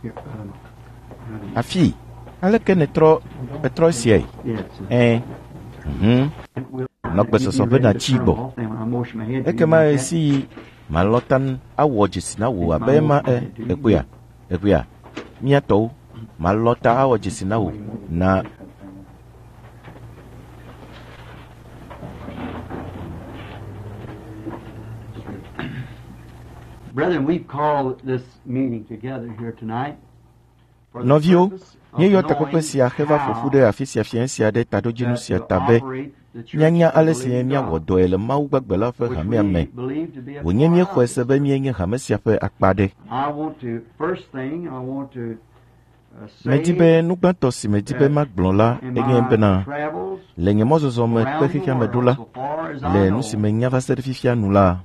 Afi, aleke netrɔ sia yi. Nɔgbe sɔsɔ be natsi gbɔ. Ekema esi malɔtan awɔ dzesi na wo abe ma ekuya. Miatɔwo malɔta awɔ dzesi na wo na. Brethren, we've called this meeting together here tonight. Nɔviwo, míeyɔ takpekpe sia heva ƒoƒu ɖe afi sia fia sia ɖe taɖodzinu sia ta be míanya ale si míawɔ dɔe le Mawu gbagbe la ƒe hamea me. Wònye míexɔe se be míenye hame sia ƒe akpa ɖe. Medi be nugbãtɔ si medi be magblɔ la enye bena le nye mɔzɔzɔ me kpe xexea me ɖo la, le nu si menya va se ɖe fifia nu la,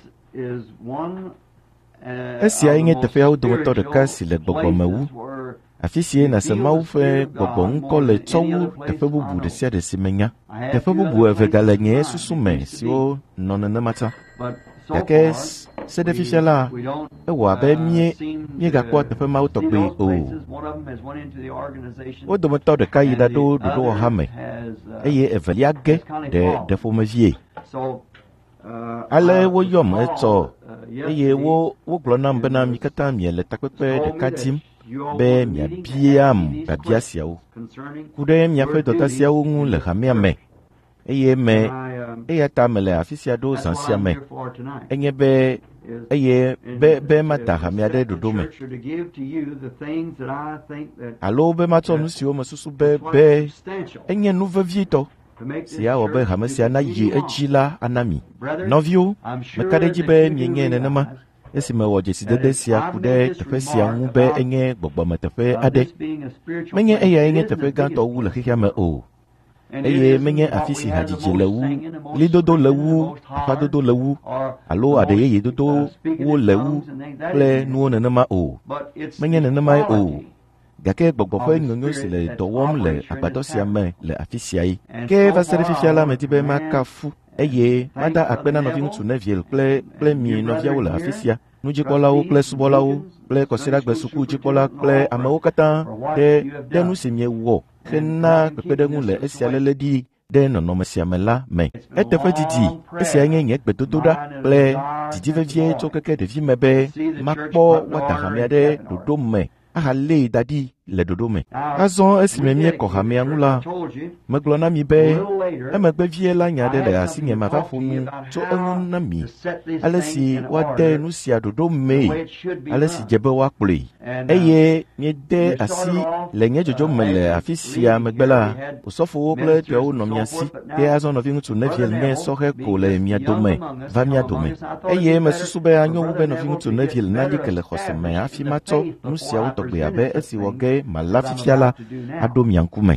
esia nye teƒeawo dometɔ ɖeka si le gbɔgbɔ me wu. Afi sie nase Mawu ƒe gbɔgbɔ ŋkɔ le tsɔwu teƒe bubu ɖe sia ɖe si menya. Teƒe bubu eve gale nye susu me siwo nɔ nenema ta. Gake se ɖe fifia la, ewɔ abe míegakpɔ teƒe mawo tɔgbe o. Wo dometɔ ɖeka yi ɖaɖo ɖoɖowɔha me eye evelia ge ɖe ƒomevie. Ale woyɔm etsɔ eye wogblɔ nam bena mi katã miele takpekpe ɖeka dim be miabiam biabia siawo ku ɖe miaƒe dɔta siawo ŋu le hamea me eya ta mele afi sia ɖo zã sia me enye be mada hamea ɖe ɖoɖo me alo be matsɔ nu siwo mesusu be enye nu vevitɔ si awɔ be hame sia nayi edzi la ana mi. Nɔviwo, meka ɖe edzi be mienye nenema esi mewɔ dzesidede sia ku ɖe teƒe sia ŋu be enye gbɔgbɔme teƒe aɖe. Menye eyae nye teƒe gãtɔ wu le xexea me o. Eye menye afi si hadzidzi le wu, lidodo le wu, aƒadodo le wu, alo aɖe yeye dodo wo le wu kple nuwo nenema o. Menye nenemae o. Gake gbɔgbɔ ƒe nyonyo si le dɔ wɔm le agbadɔ sia me le afi sia yi. Ke va se ɖe fifia la medi be makafu eye mada akpe na nɔvi ŋutsu Neviel kple mi nɔviawo le afi sia. Nudzikpɔlawo kple subɔlawo kple kɔsiɖagbe suku dzikpɔla kple amewo katã ɖe nu si miewɔ hena kpekpeɖeŋu le esia lele ɖi ɖe nɔnɔme sia me la me. Eteƒe didi, esia nye nye gbedodoɖa kple didi vevie tso keke ɖevi me be makpɔ wada hamea ɖe ɖoɖo me. Ahalé da ɖi le ɖoɖo me. Azɔ esime míekɔ hamea ŋu la, megblɔ na mi be emegbe vie la nya ɖe le asinye mava ƒo nu tso eŋu na mi, ale si woade nu sia ɖoɖo mee, ale si dze be woakplɔe. Eye miede asi le nye dzodzo me le afi sia megbe la, osɔfowo kple tɔewo nɔ mia si, ke azɔ nɔvi ŋutsu Neviel nye sɔhe ko le mia dome, va mia dome. Eye mesusu be anyo wu be nɔvi ŋutsu Neviel nali ke le xɔse me hafi matsɔ nu siawo tɔgbe abe esi wɔ ge mala fifia la aɖo mia ŋkume.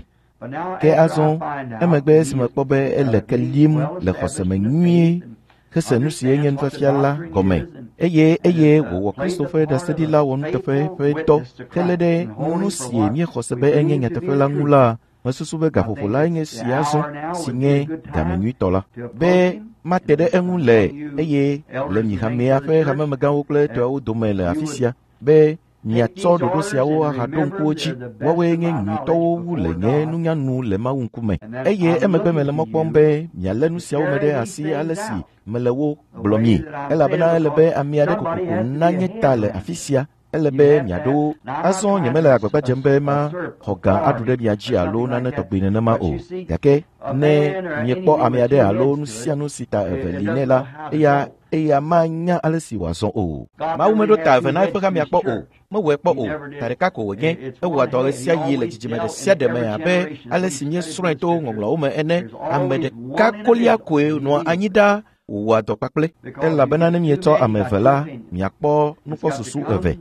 Ke azɔ emegbe esi mekpɔ be ele ke lim le xɔse me nyuie hese nu si enye nufafia la gɔme eye wòwɔ Kristo ƒe ɖaseɖila wɔ nuteƒe ƒe dɔ hele ɖe nu si míexɔse be enye nyateƒe la ŋu la, mesusu be gaƒoƒo la nye si azɔ si nye game nyuitɔ la be mate ɖe eŋu le eye le mi hamea ƒe hamemegãwo kple tɔewo dome le afi sia be miatsɔ ɖoɖo siawo ahaɖo ŋkuwo dzi, woawoe nye nyuitɔwo wu le nye nunyanu le Mawu ŋkume. Eye emegbe mele mɔ kpɔm be mialé nu siawo me ɖe asi ale si mele wo gblɔ mi, elabena ele be ame aɖe kokoko nanye ta le afi sia, ele be miaɖo. Azɔ nyemele agbagba dzem be maxɔ gã aɖu ɖe mia dzi alo nane tɔgbi nenema o, gake ne miekpɔ ame aɖe alo nu sia nu si ta eve li nɛ la, eya manya ale si wòazɔ o. Mawu meɖo ta eve na eƒe hamea kpɔ o, mewɔe kpɔ o, ta ɖeka ko wònye, ewɔa dɔ ɣe sia ɣi le dzidzime ɖe sia ɖe me abe ale si míesrɔ̃e to ŋɔŋlɔwo me ene. Ame ɖeka kolia koe nɔa anyi ɖa wòwɔa dɔ kpakple, elabena ne mietsɔ ame eve la, miakpɔ nukpɔsusu eve.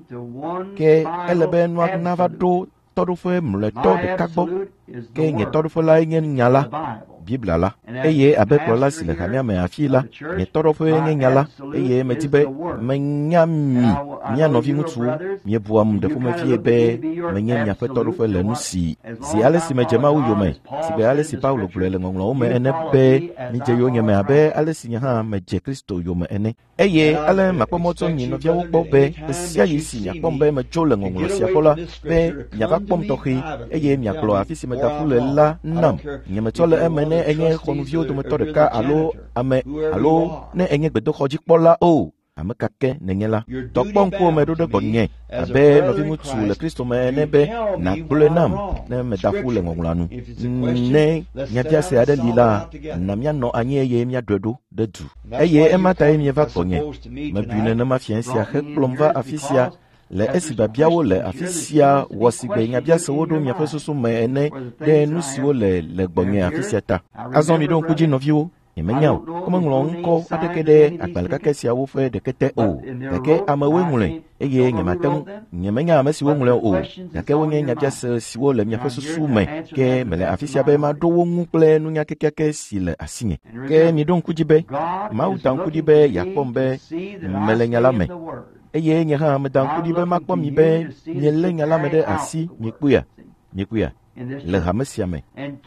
Ke ele be nua nava ɖo tɔɖoƒe mlɔetɔ ɖeka gbɔ, ke nye tɔɖoƒe lae nye nya la. Bibla la eye abe kplɔla si le xamea me afi la nye tɔɖɔƒe nye nya la eye medi be menya mia nɔvi ŋutsuwo miebua ɖe ƒomevie be menye miaƒe tɔɖoƒe le nu si ale si medze Mawu yome si be ale si Paulo gblɔe le ŋɔŋlɔwo me ene be midze yonyeme abe ale si nye hã medze Kristo yome ene eye ale makpɔ mɔzɔ nyi nɔviawo gbɔ be esia yi si miakpɔm be medzo le ŋɔŋlɔ sia gbɔ la be miava kpɔm tɔxɛ eye miagblɔ afi si meda ƒu le la nam nyemetsɔ le eme ne enye xɔnuviwo dometɔ ɖeka alo ame alo ne enye gbedoxɔdzikpɔla o ame kake nenye la tɔkpɔ ŋkuwome ɖo ɖe gbɔnye abe nɔviŋutsu le Kristo me ene be nàgblɔe nam ne meda ƒu le ŋɔŋlɔa nu ne nyaviase aɖe li la na mianɔ anyi eye miaɖɔe ɖo ɖe du eye ema tae mieva gbɔnye mebui nenema fia sia hekplɔm va afi sia le esi biabiawo le afi sia wɔ si gbe nyaviasewo ɖo miaƒe susu me ene ɖe nu siwo le gbɔnye afi sia ta azɔ mi ɖo ŋku dzi nɔviwo nyemenya o womeŋlɔ ŋkɔ aɖeke ɖe agbalẽ kake siawo ƒe ɖeke te o gake amewoe ŋlɔe eye nyemenya ame siwo ŋlɔe o gake wonye nyaviase siwo le miaƒe susu me ke mele afi sia be maɖo wo ŋu kple nunya kekeake si le asinye ke mi ɖo ŋku dzi be Mawu da ŋku ɖi be yeakpɔm be mele nya la me eye nye hã meda ŋku ɖi be makpɔ mi be mielé nya la me ɖe asi mikpuia le hame sia me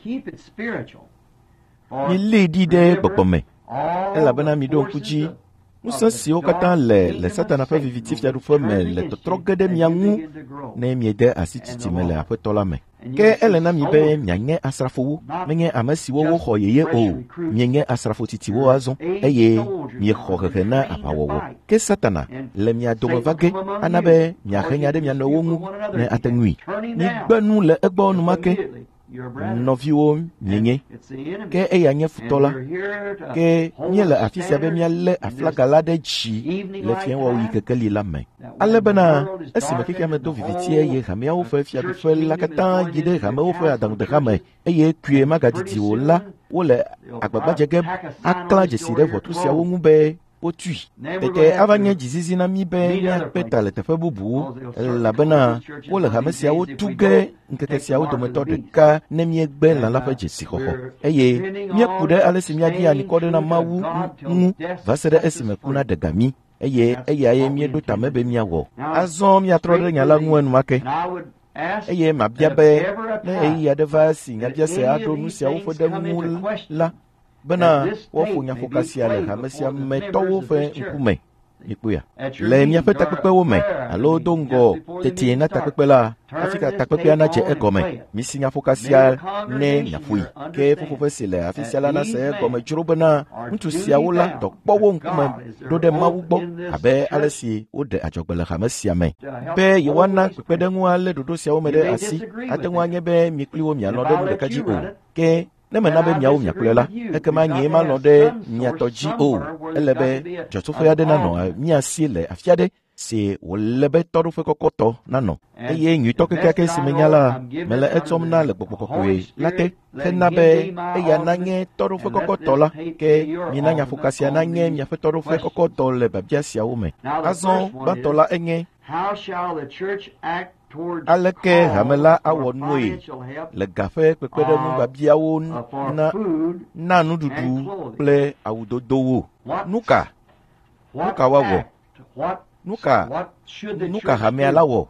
milée ɖi ɖe gbɔgbɔ me elabena mi ɖo ŋku dzi ŋusẽ siwo katã le Satana ƒe viviti fiaɖuƒe me le tɔtrɔ ge ɖe mia ŋu ne miede asi titi me le Aƒetɔ la me ke ele na mi be mianye asrafowo menye ame siwo woxɔ yeye o mienye asrafo titiwo azɔ eye miexɔ hehe na aʋawɔwɔ ke Satana le mia dome va ge ana be miahe nya ɖe mia nɔewo ŋu ne ate ŋui migbe nu le egbɔ numake nɔviwo mienye ke eya nye futɔ la ke míele afi sia be míalé aflaga la ɖe dzi le fiawɔwu kekeli la me ale bena esime xexea me do viviti eye hameawo ƒe fiaɖuƒe la katã yi ɖe hamewo ƒe adaŋudeha me eye kue magadidi o la wole agbagbadze ge aklã dzesi ɖe ʋɔtru siawo ŋu be wotui tete ava nye dzizizi na mi be míakpe ta le teƒe bubu elabena wole hame siawo tu ge ŋkeke siawo dometɔ ɖeka ne miegbe lã la ƒe dzesixɔxɔ eye míeku ɖe ale si míadi anikɔ ɖe na Mawu ŋu va se ɖe esime kuna ɖe ga mí eye eyae míeɖo tame be míawɔ azɔ míatrɔ ɖe nya la ŋu enumake eye mabia be ne ɣeyiɣi aɖe va si nyaviase aɖo nu siawo ƒe ɖe ŋu la bena woƒo nyaƒoka sia le hame sia me tɔwo ƒe ŋkume mikpuia le miaƒe takpekpewo me alo do ŋgɔ tete na takpekpe la hafi ka takpekpea nadze egɔme misi nyaƒoka sia ne miaƒoe ke ƒuƒoƒe si le afi sia la nase egɔme dzro bena ŋutsu siawo la dɔkpɔ wo ŋkume ɖo ɖe Mawu gbɔ abe ale si woɖe adzɔgbe le hame sia me be yewoana kpekpeɖeŋu alé ɖoɖo siawo me ɖe asi ate ŋu anye be mi kpli wo mianɔ ɖe nu ɖeka dzi o ke ne mena be miawo miakplɔe la ekema nyee manɔ ɖe miatɔ dzi o ele be dzɔtsoƒe aɖe nanɔ mia si le afi aɖe si wòle be tɔɖoƒe kɔkɔtɔ nanɔ eye nyuitɔ kekeake si menya la mele etsɔm na le gbɔgbɔ kɔkɔe la te hena be eya nanye tɔɖoƒe kɔkɔtɔ la ke mina nyaƒoka sia nanye miaƒe tɔɖoƒe kɔkɔtɔ le biabia siawo me azɔ gbãtɔ la enye aleke hame la awɔ nue le gaƒe kpekpeɖeŋu babiawo na nuɖuɖu kple awudodowo nuka woawɔ nuka hamea la wɔ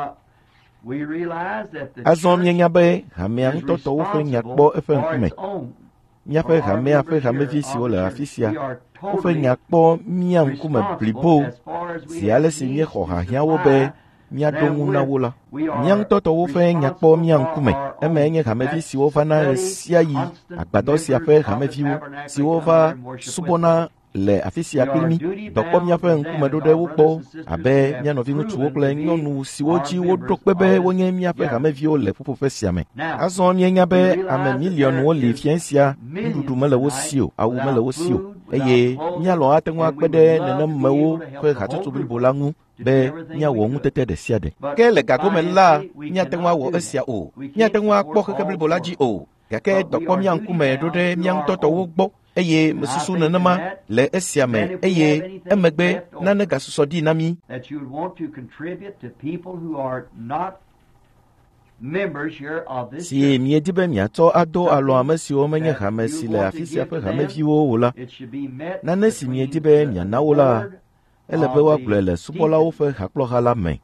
azɔ mienya be hamea ŋutɔtɔwo ƒe nya kpɔ eƒe ŋkume míaƒe hamea ƒe hamevi siwo le afi sia woƒe nya kpɔ mía ŋkume blibo si ale si míexɔ hahiãwo be míaɖo ŋu na wo la mía ŋutɔtɔwo ƒe nyakpɔ mía ŋkume eme nye hamevi siwo va na ɣe sia ɣi agbadɔ sia ƒe hameviwo siwo va subɔna le afi sia kpli mí dɔkpɔ míaƒe ŋkume ɖo ɖe wo gbɔ abe mía nɔvi ŋutsuwo kple nyɔnu siwo dzi woɖo kpe be wonye míaƒe hameviwo le ƒuƒoƒe sia me azɔ mienya be ame miliɔnwo li fia sia nuɖuɖu mele wo si o awu mele wo si o eye míalɔ ate ŋu akpe ɖe nenemewo ƒe hatsotso blibo la ŋu be míawɔ ŋutete ɖe sia ɖe ke le gagome la míate ŋu awɔ esia o míate ŋu akpɔ xexe blibo la dzi o gake dɔkpɔ mía ŋkume ɖo ɖe mía ŋutɔtɔwo gbɔ eye mesusu nenema le esia me eye emegbe nane gasusɔ ɖi na mí si miedi be miato ado alo ame siwo menye hame si le afi sia ƒe hameviwo wo la, nane si miedi be miana wo la, ele be woagblɔe le subɔlawo ƒe hakplɔha la me.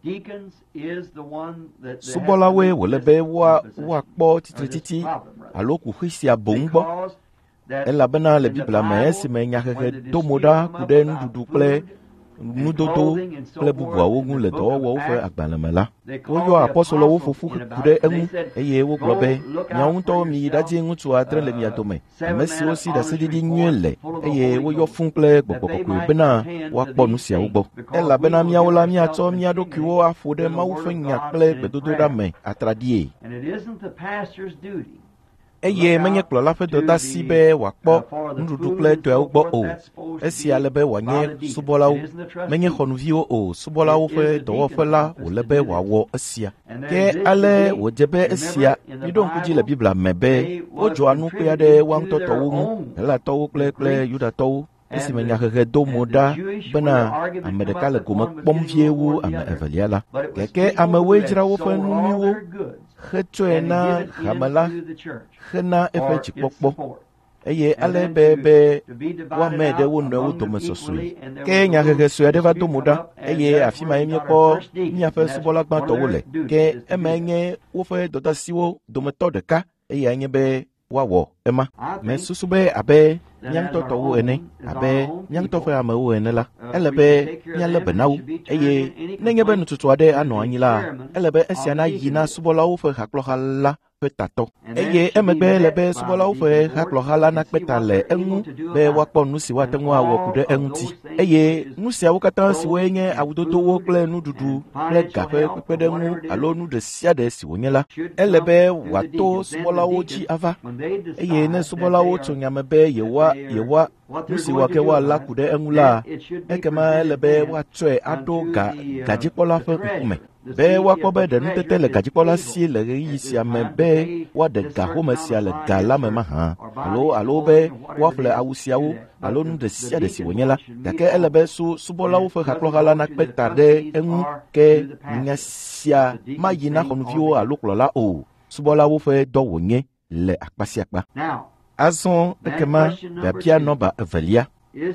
Subɔlawoe wòle be woakpɔ titrititi alo kuxi sia boŋ gbɔ, elabena le Biblia me esime nyahehe do mo ɖa ku ɖe nuɖuɖu kple nudodo kple bubuawo ŋu le dɔwɔwɔwo ƒe agbalẽ me la, woyɔ apɔstolowo ƒoƒu ku ɖe eŋu eye wogblɔ be miawo ŋutɔ miyi ɖadzi ŋutsu adre le mia dome, ame siwo si ɖaseɖiɖi nyuie le eye woyɔ fũu kple gbɔgbɔ kɔkɔe bena woakpɔ nu siawo gbɔ. Elabena miawo la miatsɔ mia ɖokuiwo aƒo ɖe Mawu ƒe nya kple gbedodoɖa me atraɖie. Eye menye kplɔla ƒe dɔdeasi be wòakpɔ nuɖuɖu kple tɔewo gbɔ o, esi ale be wòanye subɔlawo, menye xɔnuviwo o, subɔlawo ƒe dɔwɔƒe la wòle be wòawɔ esia. Ke ale wòdze be esia, miɖo ŋku dzi le Biblia me be wodzɔa nu kpea ɖe woa ŋutɔ tɔwo ŋu, Helatɔwo kple Yudatɔwo, esime nyahehe do mo ɖa bena ame ɖeka le gome kpɔm vie wu ame evelia la. Gake amewoe dzra woƒe nu nyuiwo hetsɔe na hame la hena eƒe dzikpɔkpɔ, eye ale be woame ɖe wo nɔewo dome sɔsɔe. Ke nyahehe sue aɖe va do mo ɖa, eye afi ma ye miekpɔ miaƒe subɔla gbãtɔwo le, ke eme nye woƒe dɔdeasiwo dometɔ ɖeka, eye enye be woawɔ ema. Mesusu be abe míaŋutɔ tɔwo ene, abe míaŋutɔ ƒe amewo ene la, ele be míalé be na wo, eye nenye be nutsotso aɖe anɔ anyi la, ele be esia nayi na subɔlawo ƒe hakplɔha la ƒe tatɔ, eye emegbe ele be subɔlawo ƒe hakplɔha la nakpe ta le eŋu be woakpɔ nu si woate ŋu awɔ ku ɖe eŋuti, eye nu siawo katã siwoe nye awudodowo kple nuɖuɖu kple ga ƒe kpekpeɖeŋu alo nu ɖe sia ɖe si wònye la, ele be wòato subɔlawo dzi ava, eye ne subɔlawo tso nya me be yewoa nu si wake woala ku ɖe eŋu la, ekema ele be woatsɔe aɖo gadzikpɔla ƒe ŋkume, be woakpɔ be ɖe nutete le gadzikpɔla si le ɣeyiɣi sia me be woaɖe ga home sia le ga la me mahã, alo be woaƒle awu siawo alo nu ɖe sia ɖe si wònye la, gake ele be subɔlawo ƒe hakplɔha la nakpe ta ɖe eŋu, ke nya sia mayi na xɔnuviwo alo kplɔla o, subɔlawo ƒe dɔ wònye le akpa sia akpa. Azɔ ekema biabia nɔba evelia,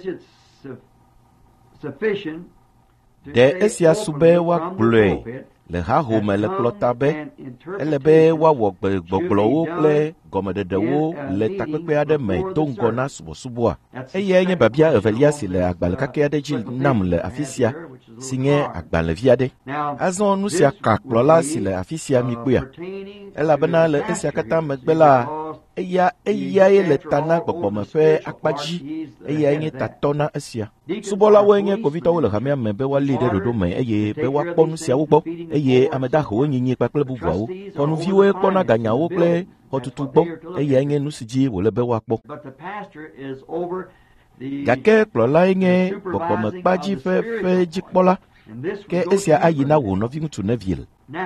ɖe esia su be woagblɔe le hahome le kplɔta be ele be woawɔ gbɔgblɔwo kple gɔmeɖeɖewo le takpekpe aɖe me do ŋgɔ na subɔsubɔa, eye nye biabia evelia si le agbalẽ kakɛ aɖe dzi nam le afi sia, si nye agbalẽvi aɖe. Azɔ nu sia ka kplɔla si le afi sia mi kpea, elabena le esia katã megbe la, eyae le ta na gbɔgbɔme ƒe akpadzi, eyae nye tatɔ na esia. Subɔlawoe nye kpovitɔwo le hamea me be woalée ɖe ɖoɖo me, eye be woakpɔ nu siawo gbɔ, eye ame dahewo nyinyi kpakple bubuawo. Xɔnuviwoe kpɔna ganyawo kple xɔtutu gbɔ, eyae nye nu si dzi wòle be woakpɔ. Gake kplɔlae nye gbɔgbɔmekpadzi ƒe dzikpɔla, ke esia ayi na wò nɔvi ŋutsu Neville.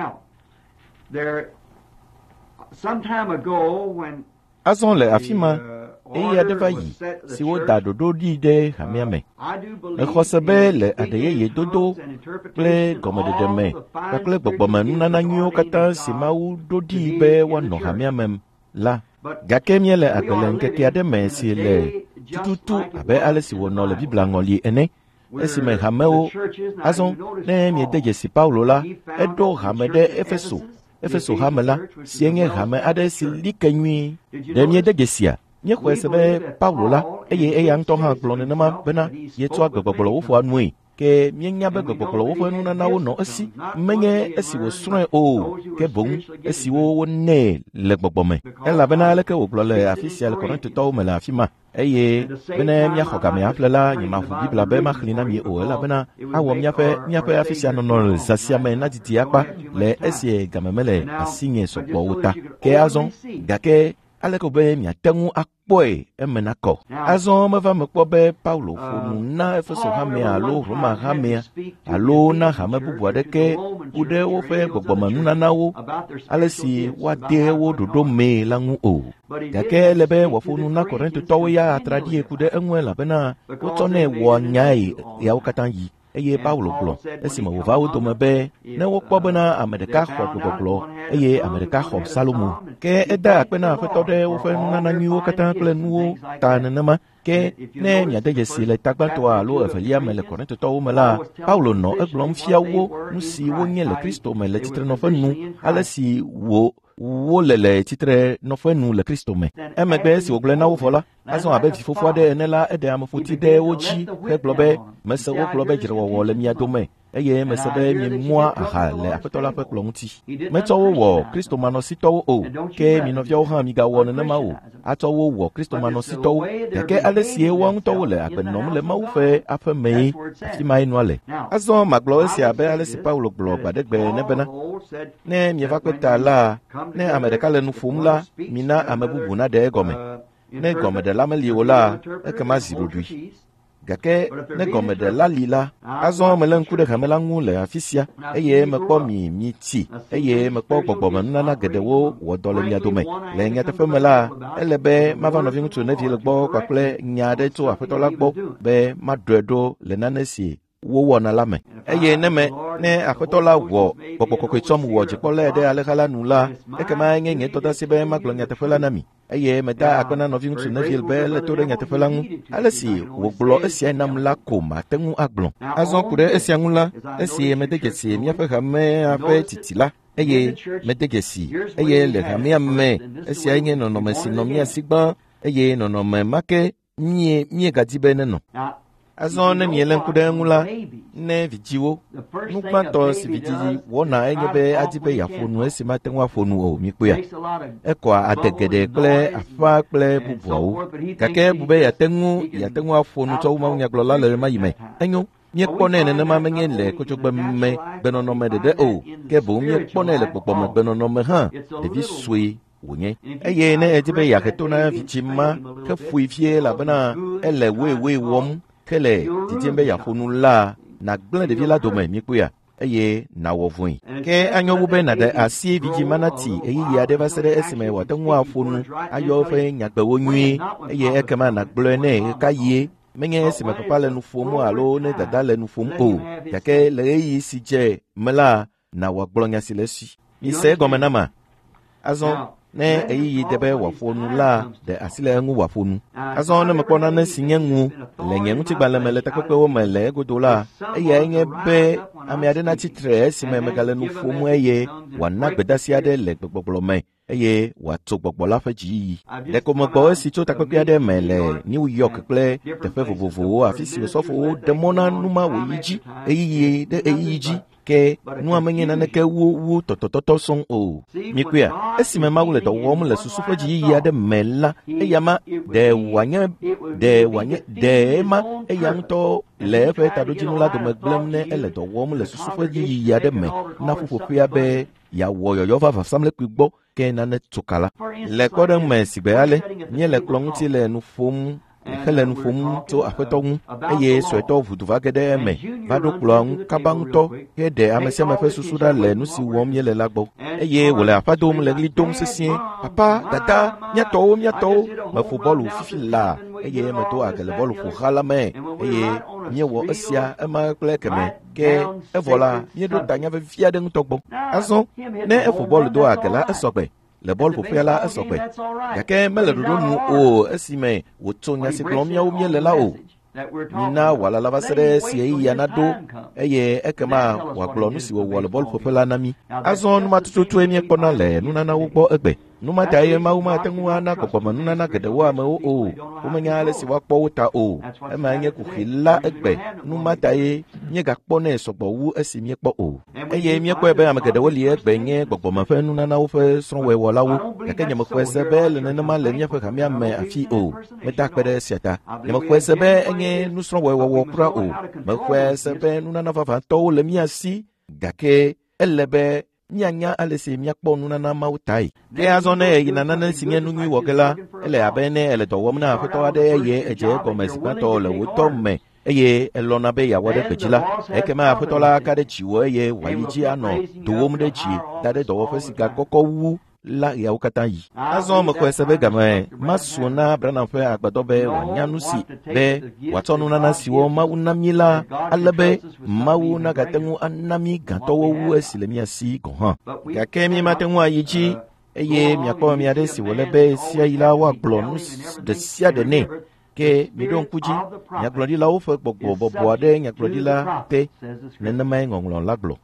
Azɔ le afi ma, eye aɖe va yi si woda ɖoɖo ɖi ɖe hamea me. Exɔse be le aɖeyeye dodo kple gɔmeɖeɖe me kpakple gbɔgbɔme nunana nyuiwo katã si Mawu ɖo ɖi be woanɔ hamea me la, gake míele agbe le ŋkeke aɖe me si le tututu abe ale si wònɔ le Biblia ŋɔli ene, esime hamewo, azɔ ne miede dzesi Paulo la, eɖo hame ɖe Efeso hame la, sie nye hame aɖe si li ke nyui. Ɖe miede dzesia, míexɔe se be Paulo la, eye eya ŋutɔ hã gblɔ nenema bena yetua gbegbɔgblɔwo ƒoa nue, ke míenya be gbegbɔgblɔwo ƒe nunanawo nɔ esi, menye esi wòsrɔ̃e o, ke boŋ esiwo wonɛ le gbɔgbɔme. Elabena aleke wògblɔ le afi sia le Korintotɔwo me le afi ma, eye bene míaxɔ game aƒle la, nyemaʋu Biblia be maxli na mi o, elabena awɔ míaƒe afi sia nɔnɔ le zãsia me na didi akpa le esi game mele asinye sɔgbɔwo ta. Ke azɔ, gake aleke be miate ŋu akpɔe eme nakɔ. Azɔ meva mekpɔ be Paulo ƒo nu na Efeso hamea alo Roma hamea alo na hame bubu aɖeke ku ɖe woƒe gbɔgbɔme nunanawo ale si woade wo ɖoɖo mee la ŋu o. Gake ele be wòaƒo nu na Korintotɔwo ya atraɖie ku ɖe eŋu elabena wotsɔnɛ wɔ nyae yawo katã yi. eye Paulo gblɔ esime wòva wo dome be ne wokpɔ bena ame ɖeka xɔ gblɔgblɔ eye ame ɖeka xɔ Salomo ke eda akpe na Aƒetɔ ɖe woƒe nunana nyuiwo katã kple nuwo ta nenema ke ne miade dzesi le tagbãtɔ alo evelia me le Korintotɔwo me la Paulo nɔ egblɔm fia wo nu si wonye le Kristo me le tsitrenɔƒe nu ale si wole le tsitrenɔƒe nu le Kristo me. Emegbe esi wògblɔe na wo vɔ la azɔ abe vi fofo aɖe ene la eɖe ameƒoti ɖe wo dzi hegblɔ be mese wogblɔ be dzrewɔwɔ le mia dome eye mese be miemua aha le Aƒetɔ la ƒe kplɔ ŋuti. Metsɔ wo wɔ kristomanɔsitɔwo o, ke mi nɔviawo hã migawɔ nenema o. Atsɔ wo wɔ kristomanɔsitɔwo, gake ale sie woawo ŋutɔ wole agbe nɔm le Mawu ƒe aƒe mee, afi mae nua le. Azɔ magblɔ esia abe ale si Paulo gblɔ gbe aɖe gbe ne bena ne mieva kpe ta la, ne ame ɖeka le nu ƒom la, mina ame bubu naɖe egɔme. Ne gɔmeɖela meli o la, ekema zi ɖoɖoe. Gake ne gɔmeɖela li la, azɔ mele ŋku ɖe hame la ŋu le afi sia, eye mekpɔ mi tsi, eye mekpɔ gbɔgbɔme nunana geɖewo wɔ dɔ le mia dome. Le nyateƒe me la, ele be mava nɔvi ŋutsu nevi le gbɔ kpakple nya aɖe tso Aƒetɔ la gbɔ be maɖɔe ɖo le nane si wowɔna la me. Eye ne Aƒetɔ la wɔ Gbɔgbɔ Kɔkɔe tsɔm wɔ dzikpɔlae ɖe alẽha la nu la, ekema nye nye dɔdasi be magblɔ nyateƒe la na mi. Eye meda akpe na nɔvi ŋutsu nevi be le to ɖe nyateƒe la ŋu, ale si wògblɔ esia nam la ko mate ŋu agblɔ. Azɔ ku ɖe esia ŋu la, esi mede dzesi míaƒe hamea ƒe titi la, eye mede dzesi, eye le hamea me, esia nye nɔnɔme si nɔ mía si gbã, eye nɔnɔme ma ke míegadi be nenɔ. Azɔ ne miele ŋku ɖe eŋu la, ne vidziwo, nugbãtɔ si vidzi wɔna enye be adi be yeaƒo nu esi mate ŋu aƒo nu o, mikpoea. Ekɔa ade geɖe kple aƒa kple bubuawo, gake bu be yeate ŋu aƒo nu tsɔ wu mawunyagblɔla le ɣe ma ɣi me. Enyo, míekpɔnɛ nenema menye le kotsogbe me gbenɔnɔme ɖeɖe o, ke boŋ míekpɔnɛ le gbɔgbɔme gbenɔnɔme hã, ɖevi sue wònye. Eye ne edi be yeahe to na vitsi ma, ke ƒoe vie elabena ele woe wɔm, ke le didim be yeaƒo nu la, nagblẽ ɖevi la dome mikpoea, eye nawɔ vɔ̃e. Ke anyo wu be naɖe asi vidzi manati eyiyi aɖe va se ɖe esime wòate ŋu aƒo nu ayɔ eƒe nyagbewo nyuie, eye ekema nagblɔe nɛ ɣe ka ɣie, menye esime papa le nu ƒom alo ne dada le nu ƒom o, gake le ɣeyiɣi si dze me la, nawɔ agblɔ nya si le esi. Mise egɔme na ma. Azɔ ne eyiyi de be wòaƒo nu la, ɖe asi le eŋu wòaƒo nu. Azɔ ne mekpɔ nane si nye ŋu le nye ŋutigbalẽ me le takpekpewo me le egodo la, eyae nye be ame aɖe natsi tre esime megale nu ƒom eye wòana gbedasi aɖe le gbegbɔgblɔ me, eye wòatso gbɔgbɔ la ƒe dziyiyi. Ɖeko megbɔ esi tso takpekpe aɖe me le New York kple teƒe vovovowo afi si osɔfowo ɖe mɔ na nu ma wòyi dzi, eyiyi ɖe eyiyi dzi, ke nua menye naneke wu tɔtɔtɔtɔ sɔŋ o. Mikpoea, esime Mawu le dɔ wɔm le susu ƒe dziyiyi aɖe me la, eya ma ɖe ema eya ŋutɔ le eƒe taɖodzinu la dome gblẽm ne ele dɔ wɔm le susu ƒe dziyiyi aɖe me na ƒuƒoƒea be yeawɔ yɔyɔ va vavãsamlekpui gbɔ ke nane tsoka la. Le kpɔɖeŋu me sigbe ale, míele kplɔ ŋuti le nu ƒom hele nu ƒom tso Aƒetɔ ŋu, eye suetɔ ʋudu va ge ɖe eme va ɖo kplɔa ŋu kaba ŋutɔ heɖe ame sia ame ƒe susu ɖa le nu si wɔm míele la gbɔ, eye wòle aƒa dom le ɣli dom sesĩe, papa, dada, míatɔwo, meƒo bɔlu fifi la, eye medo age le bɔlu ƒoxa la me, eye míewɔ esia ema kple kemɛ, ke evɔ la, míeɖo tanya vevi aɖe ŋutɔ gbɔ. Azɔ ne eƒo bɔlu do age la esɔgbe, le bɔl ƒoƒea la esɔgbe, gake mele ɖoɖo nu o esime wòtso nya si gblɔm míawo míele la o. Mina wòalala va se ɖe esi eyiya naɖo, eye ekema wòagblɔ nu si wòwɔ le bɔl ƒoƒe la na mí. Azɔ numatututu míekpɔna le nunanawo gbɔ egbe. Numata ye Mawu mate ŋu ana gbɔgbɔme nunana geɖewo amewo o, womenya ale si woakpɔ wo ta o. Ema nye kuxi la egbe, numata ye míegakpɔnɛ sɔgbɔ wu esi míekpɔ o. Eye míekpɔe be ame geɖewo li egbe nye gbɔgbɔme ƒe nunanawo ƒe srɔ̃wɔwɔlawo, gake nyemexɔe se be le nenema le míaƒe hamea me afi o. Meda akpe ɖe esia ta. Nyemexɔe se be enye nusrɔ̃wɔwɔ kura o. Mexɔe se be nunana vavãtɔwo le mía si, gake ele be míanya ale si míakpɔ nunana Mawu tae. Ke azɔ ne yina nane si nye nu nyui wɔ ge la, ele abe ne ele dɔ wɔm na Aƒetɔ aɖe eye edze egɔme zi gbãtɔ le wòtɔ me, eye elɔna be yeawɔ ɖe gbedzi la, ekema Aƒetɔ la aka ɖe dziwò eye wòayi dzi anɔ do wɔm ɖe dzi da ɖe dɔwɔƒe si gakɔkɔ wu la yawo kata yi azon me ko sebe game masuna brana fe agbado be wanyanu si be watonu nana siwo mawu namila alabe mawu na gatengu anami gantowo wu esilemia si gohan gake mi matengu ayiji eye mi akpo mi ade si wolebe si ayila wa glo de sia de ne ke mi don kuji nya glodi la wo fe gbogbo bobo ade nya glodi la te nenema ngonglo la glo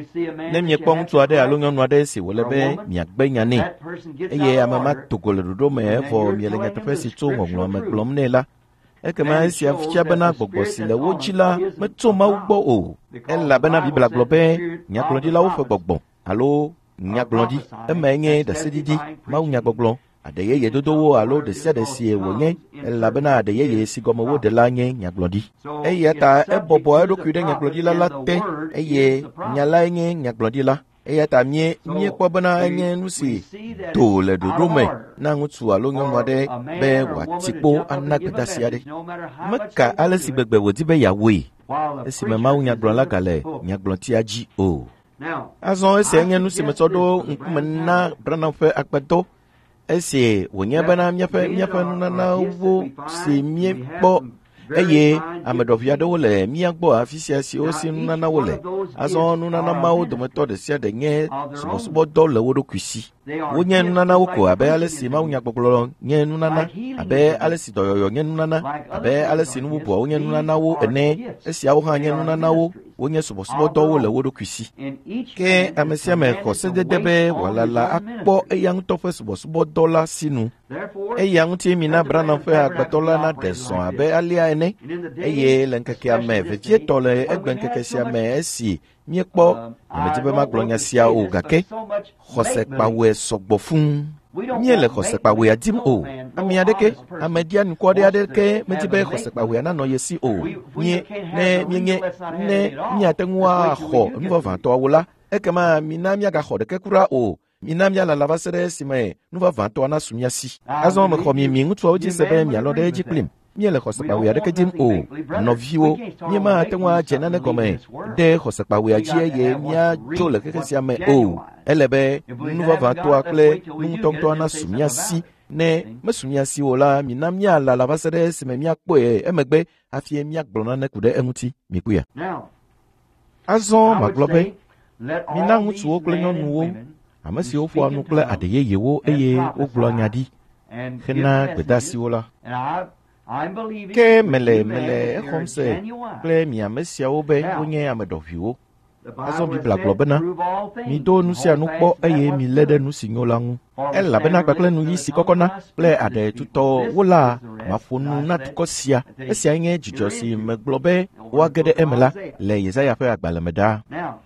nem ye kpong tu ade alonyo no ade si wolebe mi agbe nya ne eye amama togole dodo me fo mi le nya tefe si tu ngonglo me glom ne la ekema si afia bana gbogbo si le wo jila me to ma ugbo o ela bana bibla globe nya glodi la wo fe gbogbo alo nya glodi emenye da sididi ma nya gbogbo adeye ye dodowo alo de sia de sie wonye ela bana adeye ye si gomo wo de la nye nya glodi eye ta ebobo edo kude nya glodi la late eye nya la nye nya glodi la eye ta mie kwa bana enye nusi to le dodo me na ngutu alo nyo wade be wa tipo anagda sia de maka alesi gbegbe wo ti be yawe esi me ma nya glon la gale nya glon ti aji o azon ese enye nusi metodo nkumena brana fe akpeto ese wonye bana myefe nuna wo se mie po eye amedofia de wole miagbo afisia si o si nuna na wole azon nuna na mawo de meto de sia de nye subo do le wodo kwisi wonye nuna na woko abe alesi ma wonya gbogbolo nye nuna na abe alesi doyoyo nye nuna na abe alesi nubu wonye nuna na wo ene esi awo ha nye nuna na wo wonye subo do wo le wodo kwisi ke amesia me ko se debe walala akpo eyang tofe subo dola sinu eyang ti mina brana fe agbatola na deson abe alia ene eye lenkeke ame vejie tole egbenkeke sia me esi miekpo ametibe maglonya sia o gake khose pawe sogbofun miele khose pawe adim o amiadeke amedia nkode adeke metibe khose pawe na no yesi o nye ne miatenwa kho nuva to awula ekema minamia ga khode kura o minamia la lavasere sime nuva vanto na sumiasi azon me khomi mingutu oji sebe mialode jiklim miele khospa we adeke dim o no viwo mi ma tenwa jenane gome de khospa we ajie ye mia jole keke sia me o elebe nuva vanto akle numutonto na sumiasi ne mesumiasi ola minamia la lavasere sime mia kpoe emegbe afie mia gblona ne kude emuti mikuya azon maglobe mina ngutu okle nyonu wo amasi ofo anukle adeye yewo eye oglonyadi khena gbedasi wola ke mele ekhomse ple mi amesia obe onye amedoviwo azon bibla globena mi do nusia nukpo eye mi lede nusinyolangu ela bena kakle nu yisi kokona ple ade tuto wola mafonu na tukosia esia nye jijosi meglobe wagede emela le Yesaya fe agbalemeda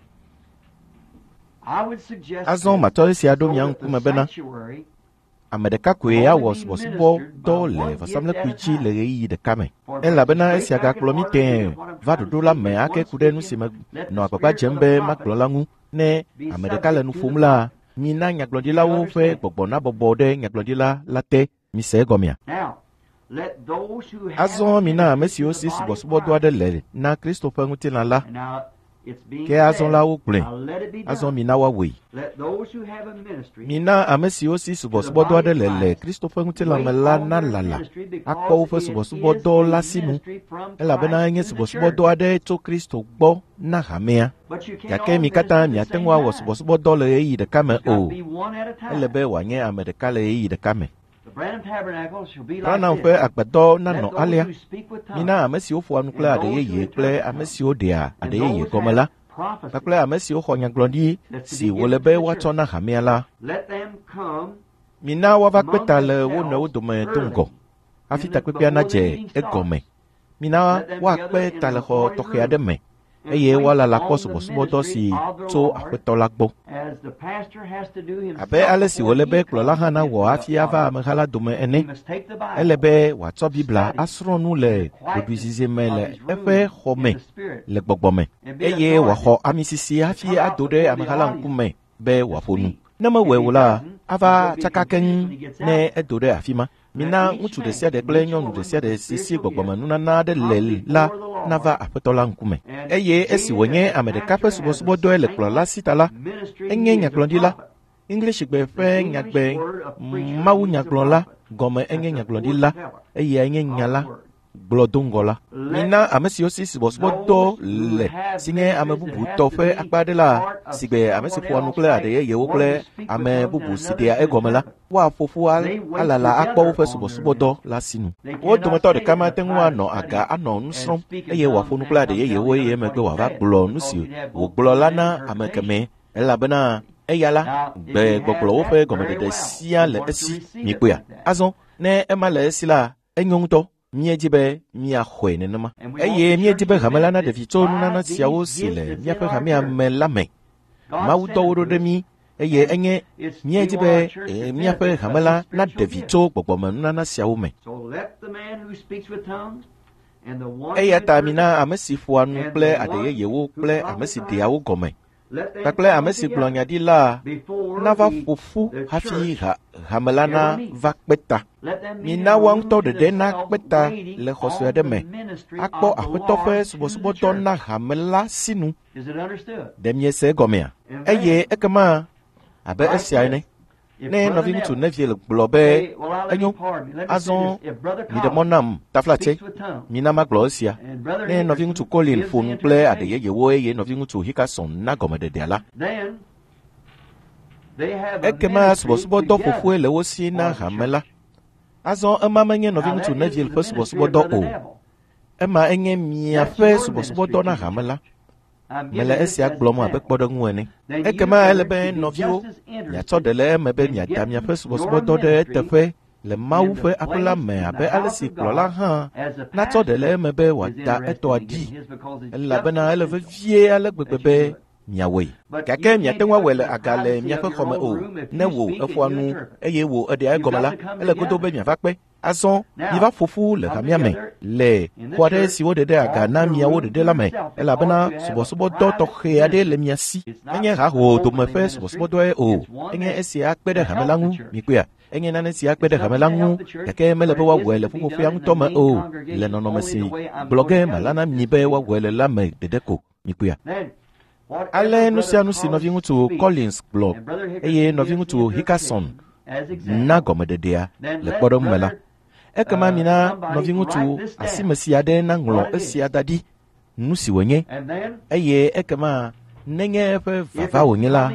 azon matore si adom yanku mebena amedeka kwe ya was bo do le vasamle kuichi le yi de kame ela bena esia ga klomite va do la me ake kude nu si no akpapa jembe maklolangu ne amedeka le nu fumla mina nyaglodila wo fe gbogbo na bobo de nyaglodila late mi se gomia azon mina mesi osi subo do de le na Christopher ngutina la ke azon la wo gble azon mina wa we mina amesi osi subo do de le Christopher ngutila mela na lala akpo fe subo do la sinu ela bena nye subo do de to Christo gbo na hamea yake mikata mi atenwa wo subo do le yi de kame o elebe wanye amerika le yi de kame Rana fe akbedo na no alia mina amesi ofo anukle adeye ple amesi odia adeye gomela takle amesi ohonya glondi si wolebe watona hamiala mina wavakbeta le wona wodome tongo afita kwepia na je egome mina wakbeta le ho toke ademe eye wala la koso do si to akwetola gbo abe alesi wolebe klola hana wo afia va mehala dome ene elebe watso bibla asronu le oduzize mele efe home le gbogbome eye wa ho amisisi afia adode amehala nkume be wafonu nama wewula ava chakaken ne edode afima mina mutu de sia de glenyo nu de sia de sisi gbogbome nuna na de le la nava apetola nkume eye esi wonye amedeka pe subo do ele klola sitala enye nya klondila English gbe fe nyagbe mawu nyagblɔla gɔme enye nyagblɔɖila eye enye nyala gblɔdongola. Mina ame siwo si subɔsubɔdɔ le si nye ame bubu tɔ ƒe akpa ɖe la si gbe ame si ƒoa nu kple aɖeyeyewo kple ame bubu si ɖea egɔme la woaƒoƒu alala akpɔ woƒe subɔsubɔdɔ la sinu. Wo dometɔ ɖeka mate ŋu anɔ aga anɔ nu srɔ̃m eye wòaƒo nu kple aɖeyeyewo eye emegbe wòava gblɔ nu si wògblɔ la na ame kemɛ elabena eya la gbɔgblɔwo ƒe gɔmedede sia le esi mikpoa. Azɔ ne ema le esi la enyo ŋutɔ. Míedzi be míaxɔe nenema. Eye míedzi be hame la na ɖevi tso nunana siawo si le míaƒe hamea me la me. Mawu dɔ wo ɖo ɖe mí eye enye míedzi be míaƒe hame la na ɖevi tso gbɔgbɔme nunana siawo me. Eya ta mina ame si ƒoa nu kple aɖeyeyewo kple ame si ɖea wo gɔme kpakple ame si gblɔ nya ɖi la nava ƒoƒu hafi hame la na va kpe ta. Mina wa ŋutɔ ɖeɖe na kpe ta le xɔ sue aɖe me akpɔ aƒetɔ ƒe subɔsubɔdɔ na hame la sinu. Ɖe miese egɔmea? Eye ekema abe esia ene. Ne nɔvi ŋutsu nevie le gblɔ be enyo azɔ mi ɖe mɔ nam taflatse mina magblɔ esia. Ne nɔvi ŋutsu Colin ƒo nu kple aɖeyeyewo eye nɔvi ŋutsu Hickerson na gɔmededea la ekema subɔsubɔdɔ ƒoƒoe le wo si na hame la. Azɔ ema menye nɔvi ŋutsu nevie ƒe subɔsubɔdɔ o, ema enye miaƒe subɔsubɔdɔ na hame la. Mele esia gblɔm abe kpɔɖeŋu ene. Ekema ele be nɔviwo miatsɔ ɖe le eme be miada miaƒe subɔsubɔdɔ ɖe teƒe le Mawu ƒe aƒe la me abe ale si kplɔla hã natsɔ ɖe le eme be wòada etɔa ɖi elabena ele vevie ale gbegbe be miawɔe. Gake miate ŋu awɔe le aga le miaƒe xɔme o. Ne wò eƒoa nu eye wò eɖea egɔme la ele godo be miava kpe. Azɔ miva ƒoƒu le hamea me le xɔ aɖe si woɖe ɖe aga na miawo ɖeɖe la me elabena subɔsubɔdɔ tɔxɛ aɖe le mia si. Enye haho dome ƒe subɔsubɔdɔe o. Enye esi akpe ɖe hame la ŋu mikpoa. Enye nane si akpe ɖe hame la ŋu gake mele be woawɔe le ƒuƒoƒea ŋutɔ me o le nɔnɔme si gblɔge mala na mi be woawɔe le la me ɖeɖe ko mikpoa. Ale nu sia nu si nɔvi ŋutsu Collins gblɔ eye nɔvi ŋutsu Hickerson na gɔmededea le kpɔɖeŋu me la. Ekema mina nɔvi ŋutsu asimesi aɖe na ŋlɔ esia da ɖi nu si wònye eye ekema nenye eƒe vava wònye la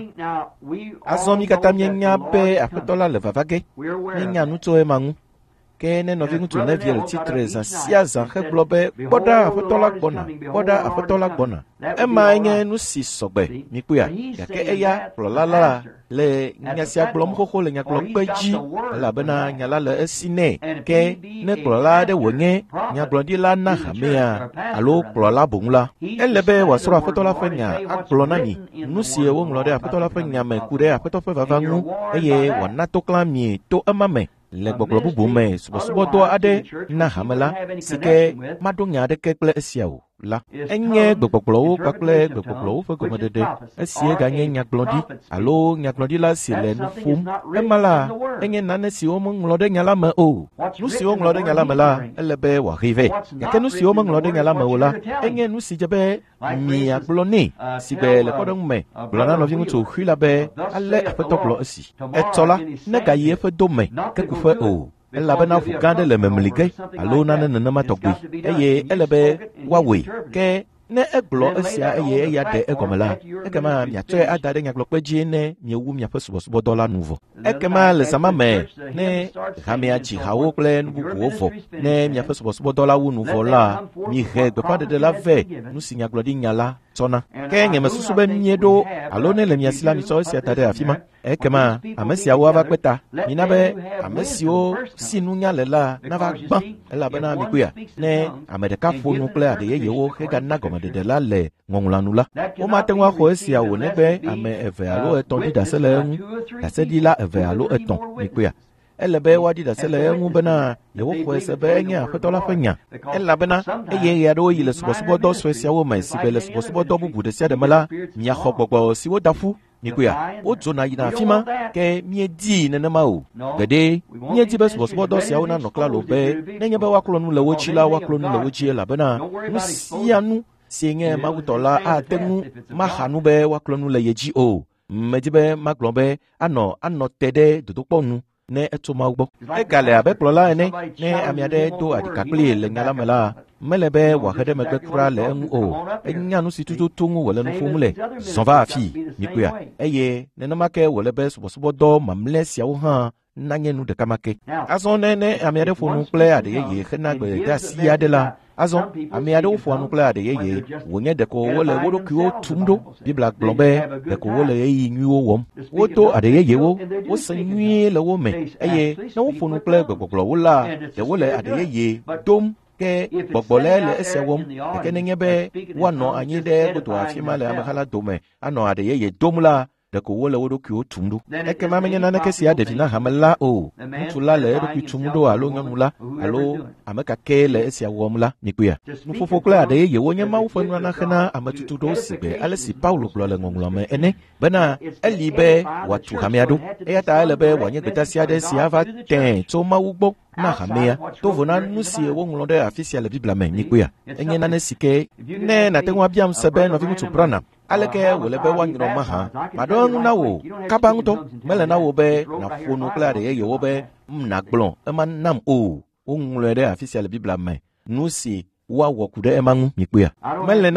azɔ mi katã mienya be aƒetɔ la le vava ge mienya nu tso ema ŋu. Ke ne nɔvi ŋutsu nevie le tsitre zã sia zã hegblɔ be kpɔɖa aƒetɔ la gbɔna, kpɔɖa aƒetɔ la gbɔna. Ema enye nu si sɔgbe mikpoa gake eya kplɔla la le nya sia gblɔm xoxo le nyagblɔkpe dzi elabena nya la le esi nɛ. Ke ne kplɔla aɖe wònye nyagblɔɖila na hamea alo kplɔla boŋ la ele be wòasrɔ̃ aƒetɔ la ƒe nya agblɔ na mi nu si woŋlɔ ɖe aƒetɔ la ƒe nya me ku ɖe aƒetɔ ƒe vava ŋu eye wòana to klã mi to ema me le gbɔgblɔ bubu me subɔsubɔdɔ aɖe na hame la si ke maɖo nya aɖeke kple esia o la. Enye gbegbɔgblɔwo kpakple gbegbɔgblɔwo ƒe gɔmedede esie ganye nyagblɔɖi alo nyagblɔɖila si le nu ƒom. Ema la enye nane si womeŋlɔ ɖe nya la me o. Nu si woŋlɔ ɖe nya la me la ele be wòahe vɛ gake nu si womeŋlɔ ɖe nya la me o la enye nu si dze be miagblɔ nɛ si gbe le kpɔɖeŋu me gblɔ na nɔvi ŋutsu hui la be ale aƒetɔ gblɔ esi. Etsɔ la ne gayi eƒe dome ke kuƒe o elabena ʋu gã aɖe le memli ge alo nane nenema tɔgbi eye ele be woawɔe. Ke ne egblɔ esia eye eya ɖe egɔme la ekema miatsɔe ada ɖe nyagblɔkpe dzi ne miewu miaƒe subɔsubɔdɔ la nu vɔ. Ekema le zama me ne hamea dzi hawo kple nu bubuwo vɔ ne miaƒe subɔsubɔdɔ la wu nu vɔ la mihe gbeƒãɖeɖe la vɛ nu si nyagblɔɖinya la tsɔna. Ke nye mesusu be mieɖo alo ne le mia si la mitsɔ esia da ɖe afi ma. Ekema ame siawo ava kpe ta mina be ame siwo si nunya le la nava gbã elabena mikpoa ne ame ɖeka ƒo nu kple aɖeyeyewo hegana gɔmedede la le ŋɔŋlanu la womate ŋu axɔ esia o negbe ame eve alo etɔ̃ ɖi ɖase le eŋu ɖaseɖila eve alo etɔ̃ mikpoa. Ele be woaɖi ɖase le eŋu bena yewoxɔe se be enye aƒetɔ la ƒe nya elabena eye ɣe aɖewo yi le subɔsubɔdɔ sue siawo me si be le subɔsubɔdɔ bubu ɖe sia ɖe me la miaxɔ gbɔgbɔ siwo da ƒu mikpoa wodzona yina afi ma ke miedi nenema o. Geɖe miedi be subɔsubɔdɔ siawo nanɔ klalo be nenye be woaklɔ nu le wo dzi la woaklɔ nu le wo dzi elabena nu sia nu si nye mawutɔ la ate ŋu maxa nu be woaklɔ nu le ye dzi o medzibe magblɔbe anɔ te ɖe dodokpɔnu ne etso Mawu gbɔ. Egale abe kplɔla ene ne ame aɖe do adikakpli le nya la me la, mele be wòaxe ɖe megbe kura le eŋu o. Enya nu si tututu ŋu wòle nu ƒom le zɔn va afii nyikuia. Eye nenema ke wòle be subɔsubɔdɔ mamlɛ siawo hã nanye nu ɖeka ma ke. Azɔ ne ame aɖe ƒo nu kple aɖe yeye hena gbe de asi aɖe la, azɔ ame aɖewo ƒoa nu kple aɖe yeye wònye ɖeko wole wo ɖokuiwo tum ɖo. Bibla gblɔ be ɖeko wole ɣeyiɣi nyuiwo wɔm. Wodo aɖe yeyewo, wose nyuie le wo me, eye ne woƒo nu kple gbegbɔgblɔwo la, ɖe wole aɖe yeye dom ke gbɔgbɔ le esia wɔm, gake nenye be woanɔ anyi ɖe godo afi ma le ameha la dome anɔ aɖe yeye dom la, ɖeko wole wo ɖokuiwo tum ɖo. Ekema menye naneke sia ɖevi na hame la o. Ŋutsu la le eɖokui tum ɖo alo nyɔnu la alo ame kake le esia wɔm la nyikuia. Nuƒoƒo kple aɖe yeyewo nye Mawu ƒe nunana hena ame tutuɖewo si gbe ale si Paulo gblɔ le ŋɔŋlɔ me ene bena eli be wòatu hamea ɖo, eya ta ele be wòanye gbetasi aɖe si ava tẽ tso Mawu gbɔ na hamea tovo na nu si woŋlɔ ɖe afi sia le Biblia me nyikuia. Enye nane si ke ne nate ŋu abiam se be nɔviŋutsu Branham aleke wòle be woanyrɔ mahã maɖo enu na wò kaba ŋutɔ mele na wò be nàƒo nu kple aɖe yeyewo be nàgblɔ ema nam o. Woŋlɔe ɖe afi sia le Biblia me nu si woawɔ ku ɖe ema ŋu nyikuia. Mele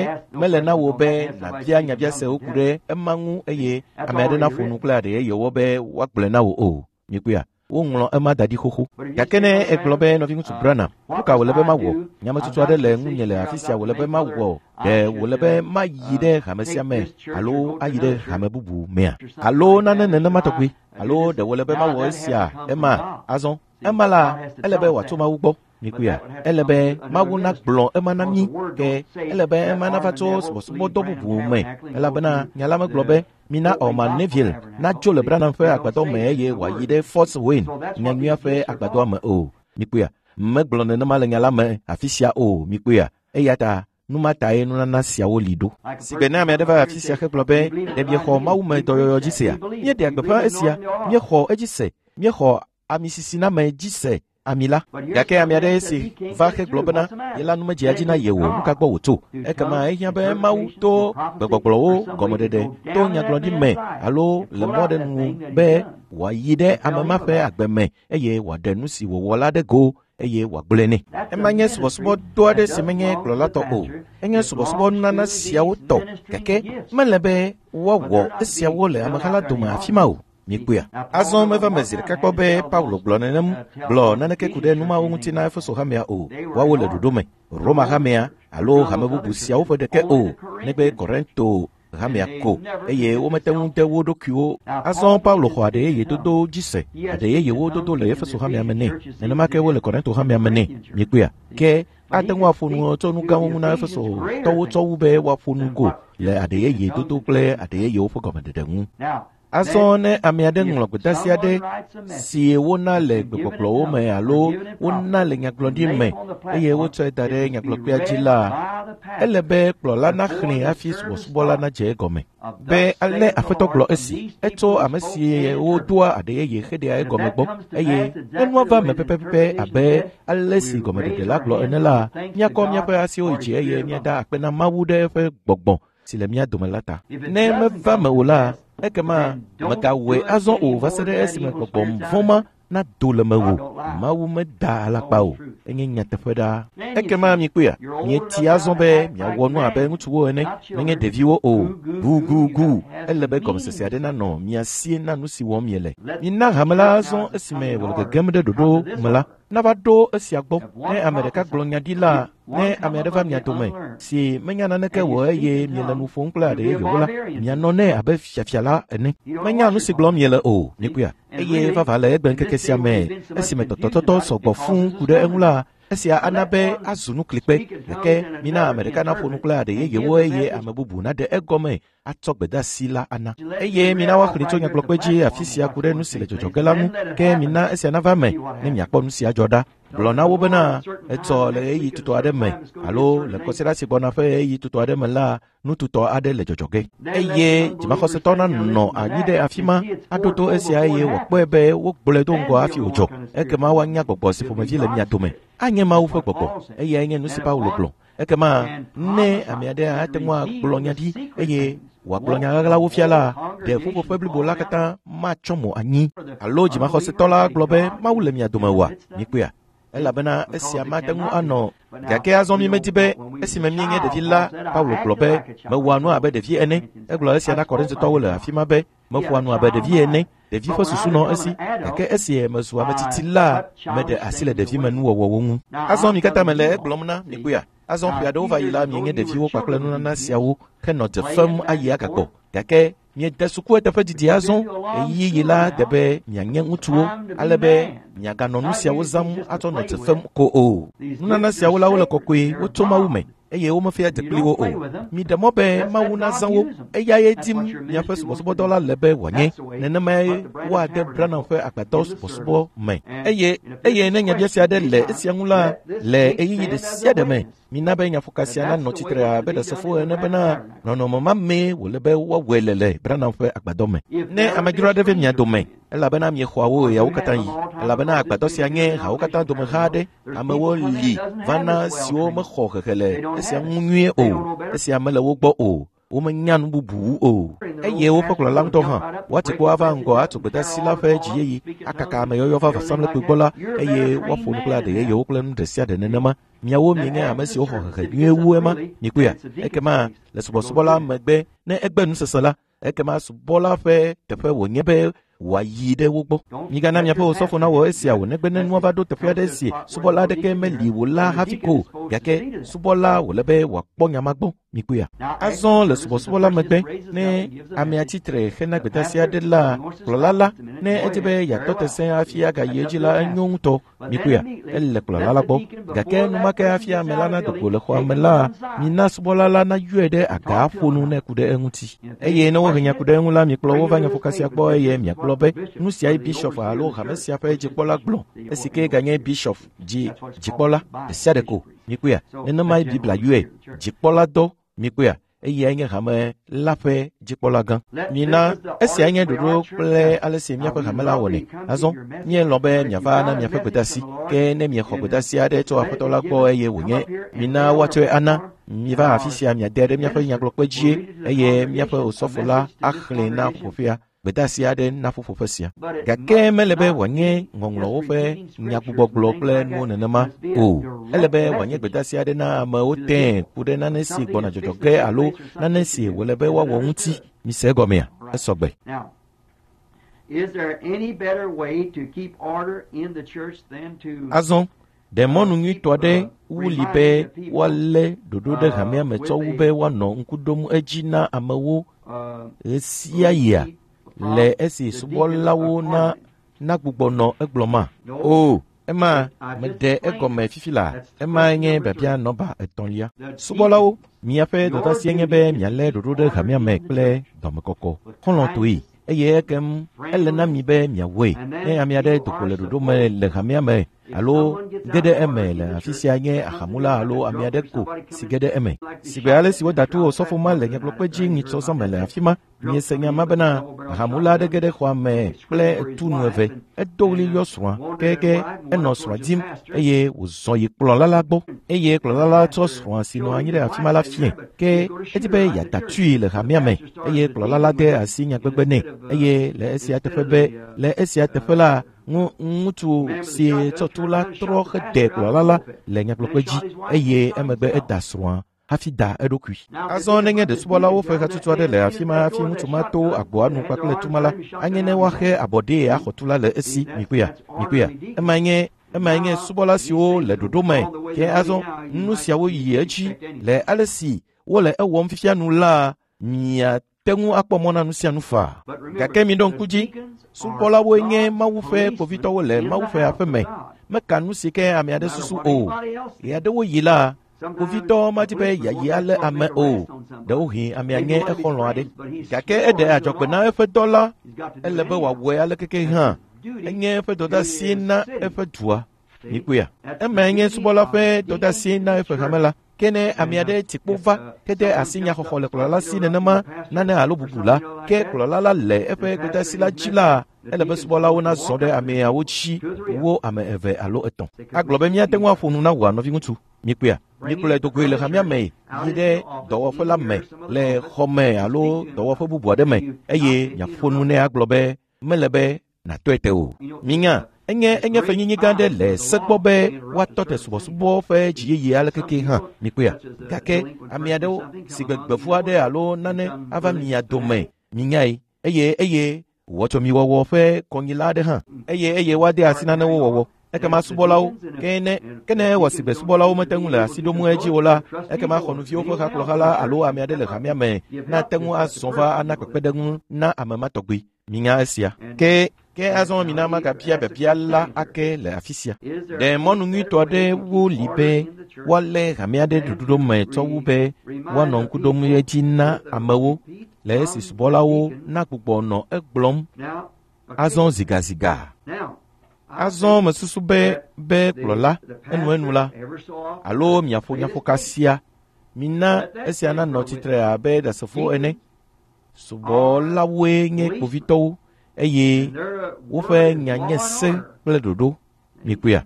na wò be nàbia nyabiasewo ku ɖe ema ŋu eye ame aɖe naƒo nu kple aɖe yeyewo be woagblɔe na wò o nyikuia. Woŋlɔ ema da ɖi xoxo. Gake ne egblɔ be nɔviŋutsu Branham nu ka wòle be mawɔ, nyametutu aɖe le ŋunye le afi sia wòle be mawɔ, ɖe wòle be mayi ɖe hame sia me alo ayi ɖe hame bubu mea alo nane nenema tɔgbi alo ɖe wòle be mawɔ esia ema azɔ ema la ele be wòatso Mawu gbɔ nyikuia. Ele be Mawu nagblɔ ema na mí ke ele be ema nava tso subɔsubɔdɔ bubu me elabena nya la megblɔ be mina Orman Neville nadzo le Branham ƒe agbadɔ me eye wòayi ɖe Fort Wayne nyanyuia ƒe agbadɔa me o nyikuia. Megblɔ nenema le nya la me afi sia o nyikuia. Eya ta numatae nunana siawo li ɖo. Sigbe ne ame aɖe va afi sia hegblɔ be ɖe miexɔ Mawu me dɔyɔyɔ dzi sea, míeɖe gbeƒã esia, míexɔ edzi se, míexɔ ami sisi na me dzi se ami la. Gake ame aɖe si va hegblɔ bena ye la nu medzia dzi na ye o, nu ka gbɔ wòtso. Ekema ehiã be Mawu to gbegbɔgblɔwo gɔmeɖeɖe to nyagblɔɖi me alo le mɔ ɖe nu be wòayi ɖe ame ma ƒe agbe me eye wòaɖe nu si wòwɔ la ɖe go eye wòagblɔe nɛ. Ema nye subɔsubɔdɔ aɖe si menye kplɔla tɔ o. Enye subɔsubɔ nunana siawo tɔ, gake mele be woawɔ esiawo le ameha la dome afi ma o nyikuia. Azɔ meva me zi ɖeka kpɔ be Paulo gblɔ nenem gblɔ naneke ku ɖe numawo ŋuti na Efeso hamea o. Woawo le ɖoɖo me. Roma hamea alo hame bubu siawo ƒe ɖeke o, negbe Korinto hamea ko eye womete ŋu de wo ɖokuiwo. Azɔ Paulo xɔ aɖe yeye dodo dzi se. Aɖe yeyewo dodo le Efeso hamea me nɛ. Nenema ke wole Korinto hamea me nɛ nyikuia. Ke ate ŋu aƒo nu tso nu gãwo ŋu na Efeso tɔwo tsɔwu be woaƒo nu go le aɖe yeye dodo kple aɖe yeyewo ƒe gɔmeɖeɖe ŋu. Azɔ ne ame aɖe ŋlɔ gbedasi aɖe si wona le gbegbɔgblɔwo me alo wona le nyagblɔɖi me eye wotsɔe da ɖe nyagblɔkpea dzi la, ele be kplɔla naxlẽ hafi subɔsubɔla nadze egɔme. Be ale Aƒetɔ gblɔ esi, etso ame si wodoa aɖe yeye xe ɖea egɔme gbɔ eye enua va me pɛpɛpɛpɛ abe ale si gɔmeɖeɖe la gblɔ ene la, míakɔ míaƒe asiwo yi dzi eye míada akpe na Mawu ɖe eƒe gbɔgbɔ si le mía dome la ta. Ne meva me o la, ekema megawɔe azɔ o va se ɖe esime gbɔgbɔ vɔ̃ma nado le mewo. Mawu meda alakpa o. Enye nyateƒe ɖaa. Ekema mikpoa, mieti azɔ be miawɔ nu abe ŋutsuwo ene, menye ɖeviwo o. Gugugu, ele be gɔmesese aɖe nanɔ miasie na nu si wɔm miele. Mina hame la azɔ esime wòle gegem ɖe ɖoɖo me la, nava ɖo esia gbɔ. Ne ame ɖeka gblɔ nya ɖi la, ne ame aɖe va mia dome si menya naneke wɔ eye miele nu ƒom kple aɖe yeyewo la, mianɔ nɛ abe fiafia la ene. Menya nu si gblɔm miele o, nikoa. Eye vava le egbe ŋkeke sia me, esime tɔtɔtɔtɔ sɔgbɔ fũu ku ɖe eŋu la, esia ana be azu nu klikpe, gake mina ame ɖeka naƒo nu kple aɖe yeyewo eye ame bubu naɖe egɔme atsɔ gbedasi la ana. Eye mina woaxlẽ tso nyagblɔkpe dzi afi sia ku ɖe nu si le dzɔdzɔge la ŋu, ke mina esia nava me ne miakpɔ nu sia dzɔ ɖa. Gblɔ na wo bena etsɔ le ɣeyiɣi tutɔ aɖe me alo le kɔsiɖa si gbɔna ƒe ɣeyiɣi tutɔ aɖe me la, nututɔ aɖe le dzɔdzɔge. Eye dzimaxɔsetɔ nanɔ anyi ɖe afi ma aɖoɖo esia eye wòakpɔe be wogblɔe do ŋgɔ hafi wòdzɔ. Ekema woanya gbɔgbɔ si ƒomevi le mia dome. Anye Mawu ƒe gbɔgbɔ, eye enye nu si Paulo gblɔ. Ekema ne ame aɖe ate ŋu agblɔ nya ɖi eye wagblɔ nya ɣaɣlawo fia la, ɖe ƒuƒoƒe blibo la katã matsɔ mo anyi. Alo dzimaxɔsetɔ la gblɔ be Mawu le mia dome oa, mikpɔea. Elabena esia mate ŋu anɔ, gake azɔ mi medi be esime mienye ɖevi la, Paulo gblɔ be mewɔa nu abe ɖevi ene. Egblɔ esia na Korintotɔwo le afi ma be meƒoa nu abe ɖevi ene. Ɖevi ƒe susu nɔ esi, gake esi mezu ametsitsi la, meɖe asi le ɖevi me nuwɔwɔwo ŋu. Azɔ mi katã mele egblɔm na mikpɔea. Azɔ ƒe aɖewo va yi la, mienye ɖeviwo kpakple nunana siawo henɔ dze fem ayi agagbɔ, gake miede suku eteƒe didi azɔ, ɣeyiɣi la de be mianye ŋutsuwo, ale be miaganɔ nu siawo zam atsɔ nɔ dze fem ko o. Nunana siawo la wole kɔkɔe, wotso Mawu me, eye womefia dze kpli wo o. Miɖe mɔ be Mawu nazã wo, eyae dim miaƒe subɔsubɔdɔ la le be wòanye, nenemae woade Branham ƒe agbadɔ subɔsubɔ me. Eye ne nyabia sia ɖe le esia ŋu la, le ɣeyiɣi ɖe sia ɖe me, mina be nyaƒoka sia nanɔ tsitre abe ɖesefo ene bena nɔnɔme ma mee wòle be woawɔe le Branham ƒe agbadɔ me. Ne amedzro aɖe ve mia dome, elabena miexɔa wo yawo katã yi, elabena agbadɔ sia nye hawo katã domeha aɖe, amewo li vana siwo mexɔ hehe le esia ŋu nyuie o, esia mele wo gbɔ o, womenya nu bubu o. Eye woƒe kplɔla ŋutɔ hã, woate kpo ava ŋgɔ atso gbedasi la ƒe dziyeyi, akaka ameyɔyɔ va vasamlekpui gbɔ la, eye woaƒo nu kple aɖeyeyewo kple nu ɖe sia ɖe nenema. Miawo mienye ame siwo xɔ hehe nyuie wu ema, mikpɔea. Ekema le subɔsubɔ la megbe, ne egbe nusese la, ekema subɔla ƒe teƒe wònye be wòayi ɖe wo gbɔ. Migana miaƒe osɔfo nawɔ esia o, negbe ne nua va ɖo teƒe aɖe si subɔla aɖeke meli wò la hafi ko, gake subɔla wòle be wòakpɔ nyama gbɔ, mikpɔea. Azɔ le subɔsubɔ la megbe, ne amea tsitre hena gbedasi aɖe la, kplɔla la, ne edi be yatɔ te sẽ hafi agayi edzi la, enyo ŋutɔ, mikpɔea. Ele kplɔla la gbɔ, gake numake hafi ame la naɖo go le xɔa me la, mina subɔla la nayɔe ɖe aga aƒo nu ne ku ɖe eŋuti. Eye ne wohe nya ku ɖe eŋu la, mikplɔ wo va nyaƒoka sia gbɔ, eye miagblɔ be nu siae bishɔp alo hame sia ƒe dzikpɔla gblɔ, esi ke ganye bishɔp dzikpɔla ɖe sia ɖe ko, mikpɔea. Nenemae Biblia yɔe, dzikpɔla dɔ, mikpɔea. Eyae nye hame la ƒe dzikpɔla gã. Mina esia nye ɖoɖo kple ale si míaƒe hame la wɔnɛ. Azɔ míelɔ̃ be miava na miaƒe gbedasi, ke ne miexɔ gbedasi aɖe tso aƒetɔ la gbɔ eye wònye mina woatsɔe ana, miva afi sia miade ɖe miaƒe nyagblɔkpe dzie, eye miaƒe osɔfo la axlẽ na ƒoƒea gbedasi aɖe na ƒuƒoƒe sia. Gake mele be wòanye ŋɔŋlɔwo ƒe nyagbugbɔgblɔ kple nuwo nenema o. Ele be wòanye gbedasi aɖe na amewo tẽ ku ɖe nane si gbɔna dzɔdzɔge alo nane si wòle be woawɔ ŋuti. Mise egɔmea, esɔgbe. Azɔ, ɖe mɔnu nyuitɔ aɖe wuli be woalé ɖoɖo ɖe hamea me tsɔ wu be woanɔ ŋku ɖom edzi na amewo ɣe sia ɣia le esi subɔlawo na gbugbɔ nɔ egblɔ ma. O, ema meɖe egɔme fifi la, ema nye biabia nɔba etɔ̃lia. Subɔlawo, miaƒe dɔdasi nye be mialé ɖoɖo ɖe hamea me kple dɔmekɔkɔ xɔlɔ̃tɔe, eye ekem ele na mi be miawɔe. Ne ame aɖe do ko le ɖoɖo me le hamea me alo ge ɖe eme le afi sia nye ahamula alo ame aɖe ko si ge ɖe eme. Sigbe ale si woda to osɔfo ma le nyagblɔkpe dzi nyitsɔzɔ me le afi ma, miese nya ma bena ahamula aɖe ge ɖe xɔa me kple etu nu eve, edo ɣli yɔ srɔ̃a, keke enɔ srɔ̃a dim, eye wòzɔ yi kplɔla la gbɔ, eye kplɔla la tsɔ srɔ̃a si nɔ anyi ɖe afi ma la fiẽ, ke edi be yeadatui le hamea me, eye kplɔla la de asi nyagbegbe nɛ, eye le esia teƒe la, ŋutsu si tsɔtu la trɔ hede kplɔla la le nyagblɔkpe dzi, eye emegbe eda srɔ̃a hafi da eɖokui. Azɔ nenye ɖe subɔlawo ƒe hatutu aɖe le afi ma hafi ŋutsu ma to agboa nu kpakple tuma la, anye ne woaxe abɔde axɔtu la le esi, mikpɔea. Ema nye subɔla siwo le ɖoɖo me, ke azɔ nu siawo yi edzi le ale si wole ewɔm fifia nu la, miate ŋu akpɔ mɔ na nu sia nu fa. Gake mi ɖo ŋku dzi, subɔlawoe nye Mawu ƒe kpovitɔwo le Mawu ƒe aƒe me, meka nu si ke ame aɖe susu o. Ɣe aɖewo yi la, kpovitɔ madi be yayi alé ame o, ɖewohĩ amea nye exɔlɔ̃ aɖe, gake eɖe adzɔgbe na eƒe dɔ la, ele be wòawɔe ale keke hã, enye eƒe dɔdeasi na eƒe dua, mikpɔea. Eme nye subɔla ƒe dɔdeasi na eƒe hame la, ke ne ame aɖe ti kpo va ke de asi nyaxɔxɔ le kplɔla si nenema nane alo bubu la, ke kplɔla la le eƒe gbedasi la dzi la, ele be subɔlawo nazɔ ɖe ameawo dzi wo ame eve alo etɔ̃. Agblɔ be míate ŋu aƒo nu na wò nɔvi ŋutsu, mikpea mikple dogoe le hamia me yi ɖe dɔwɔƒe la me le xɔ me alo dɔwɔƒe bubu aɖe me eye miaƒo nu ne agblɔ be mele be natɔe te o. Minya enye fenyinyi gã ɖe le se gbɔ be woatɔ te subɔsubɔ ƒe dziyeye ale keke hã mikpea gake ame aɖewo si gbegbefu aɖe alo nane ava mia dome minyae eye wɔtsɔ mi wɔwɔ ƒe kɔnyila aɖe hã eye woade asi nanewo wɔwɔ ekema subɔlawo kene wɔ si be subɔlawo mete ŋu le asi ɖom edzi o la ekema xɔnuviwo ƒe hakplɔhala alo ame aɖe le hamia me na te ŋu azɔ va ana kpekpeɖeŋu na ame ma tɔgbi minya esia ke azɔ mina magabia biabia la ake le afi sia ɖe mɔnu nyuitɔ aɖewo li be woalé hamia ɖe ɖoɖoɖo me tsɔwu be woanɔ ŋku ɖom edzi na amewo le esi subɔlawo na gbugbɔ nɔ egblɔm azɔ zigaziga azɔ mesusu be kplɔla enu la alo miaƒo nyaƒoka sia mina esia nanɔ tsitre abe ɖasefo ene subɔlawoe nye kpovitɔwo eye woƒe nya nye se kple ɖoɖo mikpea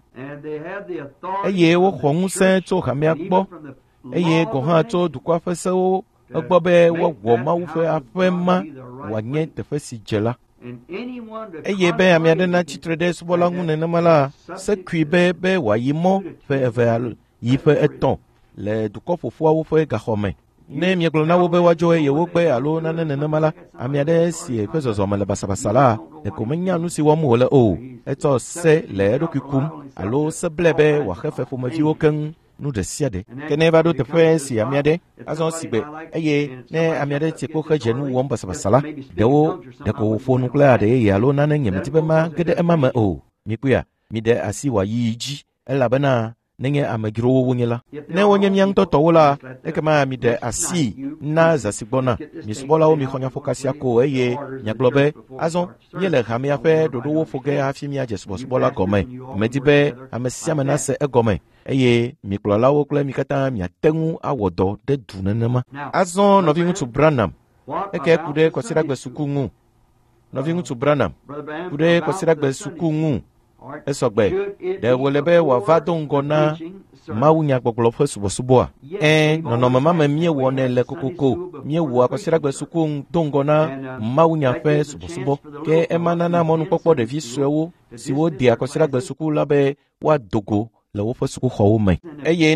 eye woxɔ ŋusẽ tso hamia gbɔ eye gɔ̃ hã tso dukɔa ƒe sewo egbɔ be woawɔ Mawu ƒe aƒe ma wòanye teƒe si dze la eye be ame aɖe na tsitre ɖe subɔla ŋu nenema la sekui be wòayi mɔ ƒe eve alo yi ƒe etɔ̃ le dukɔ ƒoƒoawo ƒe gaxɔ me ne miegblɔ na wo be woadzɔ eye wogbe alo nane nenema la ame aɖe si ƒe zɔzɔme le basabasa la ɖeko menya nu si wɔm wòle o etsɔ se le eɖokui kum alo se ble be wòaxe fe ƒomeviwo keŋ nu ɖe sia ɖe ke ne va ɖo teƒe si ame aɖe azɔ si gbe eye ne ame aɖe ti kpo xe dze nu wɔm basabasa la ɖewo ɖeko ƒo nu kple aɖe eye alo nane nye meti be ma ge ɖe ema me o mikpea mi ɖe asi wòayi dzi elabena nenye amedzrowo wonye la ne wonye mia ŋutɔ tɔwo la ekema mi ɖe asi na zã si gbɔna mi subɔlawo mi xɔ nyaƒoka sia ko eye miagblɔ be azɔ míele hamea ƒe ɖoɖowo ƒo ge hafi míadze subɔsubɔ la gɔme medi be ame sia ame nase egɔme eye mi kplɔlawo kple mi katã miate ŋu awɔ dɔ ɖe du nenema. Azɔ nɔviŋutsu Branham eke ku ɖe kɔsiɖagbe suku ŋu nɔviŋutsu Branham ku ɖe kɔsiɖagbe suku ŋu esɔgbe ɖe wòle be wòava do ŋgɔ na Mawu nyagbɔgblɔ ƒe subɔsubɔa nɔnɔme ma me miewɔ ne le kokoko miewɔ akɔsiɖagbe suku do ŋgɔ na Mawu nya ƒe subɔsubɔ ke ema nana mɔnukpɔkpɔ ɖevi suewo siwo de akɔsiɖagbe suku la be woadogo le woƒe sukuxɔwo me eye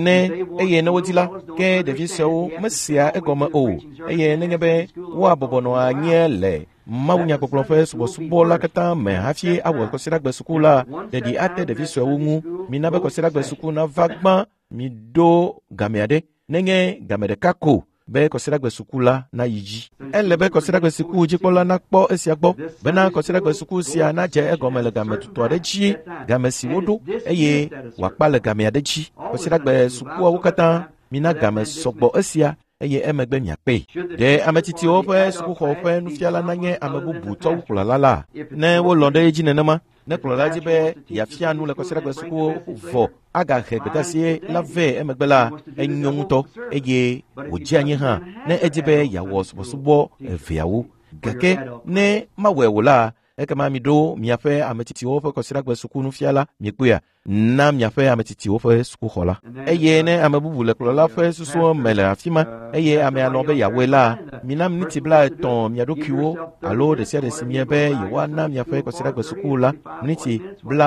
ne wodi la ke ɖevi suewo mesia egɔme o eye nenye be woabɔbɔnɔ anyi le Mawu nyagbɔgblɔ ƒe subɔsubɔ la katã me hafi awɔ kɔsiɖagbe suku la ɖeɖi ate ɖevi suewo ŋu mina be kɔsiɖagbe suku nava gbã mi ɖo game aɖe nenye game ɖeka ko be kɔsiɖagbe suku la nayi dzi ele be kɔsiɖagbe suku dzikpɔla nakpɔ esia gbɔ bena kɔsiɖagbe suku sia nadze egɔme le game tutu aɖe dzi game si woɖo eye wòakpa le game aɖe dzi kɔsiɖagbe sukuawo katã mina game sɔgbɔ esia eye emegbe miakpe ɖe ametsitiwo ƒe sukuxɔ ƒe nufiala nanye ame bubu tɔwu kplɔla la ne wolɔ̃ ɖe edzi nenema ne kplɔla dzi be yeafia nu le kɔsiɖagbe sukuwo vɔ agahe gbedasie la vɛ emegbe la enyo ŋutɔ eye wòdzi anyi hã ne edi be yeawɔ subɔsubɔ eveawo gake ne mawɔe wò la ekema mi ɖo miaƒe ametsitiwo ƒe kɔsiɖagbe suku nufiala mikpea na miaƒe ametsitiwo ƒe sukuxɔ la eye ne ame bubu le kplɔla ƒe susuwo me le afi ma eye ame alɔ be yeawɔe la mina miniti 30 mia ɖokuiwo alo ɖe sia ɖe si mie be yewoana miaƒe kɔsiɖagbe suku la miniti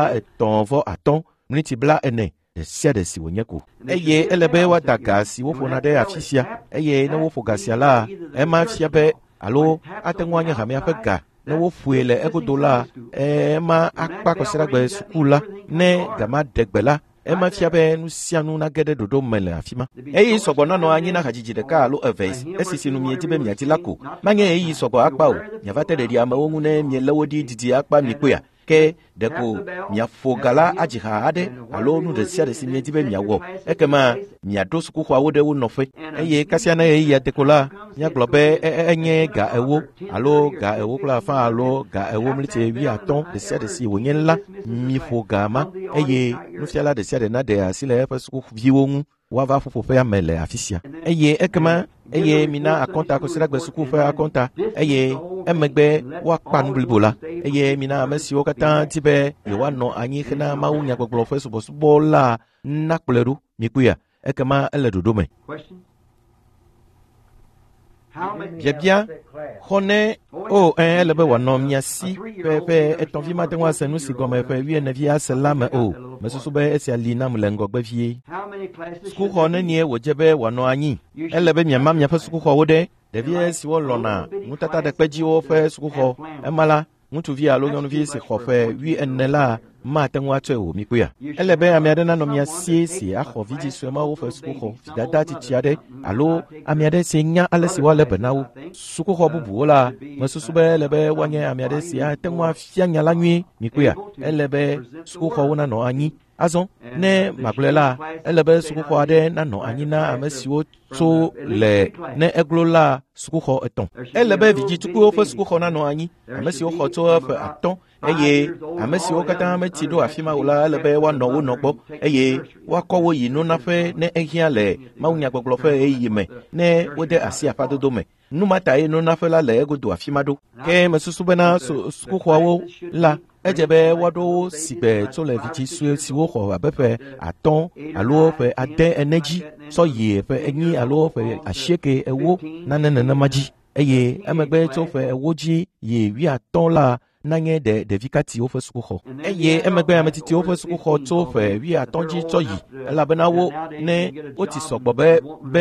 35 miniti 40 ɖe sia ɖe si wònye ko eye ele be woada ga si woƒona ɖe afi sia eye ne woƒo ga sia la ema fia be alo ate ŋu anye hamea ƒe ga ne woƒoe le egodo la ema akpa kɔsiɖagbe suku la ne gama degbe la ema fia be nu sia nu nage ɖe ɖoɖo me le afi ma eye sɔgbɔ nanɔ anyi na hadzidzi ɖeka alo eve esisi nu miedi be miadi la ko manye eyi sɔgbɔ akpa o miava te ɖeɖi amewo ŋu ne miele wo ɖi didi akpa mikpea ke ɖeko miaƒo ga la adzi ha aɖe alo nu ɖe sia ɖe si miedi be miawɔ ekema miaɖo sukuxɔawo ɖe wo nɔƒe eye kasia ne eya deko la miagblɔ be enye ga ewo alo ga ewo kple afã alo ga ewo mliti 15 ɖe sia ɖe si wònye la miƒo ga ma eye nufiala ɖe sia ɖe naɖe asi le eƒe sukuviwo ŋu woava ƒuƒoƒea me le afi sia eye ekema eye mina akɔnta kɔsiɖagbe suku ƒe akɔnta eye emegbe woakpa nu blibo la eye mina ame siwo katã di be yewoanɔ anyi hena Mawu nyagbɔgblɔ ƒe subɔsubɔ la nakplɔe ɖo mikpea ekema ele dodome. Bien, hone o ele be wano miasi pe etonvi matenwa senu si gome pe wi na via selame o mesusu be esia lina mlengo gbe vie sku hone nie wojebe wano anyi ele be miama mia fe sku ho wode de vie si wo lona mutata de peji wo fe sku ho emala mutu via lo nyonu vie si ho fe wi enela ma tenwa twe o mi kuya ele be amiade na no miasi si a ho viji swema wo fe sku ho dada ti tiade alo amiade si nya ale si wale benawo suku ho bubu la mesusu be lebe wanye amiade si a tenwa fia nya la nwi mi kuya elebe suku ho na no anyi azon ne maglela elebe suku ho ade na no anyi na amesiwo to le ne eglola suku ho eton elebe viji tuku fe suku ho na no anyi amesiwo ho to fe aton eye amesiwo kata ameti do afima wala elebe wa no wo no gbo eye wa kowo yi no na fe ne ehia le maunya gboglo fe eyi me ne wode asia fadodo me numata e no na fe la le ego do afima do ke mesusu bena suku ho la ejebe wado sibe to le viti siwo ho abefe aton alo fe ade energy so ye fe enyi alo fe asheke ewo na maji eye emegbe to fe ewoji ye wi aton la nanye de vikati o fe suku ho eye emegbe ametiti o fe suku ho to fe wi atonji to yi la bena wo ne o ti sogbo be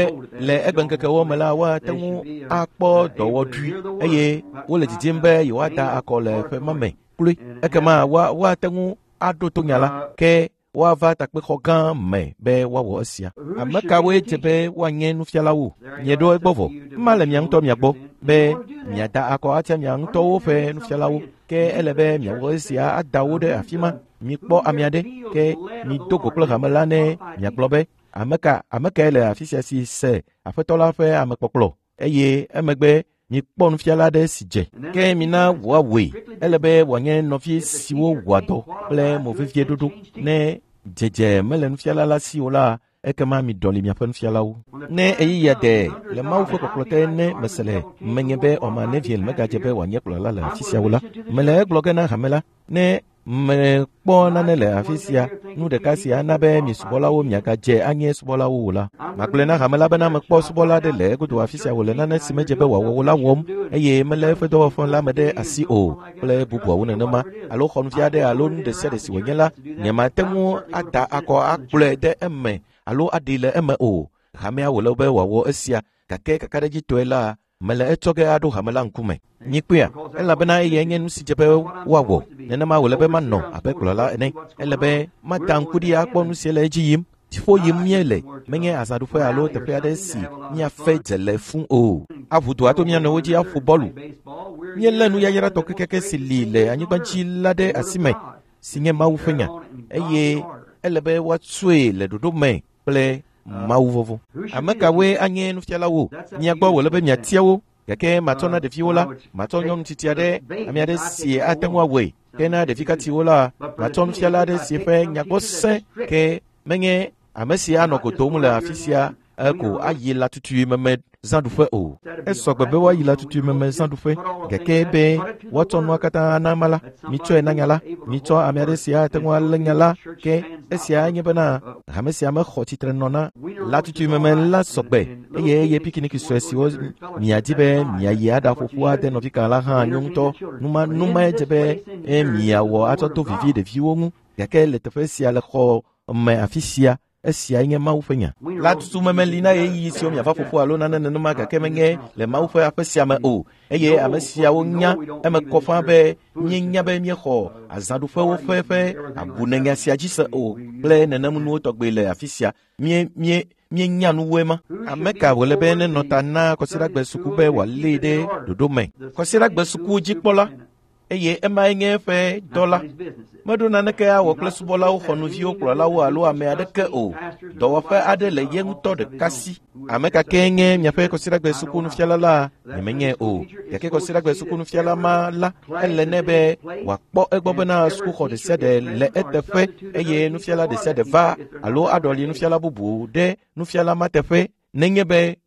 le egbenkeke wo mela wa tenu apo dowo du eye wo le jijimbe yi wa da akole fe mame kule ekema wa tenu ado to nyala ke wa va takpe khogan me be wa wo sia amaka we jebe wa nyenu fialawo nyedo egbovo male miang to miagbo be miada ako atia miang to wo fe nu fialawo ke elebe miawo sia adawode afima mi kpo amiade ke mi dogo kple gamela ne miaglobe amaka ele afisia si se afetola fe amekpoklo eye emegbe mi kpo nu fiala de sije ke mina wa we elebe wanye no fi siwo wado ple mo vivie dodo ne jeje mele nu fiala la si ola ekema mi doli mi afen fiala wo ne eyi ya de le mawu fo koklote ne mesele menyebe o ma ne viel mega jebe wanye klo la la fisia wola mele gloge na hamela ne me kpo na ne le afisia nu de kasia na be mi subola wo mi aka je anye subola wo wola makle na hamela be na me kpo subola de le go do afisia wola na ne simeje be wa wola wom eye mele fe do fon la me de asi o ple bubu wo ne ma alo khon fia de alo nu de se de si wonyela ne ma temu ada ako akple de emme alo adile emme o hamea wola be wa wo asia kake kakadeji toela mele etoge ado hamela nkume nyikpia ela bena ye nyen sijebe wawo nena ma wole be manno abeklola ene elebe matankudi akpo nu sele jiyim tifo yim miele menye azadu fo alo te fe adesi nya fe jele fun o avudu ato nya no ji afubolu miele nu yayira to kekeke silile anyigba jilade asime sinye mawufenya eye elebe watswe le dodo me ple mawuvovo ameka we anye nu fiala wo nya gbo wole be nya tiawo yake matona de fiola matonyo titiade amiade si atenwa we kena de fikati wola maton fiala de si fe nyagose ke menye amesi anokoto mula afisia ko ayila tutu meme zandu fe o esogbe be wa yila tutu meme zandu fe keke be watonwa kata na mala mitwe na nyala mito amiade si atenwa nyala ke esia nyebana amesi ame khoti trenona la tutu meme la sogbe ye pikiniki swesi wo miadibe miayada fofua de novika la ha nyunto numa jebe miawo atoto vivi de viwongu keke le tefesia le kho me afisia esia nye maufenya la tutu meme lina yi si o mi afa fofo alo na ma keke menge le maufe afesia me o eye amesia wonya eme kofa be nyinya be mi kho azadu fe wo fe abunenya sia jise o ple nenam nu togbe le afisia mie nyanu wema ameka wole be ne notana kosira gbe suku be wale de dodome kosira gbe suku jikpola eye ema nge fe dollar maduna neke ya wo klesu bola o khonu vi o kula lawo alo ame adeke o do wa fe ade le yen to de kasi ameka kenye nya fe kosira gbe suku nu fiala la nyemenye o yake kosira gbe suku nu fiala ma la ele nebe wa kpo egbo bena suku kho de se de le etefe eye nu fiala de se de va alo adoli nu fiala bubu de nu fiala matefe nenyebe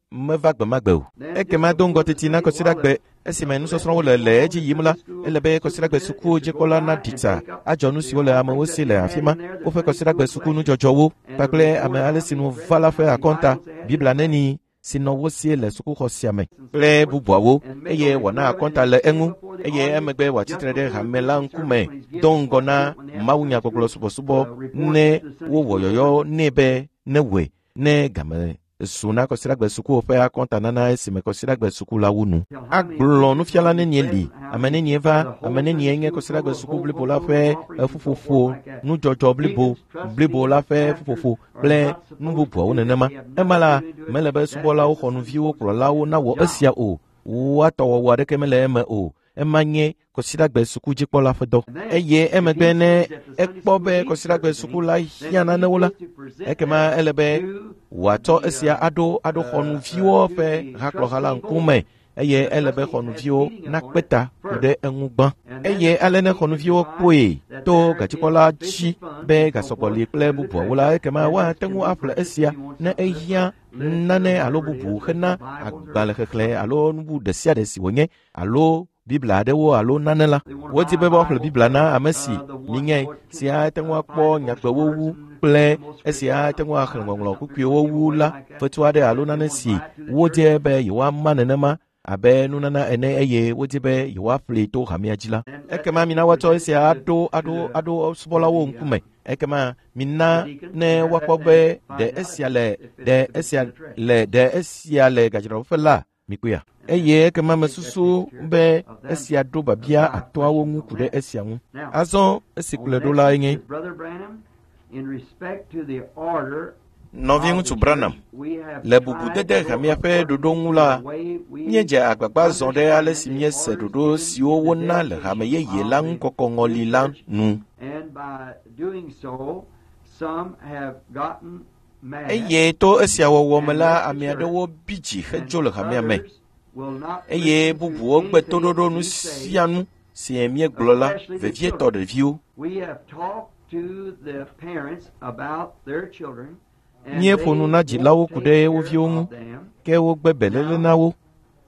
meva gbe magbe o ekema do ŋgɔ teti na kɔsidagbe esime nusɔsrɔ̃wo le edzi yim la ele be kɔsidagbe suku dzikpɔla na ɖita adzɔ nu siwo le amewo si le afi ma woƒe kɔsidagbe suku nudzɔdzɔwo kpakple ame ale si nu va la ƒe akɔnta bibla neni si nɔ wo sie le sukuxɔ sia me kple bubuawo eye wòana akɔnta le eŋu eye emegbe wòatsitre ɖe hame la ŋkume do ŋgɔ na mawunyagbɔgblɔ subɔsubɔ ne wowɔ yɔyɔ nɛ be ne wɔe ne game su na kɔsidagbe suku ƒe akɔnta nana esime kɔsidagbe suku la wu nu agblɔ nufiala nenie li ame nenie va ame nenie nye kɔsidagbe suku blibo la ƒe eƒuƒoƒo nudzɔdzɔ blibo la ƒe ƒuƒoƒo kple nu bubuawo nenema ema la mele be subɔlawo xɔnuviwo kplɔlawo nawɔ esia o woatɔwɔwɔ aɖeke mele eme o ema nye kɔsidagbe suku dzikpɔla ƒe dɔ eye emegbe ne ekpɔ be kɔsidagbe suku la hiã nanewo la ekema ele be wòatsɔ esia aɖo xɔnuviwo ƒe hakplɔha la ŋkume eye ele be xɔnuviwo nakpe ta ɖe eŋu gbã eye ale ne xɔnuviwo kpɔe to gadzikpɔla dzi be gasɔgbɔli kple bubuawo la ekema woate ŋu aƒle esia ne ehiã nane alo bubu hena agbalẽxexlẽ alo nubu ɖe sia ɖe si wònye alo bibla aɖewo alo nane la wodi be woaƒle bibla na ame si minyae si ate ŋu akpɔ nyagbewo wu kple esi ate ŋu axlẽ ŋɔŋlɔ kukuiwo wu la fetu aɖe alo nane si wodie be yewoama nenema abe nunana ene eye wodi be yewoaƒlee to hamea dzi la ekema mina woatsɔ esia aɖo subɔlawo ŋkume ekema mina ne woakpɔ be ɖe esia le gadzraɖoƒe la mikpoea eye ekema mesusu be esia ɖo babia atɔawo ŋu ku ɖe esia ŋu azɔ esi kplɔe ɖo la enye nɔvi ŋutsu Branham le bubudede hamea ƒe ɖoɖo ŋu la míedze agbagba zɔ ɖe ale si míese ɖoɖo siwo wona le hame yeye la ŋu kɔkɔŋɔli la nu eye to esia wɔwɔ me la ame aɖewo bi dzi hedzo le hamea me eye bubuwo gbe toɖoɖo nu sia nu si míegblɔ la vevietɔ ɖeviwo míeƒo nu na dzilawo ku ɖe wo viwo ŋu ke wogbe beléle na wo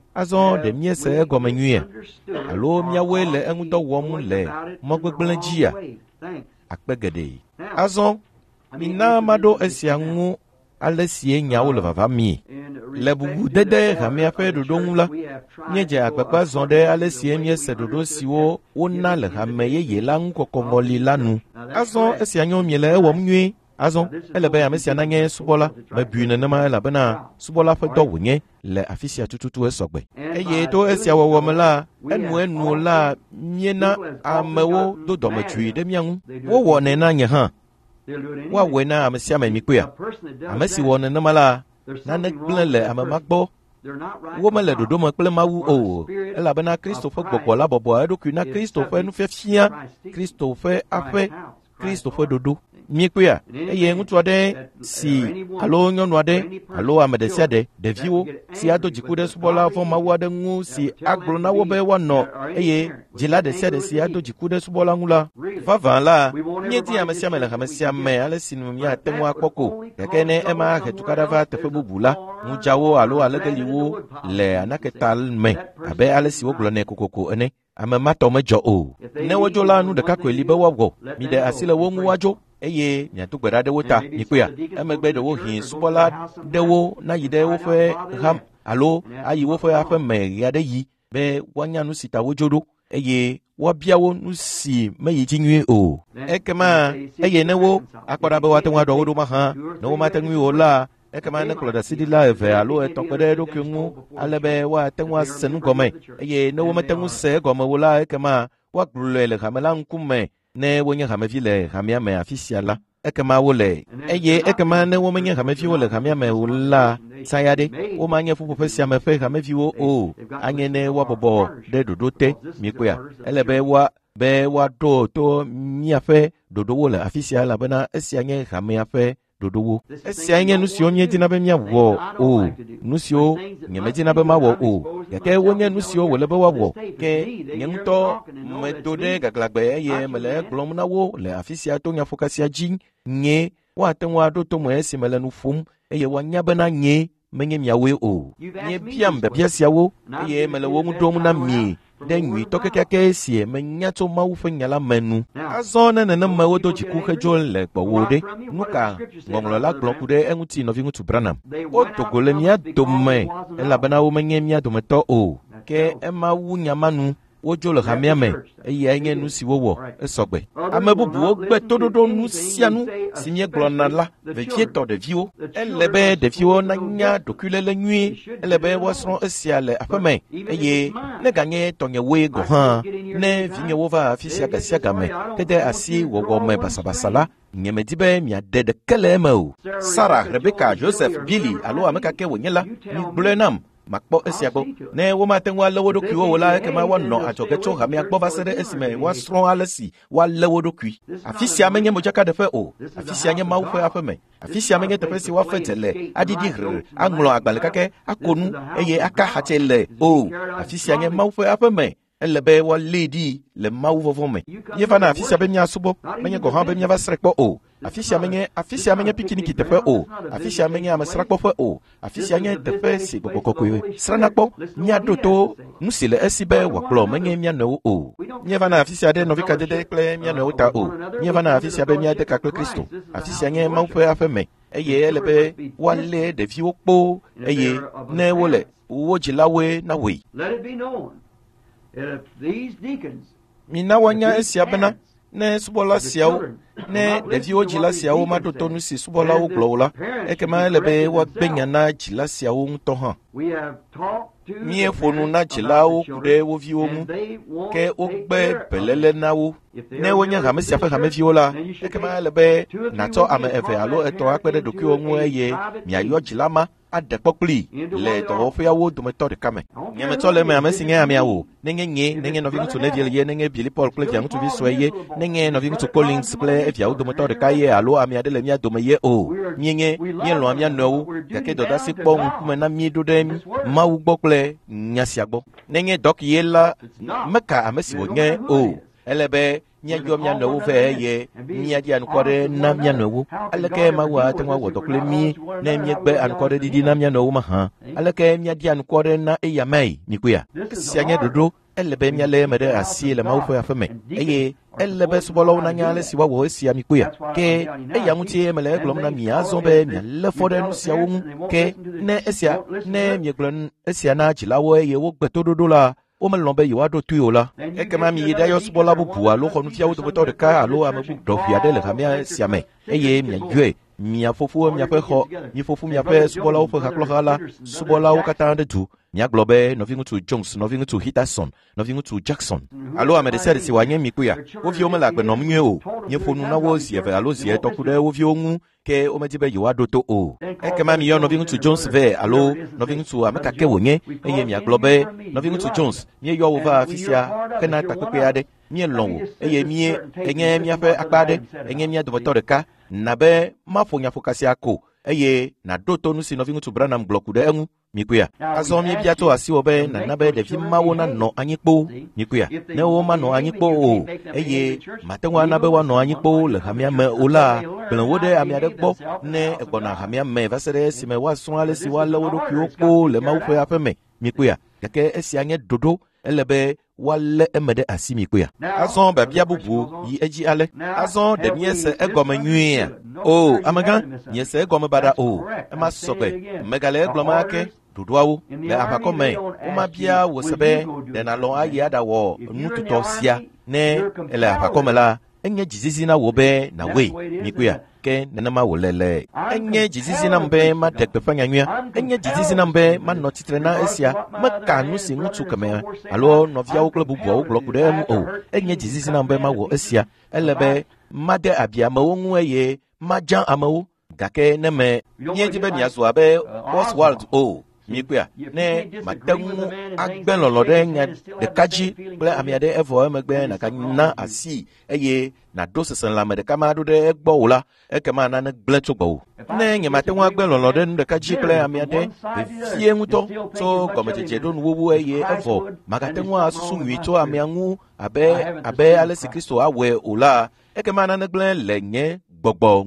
azɔ ɖe míese egɔme nyuia alo míawoe le eŋudɔ wɔm le mɔgbegblẽ dzia akpe geɖe azɔ mina maɖo esia ŋu ale sie nyawo le vava mie le bubudede hamea ƒe ɖoɖo ŋu la míedze agbagba zɔ ɖe ale sie míese ɖoɖo siwo wona le hame yeye la ŋu kɔkɔŋɔli la nu azɔ esia nyɔ miele ewɔm nyuie azɔ ele be ame sia nanye subɔla mebui nenema elabena subɔla ƒe dɔ wònye le afi sia tututu esɔgbe eye to esia wɔwɔ me la enu la miena amewo do dɔmedzoe ɖe mía ŋu wowɔ nɛ na nye hã woawɔe na ame sia ame mikpoea ame si wɔ nenema la nane gblẽ le ame ma gbɔ womele ɖoɖo me kple Mawu o elabena Kristo ƒe gbɔgbɔ la bɔbɔ eɖokui na Kristo ƒe nufiafia Kristo ƒe aƒe Kristo ƒe ɖoɖo míekpea eye ŋutsu aɖe si alo nyɔnu aɖe alo ame ɖe sia ɖe ɖeviwo si ado dziku ɖe subɔla vɔ Mawu aɖe ŋu si agblɔ na wo be woanɔ eye dzila ɖe sia ɖe si ado dziku ɖe subɔla ŋu la vavã la míedi ame sia ame le hame sia me ale si nu míate ŋu akpɔ ko gake ne ema he tukaɖa va teƒe bubu la ŋudzawo alo alegeliwo le anaketa me abe ale si wogblɔ nɛ kokoko ene ame ma tɔ medzɔ o ne wodzo la nu ɖeka koe li be woawɔ miɖe asi le wo ŋu woadzo eye miado gbe ɖa ɖe wo ta mikpoea emegbe ɖewo hĩ subɔla ɖewo nayi ɖe woƒe ham alo ayi woƒe aƒe me ɣe aɖe yi be woanya nu si ta wodzo ɖo eye woabia wo nu si meyi dzi nyuie o ekema eye ne wo akpɔ ɖa be woate ŋu aɖɔ wo ɖo mahã ne womate ŋui o la ekema ne kplɔ ɖasiɖila eve alo etɔ̃ kpe ɖe eɖokui ŋu ale be woate ŋu ase nu gɔme eye ne womete ŋu se egɔme o la ekema woagblɔe le hame la ŋkume ne wonye hamevi le hamea me afi sia la ekema wole eye ekema ne womenye hameviwo le hamea me o la saya ɖe womanye ƒuƒoƒe sia me ƒe hameviwo o anye ne woabɔbɔ ɖe ɖoɖo te mikpoea ele be woaɖo to míaƒe ɖoɖowo le afi sia elabena esia nye hamea ƒe ɖoɖowo esia nye nu siwo míedina be míawɔ o nu siwo nyemedina be mawɔ o gake wonye nu siwo wòle be woawɔ ke nye ŋutɔ medo ɖe gaglagbe eye mele egblɔm na wo le afi sia to nyaƒoka sia dzi nye woate ŋu aɖo to me esi mele nu ƒom eye woanya bena nye menye miawe o nye biam be bia siawo ye mele wo mudom na mi de nwi to kekeke sie menya to mawu fe nyala manu azon na na mawo do jiku kejol le gbowode nuka ngonglo la glokude enguti no vingutu branam o to golemia domme ela bana wo menye mia dometo o ke ema wu nyamanu wojo le hamia me eye nye nu si wowo esogbe amebubu ogbe tododo nu sianu sinye glona la vefie to de viwo elebe de viwo na nya dokulele nwi elebe wosro esia le afame eye ne ganye tonye we go ha ne vinye wova afisia gasia game tede asi wowo me basabasala nyemedibe mia de kelemo Sarah Rebecca Joseph Billy alo ameka ke wonyela ni blenam makpo esiago ne wo matenwa lewodo kwi wo la ke ma wonno ajogecho ha mi akpo vasere esime wa stron alasi wa lewodo kwi afisia menye mojaka de fe o afisia nye ma wo fe afeme afisia menye te fe si wa fetele adidi hre anglo agbale kake akonu eye aka hatele o afisia nye ma wo fe afeme elebe wa lady le ma wo vovome yefa na afisia be nya subo menye go ha be nya vasrekpo o afisia menye pikiniki te fe o afisia menye amasrakpo fe o afisia nye te fe si bokokoko sranakpo nya doto musile esibe waklo menye mia no o nyeva na afisia de novika de kle mia no ta o nyeva na afisia be mia de kakle Kristo afisia nye ma fe afeme eye elebe wale de fi okpo eye ne wole wo jilawe na we Let it be known that if these deacons mina wanya esiabena ne subola siawo ne devio jila siawo madoto nu si subola wo glola ekema lebe wa benya na jila siawo nto ha we have talked to mie fonu na jila wo kude wo viwo mu ke ogbe belele na wo ne wonya ha mesia fa ha me viola ekema lebe na to ame eve alo eto akpede dokio mu eye mia yo jila ma adekpokli le to fia wo do meto de kame nye meto le me amesinge amiawo nenge no vingu to le ye nenge Billy Paul ple via to vi soye nenge no vingu to Collins ple via do meto de kaye alo amia de le mia do meye o nye lo amia no yake do da sikpo nkume na mi do dem ma wu gbokle nyasi agbo nenge dok yela meka amesi wonye o elebe nya jo mia no ve ye nya di ankore na mia no aleke ma wa tenwa wo dokle mi na mi gbe ankore didi na mia no ma ha aleke mia di ankore na e ya mai mi kuya sia nya dodo elebe mia le mede asie le ma wo fa feme eye elebe subolo na nya le siwa wo sia mi kuya ke e ya mutie mele glom na mi azombe mi le fode no sia wo ke ne esia ne mi glon esia na chilawo ye wo gbe tododo la o me lombe yo ado tuyola e kema mi da yo subola bu bua lo khonu fia wo to de ka alo amabu do fia de le kamia siame eye mi jwe mi afofu mi ape kho mi fofu mi ape subola o fa klokala subola o katande tu mi aglobe no vingu to Jones no vingu to Hitterson no vingu to Jackson alo amede sere si wanye mi kuya o vi o me la gbe no mnwe o mi fonu na wo si eve alo si e to kude o vi ongu ke o metibe yo ado to o e kema mi yo no vingu to Jones ve alo no vingu to ameka ke wonye eye mi aglobe no vingu to Jones mi yo over afisia kana takpe ade mi lonwo eye mi enye mi afa akpade enye mi adoto de ka nabe mafonya fokasi ako eye na doto nu si no vingu to Branham blokude engu mikuya azo mi biato asi obe na nabe de fi mawo na no anyikpo mikuya ne wo ma no anyikpo o eye matenwa nabe wa no anyikpo le hamia me ola belen wode amia de gbo ne egbona hamia me vasere si me wa so ale si wa le wodo kwo le mawo fe afeme mikuya keke esi anye dodo elebe wale emede asi mikuya azo ba bia bubu yi eji ale azo de miese egome nwia o amaga miese egome bada o ema sobe megale gloma ake dodoawo le apakome o ma bia wo sebe de na lo ayi ada wo nututo sia ne ele apakome la enye jizizi na wo be na we mikuya ke nenema wo lele enye jizizi na mbe ma dekpe fanya nwia enye jizizi na mbe ma no titre na esia ma kanu si ngutu kame alo no via wo club bo wo block de mu o enye jizizi na mbe ma wo esia elebe ma de abia ma wonwu eye ma jan amawo gake ne me nye jibe ni aso abe Oswald o mikuya ne matengu agbelolo de nya de kaji ple amiade evo emegbe na kana asi eye na dosesen la me de kamado de egbo wula ekema na ne gbleto gbo ne nya matengu agbelolo de kaji ple amiade fie nguto so komejeje don wowo eye evo magatengu asusu nwito amiangu abe Alesi Kristo awe ula ekema na ne gle lenye gbogbo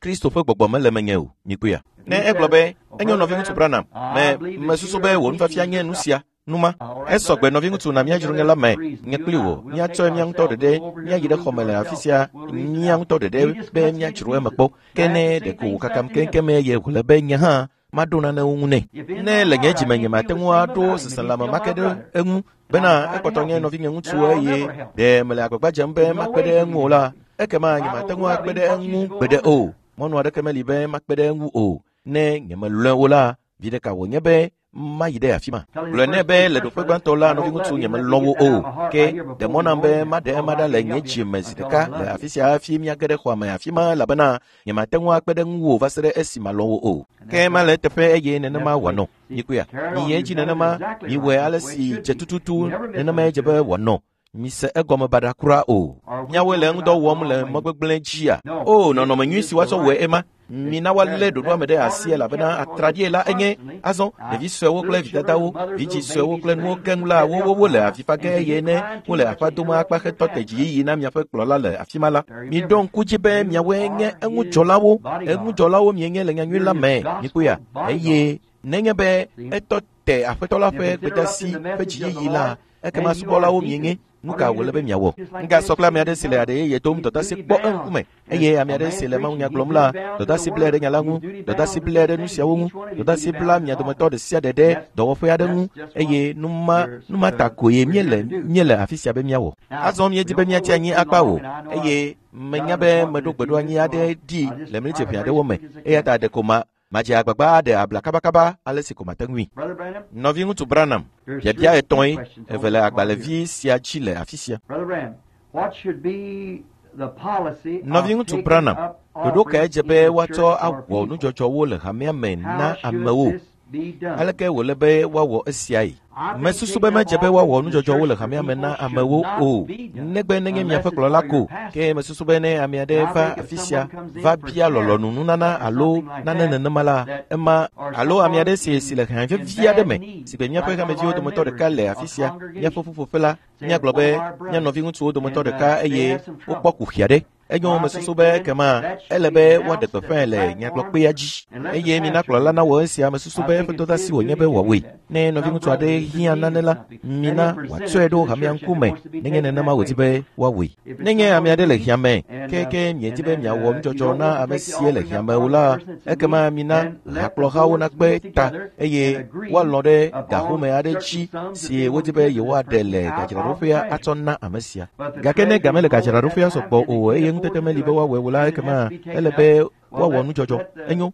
Christopher gbogbo me le menye o mikuya ne eglo be enyo no vingu Branham me susu be won fa fia nye nusia numa esogbe no vingu na mia juru ngela me nyekliwo nya cho mia ngto de nya yide khomele afisia nya ngto de be nya juru makpo kene de ku kakam kenke me ye kule be nya ha maduna na ungune ne le ngeji menye matenwa do sisalama makede enu bena ekotonye no vingu ye de mele agbagba jambe makede ngola ekema nya matenwa akpede enu bede o mono ada kemeli be makpede enu o ne nyemelwe ola vide ka wonye be ma yide afima le ne be le do pegban tola no vingu tu nyemelwo o ke de monambe ma de ma da le nyeji mezideka le afisia afimi agede kwa ma afima labana nyematenwa akpede enu o vasere esima lowo o ke ma le tepe eye ne ma wano yikuya ni yeji ne ma iwe alesi jetututu ne ma ejebe wano mise egome badakura o nyawe le ndo wom le mogbegblen jia o no no manyusi waso we ema mina wale do do mede asie la bena atradie la enye azon de vi so wo kle vitata wo vi ji so wo kle no kenla wo le afifa ke ye ne wo le afa do ma akpa ke to teji yi na mi afa klola le afima la mi don kujibe mi awe enye enwu jolawo mi enye le nyanyu la me ni kuya eye nenye be etote afetola fe petasi peji yi la ekema subola wo mi enye muka wole be miawo nga sokla mi ade sile ade ye tom tota si bo enkume eye ami ade sile ma nya glomla tota si blede nya langu tota si blede nu sia wo tota si bla mi ado meto de sia dede do wo fe ade mu eye numa takoye miele afisia be miawo azon ye jibe mi achi anyi akpa wo eye menya be medo gbedo anyi ade di le mi chefi ade wo me eye ta de koma maji agbagba de abla kabakaba alesi koma tangwi no vingu tu Branham ya bia eton evele agbalevi sia chile afisia no vingu tu Branham dodo ka ejebe wato agwo nu jojo wo le hamia men na amewo aleke wole be wawo esiai mesusu be majebe wawo nu jojo wo le hamia men na amewo o negbe nenge mi afeklo lako ke mesusu be ne amiade fa afisia va bia lolonu nunana alo nanene mala ema alo amiade si le kan via de me si be mi afeka me dio de moto de kale afisia nya fofu fela nya globe nya no vingu tu de moto de ka eye o poku hiade enyo mesusu be kema elebe wa de pefele nya globe aji eye mi na klola na wo sia mesusu be fetota si wonye be wawe ne no vingu tu ade hia nanela mina watwedo hamia nkume nenge ne nama wotibe wawe nenge amiade le hiame keke nyejibe mia wo mjojo na amesie le hiame ula ekema mina haklo hawo na gbe ta eye walode gahume ade chi si wotibe ye wa dele gajira rofia atonna amesia gakene gamele gajira rofia sokpo o eye ntete libe wawe ula ekema elebe wa nu jojo enyo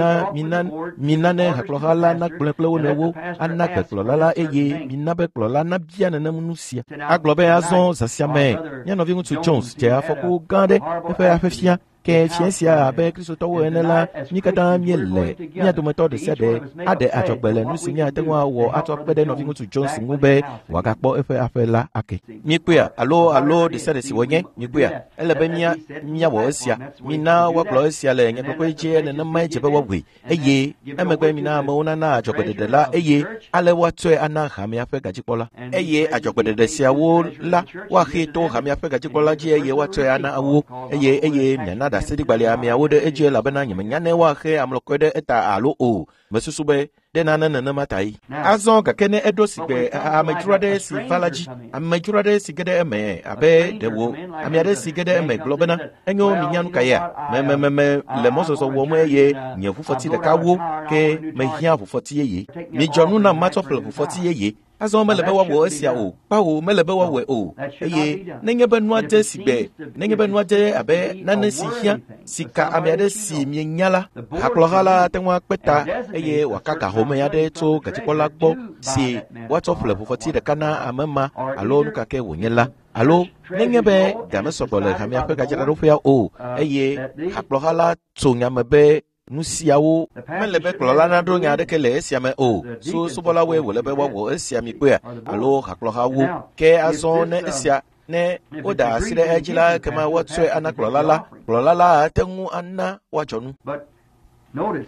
mina ne haklohala na kple wonewo anaka klolala eye mina be klola na bia na munusia aglobe azon zasiame nya no vingu tu Jones je afoku gande efe afefia ke fiensia abe Kristo to enela nikata miele nya to meto de sede ade achogbele nu sinya tenwa wo atokpede no vingu tu Jones ngube wagakpo efe afela ake mikua alo de sede si wonye mikua elebe mia wo esia mina wa klo esia le nya klo eje ne na ma eje be wawe eye emegbe mina ma ona na achogbede de la eye ale watwe ana hami afe gajipola eye achogbede de sia wo la wa hito hami afe gajipola je eye watwe ana awo eye miana da sidi gbali amia wode eje labana nyemenya ne wa he amlokode eta alo o mesusube de na matai azon ka kene edo sigbe amejurade si falaji amejurade sigede eme abe dewo amiade sigede eme globena enyo minyanu kaya me le moso so wo ye nyefu foti de kawo ke mehia fofoti ye mi jonu na macho fofoti ye azon melebe wa wo sia o pawo melebe wa we o eye nenye benu ade sigbe nenye benu ade abe nane si hia sika amiade si minyala haklohala tenwa peta eye wakaka home yade to katikola gbo si wato flevo foti de kana amema alo nukake wonyela alo nenye be game sobole kami afeka jara rofia o eye haklohala to nyamebe nusiawo melebe klola na do nya de kele siame o so sobola we wolebe wo siami pe alo hakloha wo ke azon ne sia ne oda asire ejila kama watwe anaklola tengu anna wachonu But notice,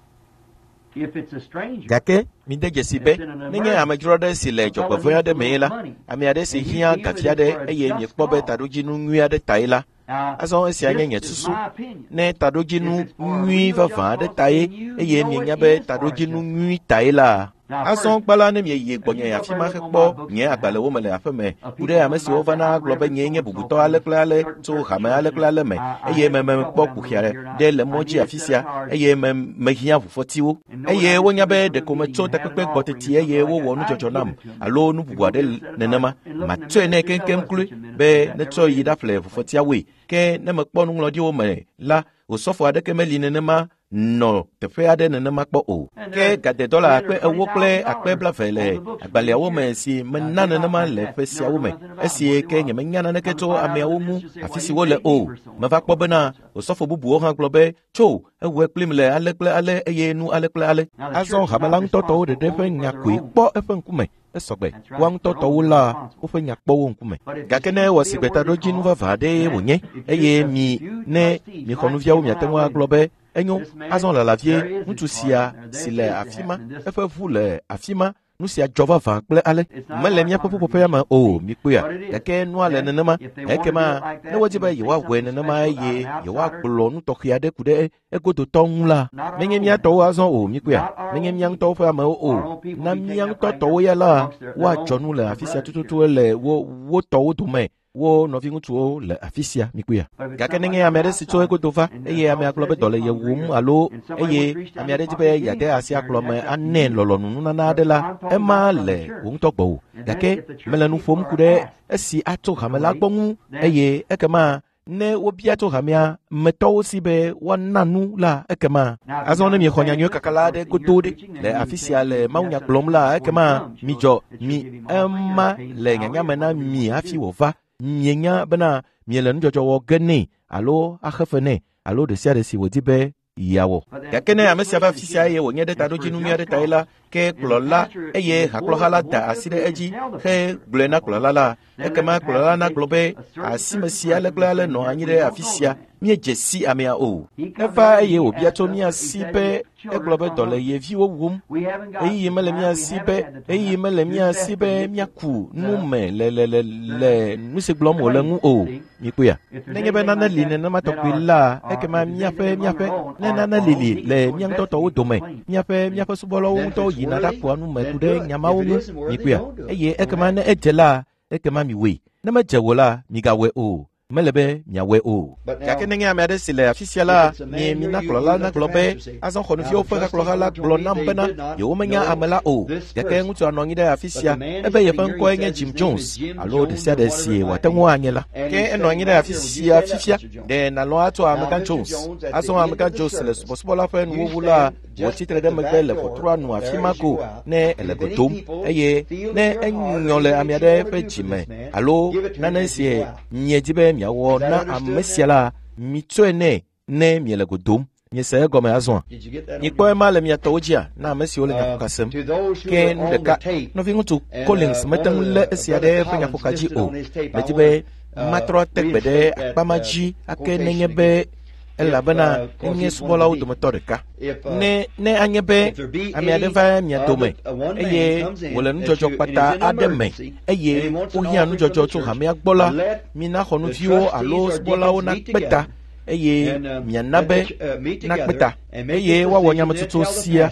if it's a stranger, gake mi de jesibe ninge amajurode sile jokofo ya de meela ami ade se hia gafia de eye mi kpobe taruji nu nwi ade taila azon esia nye susu ne tadoginu nyui vava de tae eye mienya be tadoginu nyui tae la azon kpala ne ye gbonya ya fi ma kpo nye agbale wo mele afeme ude amesi wo vana globe nye bubuto ale to hame ale me eye meme kpo kuhiare de le moji afisia eye me hia fufotiwo eye wonya be de kometo takpe gboteti eye wo wonu jojonam alo nu bubuade nenema ma tse ne kenkem klu be ne to yida fle fufotia we ke ne me kpo nu nglodi wo me la osofo ade ke meli nenema no tefe ade nenema kpo o ke gade dola akpe ewo kple akpe blafele agbale awo me si menna nenema le fesia wo me esi ke nye menyana ne keto ame awo mu afisi wo le o me va kpo bena osofo bubu o han globe cho ewe kplim le ale eye nu ale azon hamalang toto de defe nya ku kpo efe nkume esogbe wang toto wula ofe nya kpo wo nkume gakene wasibeta do jinu va vade wonye eye mi khonu via wo miatenwa globe enyo azon la vie mutusia sile afima efe vule afima nusia jova va kple ale mele mia popo ya ma o mi kuya yake nu ale nenema ekema ne wajiba yiwa we nenema ye yiwa kplo nu tokia de kude egodo tonla menye mia to azon o mi kuya menye mia to fa ma o na mia to ya la wa jonu le afisia tututu le wo to do me wo no vingu tuo le afisia mikuya gakenenge amere sito ego dova eye ame aklobe dole ye wum alo eye amere jibe ya de asia klome anen lolonu na adela ema le wum togbo gake melanu fom kude esi ato hamela gbongu eye ekema ne obia to hamia meto sibe wananu la ekema azone mi khonya nyo kakala de godode le afisia le maunya klom la ekema mijo mi ema le nyanya mena mi afi wova nyenya bana mielen jojo wo gene alo akhafene alo de sia de si wodibe yawo yakene amesia ba fisia ye wonye de tado jinu mi de taila ke klola eye haklohala da asire eji he glena klola la ekema klola na globe asimesia le glala no anyire afisia mi jesi amia o eva eye obiato mi asibe e globe dole ye vi wo wum eye mele mi asibe miaku nume le nuse glomo le ngu o mi kuya nenge be nana line na matokwila ekema miafe nana lili le mianto to dome miafe subolo to yina da kwa nu mekude nyama wo mi kuya eye ekema na ejela ekema mi we na majewola mi gawe o melebe miawe o gakenenge amade sile afisiala ni mina klola na globe azon khonu fi ofa klola la glona mbena yo menya amela o gake ngutu anongi de afisia ebe ye fan ko enye Jim Jones alo de sia de sie watanwo anyela ke enongi de afisia fifia de na lo ato American Jones azon American Jones le possible fa nu wula wo titre de mebele for 3 nu afimako ne elegotom eye ne enyole amiade fe jime alo nanensie nyejibe yawo na amesiala mitwene ne miele godom nyese gome azon ni ko ma le mi atojia na amesi ole nya kasem ke ndeka no vingutu Collins metanle esiade fanya fokaji o lejibe matro tekbede akpamaji akenengebe elabana nye subola u domotorika ne anyebe amiade va miatome eye wole nu jojo pata ademe eye ohia nu jojo to ha me agbola mina khonu viwo alo subola u na peta eye mianabe na peta eye wa wonya mtutu sia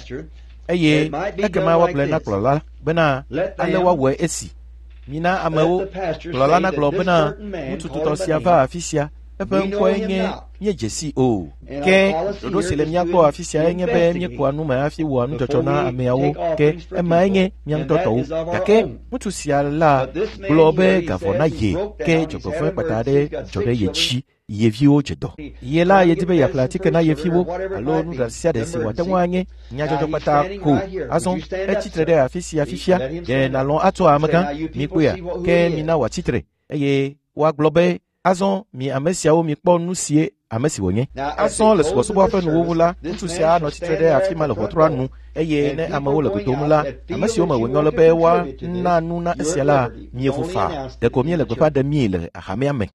eye ekema wa plena klola bena ale wa we esi mina amawo klola na globena mtutu to sia va afisia epe nkwenye nye jesi o ke dodo sele miakpo afisia enye be nye kwa nu ma afi wo anu jojo na ameawo ke ema enye nyantoto yake mutu sia la globe gavona ye ke jogo fo patade jode ye chi ye viwo jedo ye la ye dibe ya pratique na ye fiwo alo nu da sia de si watanwanye nya jojo pata ko azon e titre de afisia de na lon ato amakan mi kuya ke mina wa titre eye wa globe azon mi amesia o mi kpo nusie amesi wonye azon le sobo fa nu wula ntusia no titrede afima le hotro anu eye ne amawo le gotomula amesi o ma wonyo le be wa na nu na esiala mi efufa de ko mi le gba de mi le ahame ame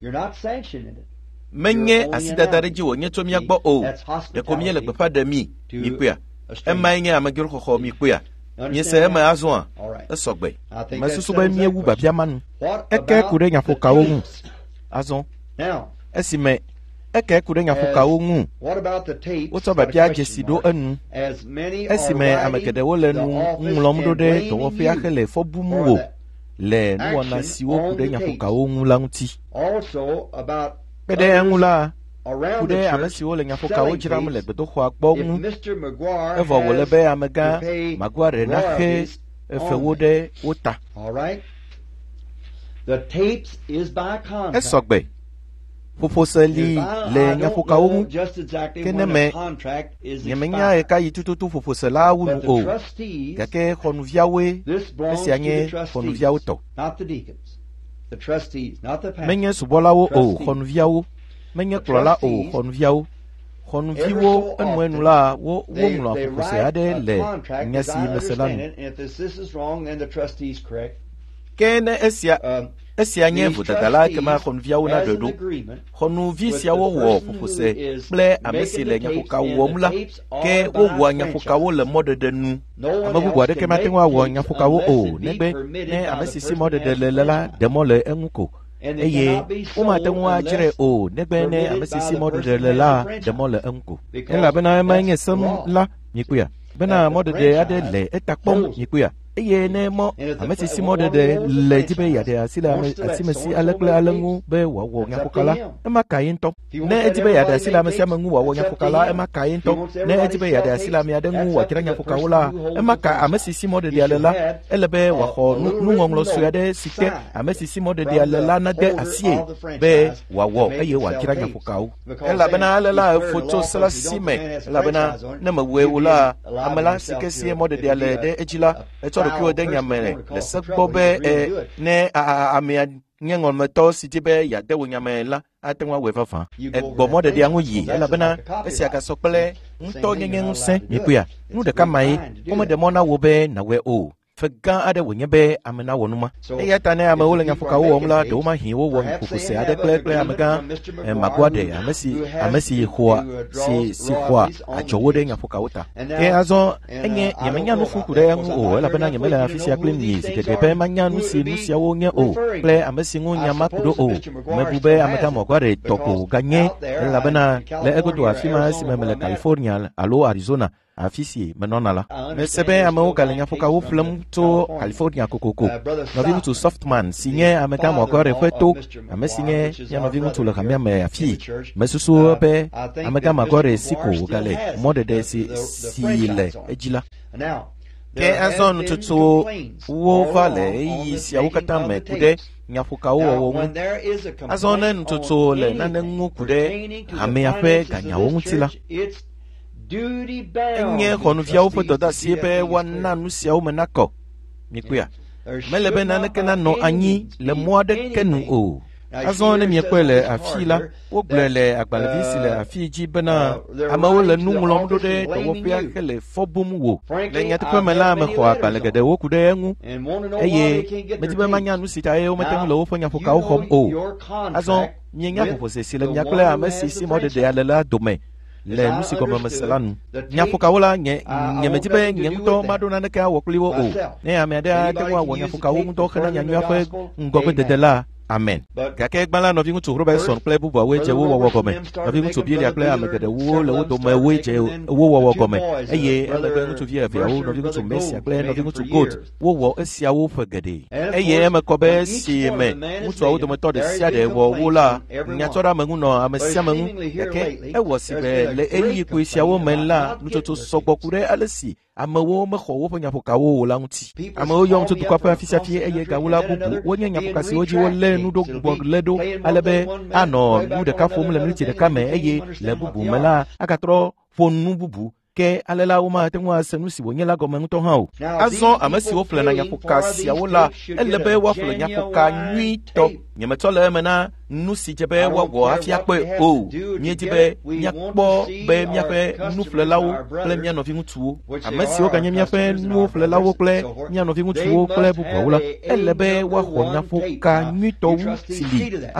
menye asida dareji wonye to mi agbo o de ko mi le gba de mi kuya emanye amagiro kho mi kuya mi se ma azon esogbe masusu ba mi ewu ba bia manu eke kure nya foka wo azon esime eke kude nyafukawo ngu woto babia jesido enu esime amekede wole nu ngulom dode to wofia hele fobumu wo le nu wona siwo kude nyafukawo ngu languti bede ngula kude amesiwo le nyafukawo jiram le bedo khwa gbogun evo wole be amega magware na he efewode wota the tapes is by contract. Esogbe fofoseli le nyafukawo keneme nyemenya eka yitututu fofosela wunu o kake khonuviawe esianye khonuviawo to menye subolawo o khonuviawo menye klola o khonuviawo khonuviwo enwenula wo mula fofose ade le nyasi meselanu kene esia nye vudadala kema khonviawo na dodo khonvi siawo wo fofose ple amesile nyafuka womla ke wo nyafuka wo le mode de nu amagugwa de kema tenwa wo nyafuka wo o negbe ne amesisi mode de lela demole enguko eye uma tenwa jire o negbe ne amesisi mode de lela demole enguko ela bena manye sam la nyikuya bena mode de ade le etakpom nyikuya eye ne mo amesisi mode de le jibe ya de asila asimesi alekle alengu be wawo nyakukala ema kayinto ne ejibe ya de asila amesi amengu wawo nyakukala ema kayinto ne ejibe ya de asila mi adengu wakira nyakukawula ema ka amesisi mode de alela elebe waho nungonglo suade site amesisi mode de alela na de asie be wawo eye wakira nyakukawu ela bena alela foto sala sime ela bena ne mawewula amala sikesi mode de ale de ejila kiwo de nyamere le sekbobe ne amia nyengon meto sitibe ya de nyamela atenwa wefafa egbomo de angu yi ela bena esiaka sokple nto nyengen se mikuya nu de kamai komo de mona wobe na we o fega ade wonyebe amena wonuma eyata ne amewole nyafuka wo omla de uma hi wo won kokose ade kle amega magwade amesi hwa si hwa ajowo de nyafuka wuta azo enye yemenya no fukure ngu o ela bena nyemela afisi akle ni sitete pe manya no si no sia wo nye o kle amesi ngu nyama kudo o mebube ameta magwade toko ganye ela bena le egodo afima si memele California alo Arizona afisi menonala mesebe amewo kalenya fuka wo film to California kokoko novingu to softman sinye ameka mwakore kweto amesinye ya novingu to lakamia me afi mesusu pe ameka mwakore siko gale mode de si ejila ke azon tutu wo vale yisi awukata me kude nyafuka wo azon tutu le nanengu kude ame ape kanyawo mutila enye khonufia upoto da siebe wana nusia umenako mikuya melebe nanekena no anyi le moade kenu o azone miekwele afila woglele agbalvisi le afiji bena amawole numulom dode to wofia kele fobum wo le nyatko mela me khwa kalegede wokude engu eye metibe manya nusita e o metengu lo fonya foka o khom o azon nyenya popose le nyakle amesi mode de alela dome le nusi koma masalanu nyafuka wala nyemetibe nyento madona ne ka wokliwo o ne ameda tewa wonyafuka wo ndo khana nyanyu afa ngobe dedela amen kake gbala no vingu to Robertson play buba weje wo gome no vingu to bieli akle amegede wo le wo do me weje wo gome eye emebe to via via wo no vingu to Messi akle no vingu to goat wo esia wo fagede eye emekobe si me mutu wo do meto de sia de wo la nyatora mangu no amesia mangu kake e wo sibe le eyi ku sia wo menla nutoto sogbokure alesi amawo me khowo ponya pokawo languti amawo yom to tukwa afisa fie eye gawula bubu wonya nyapoka si oji wolle nudo gbogledo alebe ano nu de ka fomule militi de kame eye le bubu mala akatro fonu bubu ke alela uma tenwa senusi wonyela gomen to hao azo amasi wo fle na nyapoka sia wola elebe wo fle nyapoka nwito nyemetole mena nusi jebe wo afia pe o nyejibe nyakpo be miape nu fle lawo ple mia no vingu tuo amasi wo kanya miape nu fle lawo ple mia no vingu tuo ple bubu wola elebe wo nyapoka nwito wu sili azo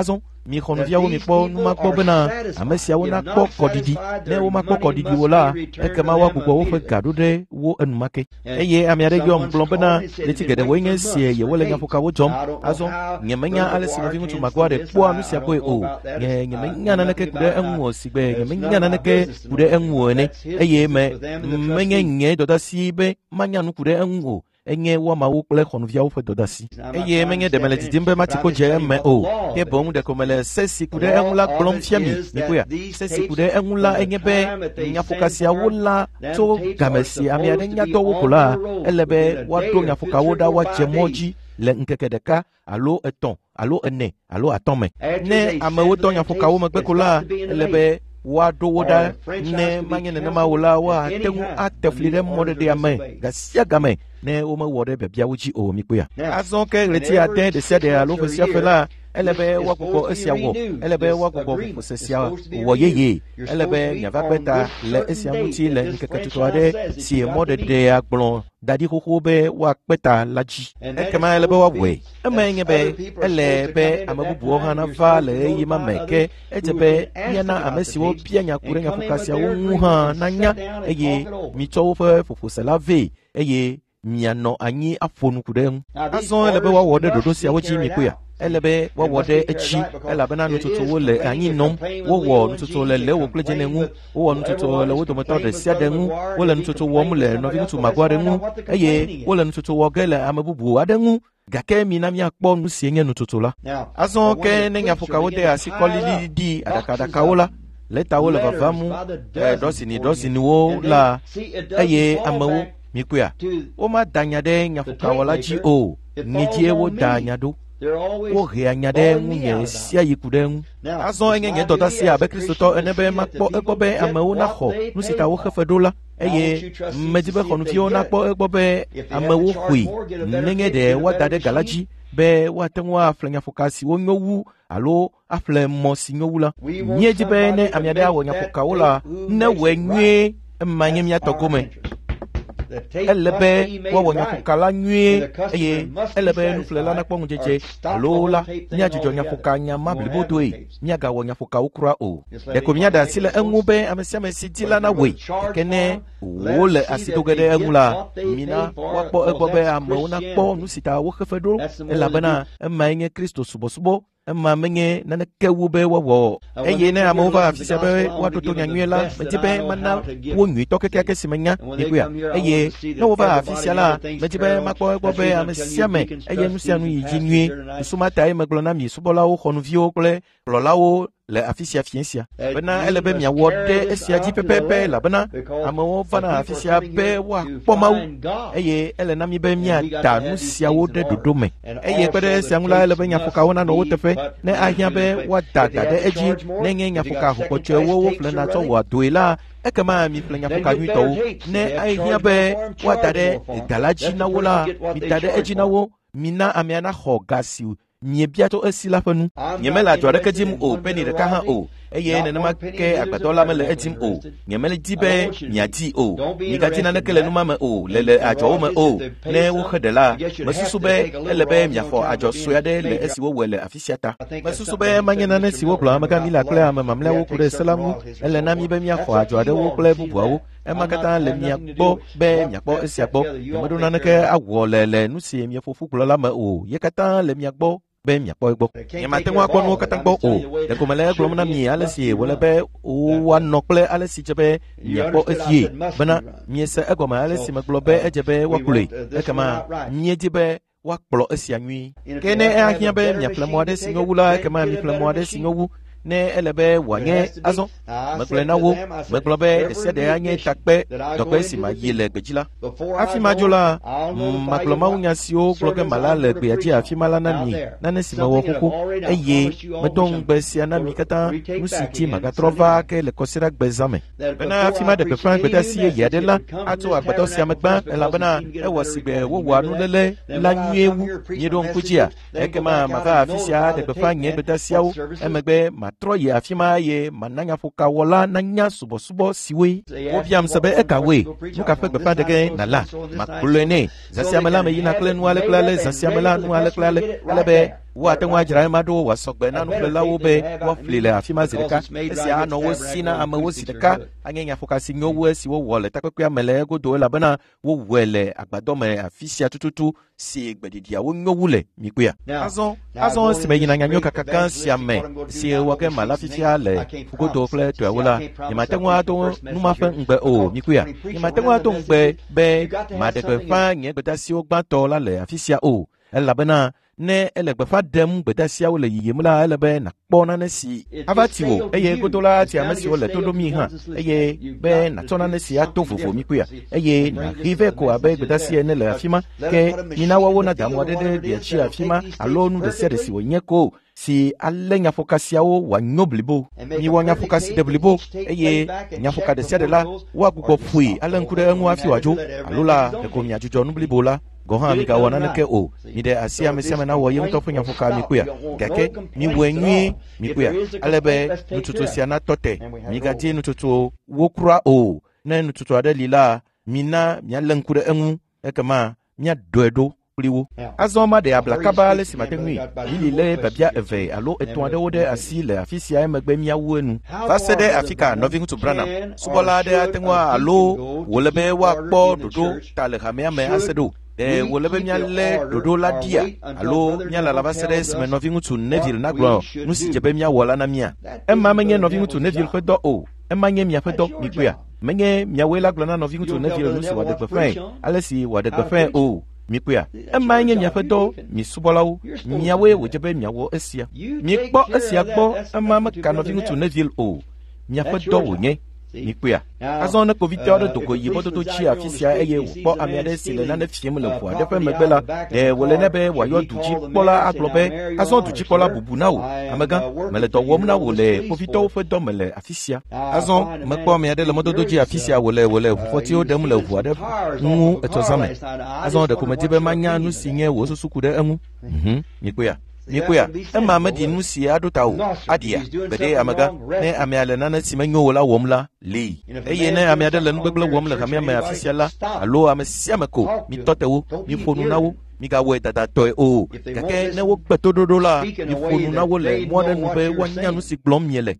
mi xɔnuviawo mi kpɔ numakpɔ bena ame siawo nakpɔ kɔɖiɖi ne womakpɔ kɔɖiɖi wo la ekema woagbugbɔ woƒe ga ɖo ɖe wo enumake eye ame aɖe yɔm gblɔ bena leti geɖewoe nye esia yewole nyaƒokawo dzɔm azɔ nyemenya ale si nɔvi ŋutsu magɔ aɖe kpɔa nu sia ƒoe o nyemenya naneke ku ɖe eŋu o si gbe nyemenya naneke ku ɖe eŋu o ene eye menye nye dɔdasi be manya nu ku ɖe eŋu o enye wɔmawo kple xɔnuviawo ƒe dɔdasi eye menye ɖe mele didim be mati ko dze eme o ke boŋ ɖeko mele se si ku ɖe eŋu la gblɔm fia mi koya se si ku ɖe eŋu la enye be nyaƒoka siawo la tso game si ame aɖe nya dɔ wo ko la ele be woaɖo nyaƒokawo ɖa woadze mɔ dzi le ŋkeke ɖeka alo etɔ̃ alo ene alo atɔ̃ me ne amewo tɔ nyaƒokawo megbe ko la ele be woaɖo wo ɖa ne manye nenema o la woate ŋu ate fli ɖe mɔɖeɖea me ga sia game ne womewɔ ɖe biabiawo dzi o mi kpoya azɔ ke ɣleti ade ɖe sia ɖe alo ƒe sia ƒe la ele be woagbɔgbɔ esia wɔ ele be woagbɔgbɔ ƒose sia wɔ yeye ele be miava kpe ta le esia ŋuti le ŋkeke tutu aɖe si mɔɖeɖea gblɔ da ɖi xoxo be woakpe ta la dzi ekema ele be woawɔe eme nye be ele be ame bubuwo hã nava le eye ma me ke edze be miana ame siwo bia nyaku ɖe nyaƒoka siawo ŋu hã nanya eye mitsɔ woƒe ƒoƒose la vɛ eye mianɔ anyi aƒo nuku ɖe eŋu azɔ ele be woawɔ ɖe ɖoɖo siawo dzi mi koya ele be woawɔ ɖe etsi elabena nutsotsowo le anyi nɔm wowɔ nutsotso le lewo kple dzene ŋu wowɔ nutsotso le wo dometɔ ɖe sia ɖe ŋu wole nutsotso wɔm le nɔvi ŋutsu magɔ aɖe ŋu eye wole nutsotso wɔ ge le ame bubu aɖe ŋu gake mina miakpɔ nu sie nye nutsotso la azɔ ke ne nyaƒokawo de asi kɔlili ɖi aɖakaɖakawo la le tawo le vavam ɖɔsiniwo la eye amewo mikoya womada nya ɖe nyaƒokawɔla dzi o ŋedie woda nya ɖo wohe anya ɖe ŋunye sia yi ku ɖe ŋu azɔ enye nye dɔdasi abe kristotɔ ene be makpɔ egbɔ be amewo naxɔ nu si ta woxe fe ɖo la eye medi be xɔnuviwo nakpɔ egbɔ be amewo ƒoe nenye ɖe woada ɖe ga la dzi be woate ŋu aƒle nyaƒoka siwo nyo wu alo aƒle mɔ si nyo wu la míedi be ne ame aɖe awɔ nyaƒokawo la ne wɔe nyuie ema nye míatɔ gome ele be woawɔ nyaƒoka la nyuie eye ele be nuƒlela nakpɔ ŋudzedze alo la míadzudzɔ nyaƒoka nya ma blibodoe míagawɔ nyaƒokawo kura o ɖeko míaɖe asi le eŋu be ame sia ame si di la na wɔe gake ne wole asi do ge ɖe eŋu la mina woakpɔ egbɔ be amewo nakpɔ nu si ta woxe fe ɖo elabena emae nye kristo subɔsubɔ ema menye naneke wu be woawɔ eye ne amewo va afi sia be woatoto nyanyuie la medi be mana wo nyuitɔ kekeake si menya nikoya eye ne wova afi sia la medi be makpɔ egbɔ be ame sia me eye nu sia nu yi dzi nyuie nusumatae megblɔ na mi subɔlawo xɔnuviwo kple kplɔlawo le afi sia fie sia bena ele be miawɔ ɖe esia dzi pɛpɛpɛ elabena amewo vana afi sia be woakpɔ Mawu eye ele na mi be miada nu siawo ɖe ɖoɖo me eye kpe ɖe esia ŋu la ele be nyaƒokawo nanɔ wo teƒe ne ahiã be woada ga ɖe edzi ne nye nyaƒoka xɔkpɔtɔewo woƒlena tsɔ wɔa doe la ekema mi ƒle nyaƒoka nyuitɔwo ne ahiã be woada ɖe ga la dzi na wo la mi da ɖe edzi na wo mina amea naxɔ ga si miebia to esi la ƒe nu nyemele adzɔ aɖeke dim o peni ɖeka hã o eye nenema ke agbadɔ la mele edim o nyemele di be miadi o migadi naneke le numa me o le adzɔwo me o ne woxe ɖe la mesusu be ele be miaxɔ adzɔ sue aɖe le esi wowɔe le afi sia ta mesusu be manye nane si wogblɔ amega mi la kple ame mamlɛawo ku ɖe se la ŋu ele na mi be miaxɔ adzɔ aɖewo kple bubuawo ema katã le mia gbɔ be miakpɔ esia gbɔ nyemeɖo naneke awɔ le nu si mieƒoƒu gblɔ la me o ye katã le mia gbɔ be miakpɔ egbɔ nyemate ŋu akpɔ nuwo katã gbɔ o ɖeko mele egblɔm na mi ale si wòle be woanɔ kple ale si dze be miakpɔ efie bena miese egɔme ale si megblɔ be edze be woakplɔe ekema miedi be woakplɔ esia nyui ke ne ahiã be miaƒle mɔ aɖe si nyo wu la ekema miƒle mɔ aɖe si nyo wu ne ele be wòanye azɔ megblɔ na wo megblɔ be ɖe sia ɖe anye takpe dɔkpe si ma yi le gbedzi la afi ma dzo la magblɔ mawunya siwo gblɔ ge mala le gbea dzi afi ma la na mi nane si mewɔ xoxo eye medɔ ŋugbe sia na mi katã nu si dzi magatrɔ va ke le kɔsiɖa gbezã me bena afi ma ɖe gbeƒã gbedasi yeye aɖe la atso agbedɔ sia me gbã elabena ewɔ sigbe wowɔa nuléle la nyuie wu mieɖo ŋku dzia ekema mava afi sia ɖe gbeƒã nye gbedasiawo emegbe trɔ yi afi ma ye mana nyaƒokawɔla nanya subɔsubɔ siwoe wobiam se be ekawoe nu ka ƒe gbeƒã ɖege nala makplɔe nɛ zã sia me la me yina kple nu ale kple ale zã sia me la nu ale kple ale ale be wa te wa jira ma do wa sogbe na no la wo be wa flile afima zirika esi ano wo sina ama wo sidika anyenya focus nyo wo esi wo wole takwa mele go do la bana wo wele agbado me afisia tututu si gbedidia wo nyo wule mikua azon si me yina nyanyo kakaka si ame si wo ke mala fifia le go do fle to wola ni matengwa to numa fe ngbe o mikua ni matengwa to ngbe be ma de fa nye gbeta si o gba to la le afisia o la bana ne elegbe fa dem bedasia wo le yiyemla elebe na kpona ne si avatiwo eye godola ti amesi wo le todomi ha eye be na tona ne si atofofo mikua eye na rive ko abe bedasia ne le afima ke ina wo na damu adede de chi afima alonu de sede si wo nyeko si alenya fokasia wo wa nyoblibo ni wo nya fokasi deblibo eye nya fokade sede la wa gugo fui alenkude enwa afi wajo alula de ko nya jujo nublibo la goha mi ga wana ke o mi de asia me sema na wo yim to funya foka mi kuya gake mi wenwi mi kuya alebe nututu sia na tote mi ga ti nututu wokura o na nututu adalila mina mi alenkure enu ekama mi adoedo priwo azoma de ablakaba le simatengwi ilile babia eve alo etonde wode asile afisia emegbe mi awenu fasede afika nothing to branam subola de atengwa alo wolebe wa kpo dodo tale hamia me asedo wolebe miale dodo la dia alo miala la basere me nothing to neville na glo nusi jebe mia wala na mia emma menye nothing to neville fedo o emma nye mia fedo mikuya menye mia wela glo na nothing to neville nusi wade befen alesi wade befen o mikuya emma nye mia fedo mi subolawo miawe wojebe miawo esia mi kpo esia kpo emma maka nothing to neville o mia fedo wonye mikuya azon na covid to ko yibo to chi afisia eye wo amiade sile na ne fiem le fo adefa megbela wole nebe wa yo duji pola aglobe azon duji pola bubu na wo amaga mele to wom na wole covid fe do mele afisia azon mekpo amiade le modo doji afisia wole foti o dem le fo adefa nu etozame azon de ko medibe manya nu sinye wo susuku de enu mikuya emma medi nu si adotawo adia bede amaga ne amiale na simenyo wala womla le eye ne amiade le ngbegble womla kamia me afisia la alo amesia meko mi totewo mi fonu nawo mi ga we tata to o kake ne wo gbetododo la mi fonu nawo le mo de nu be wanya nu si glom miele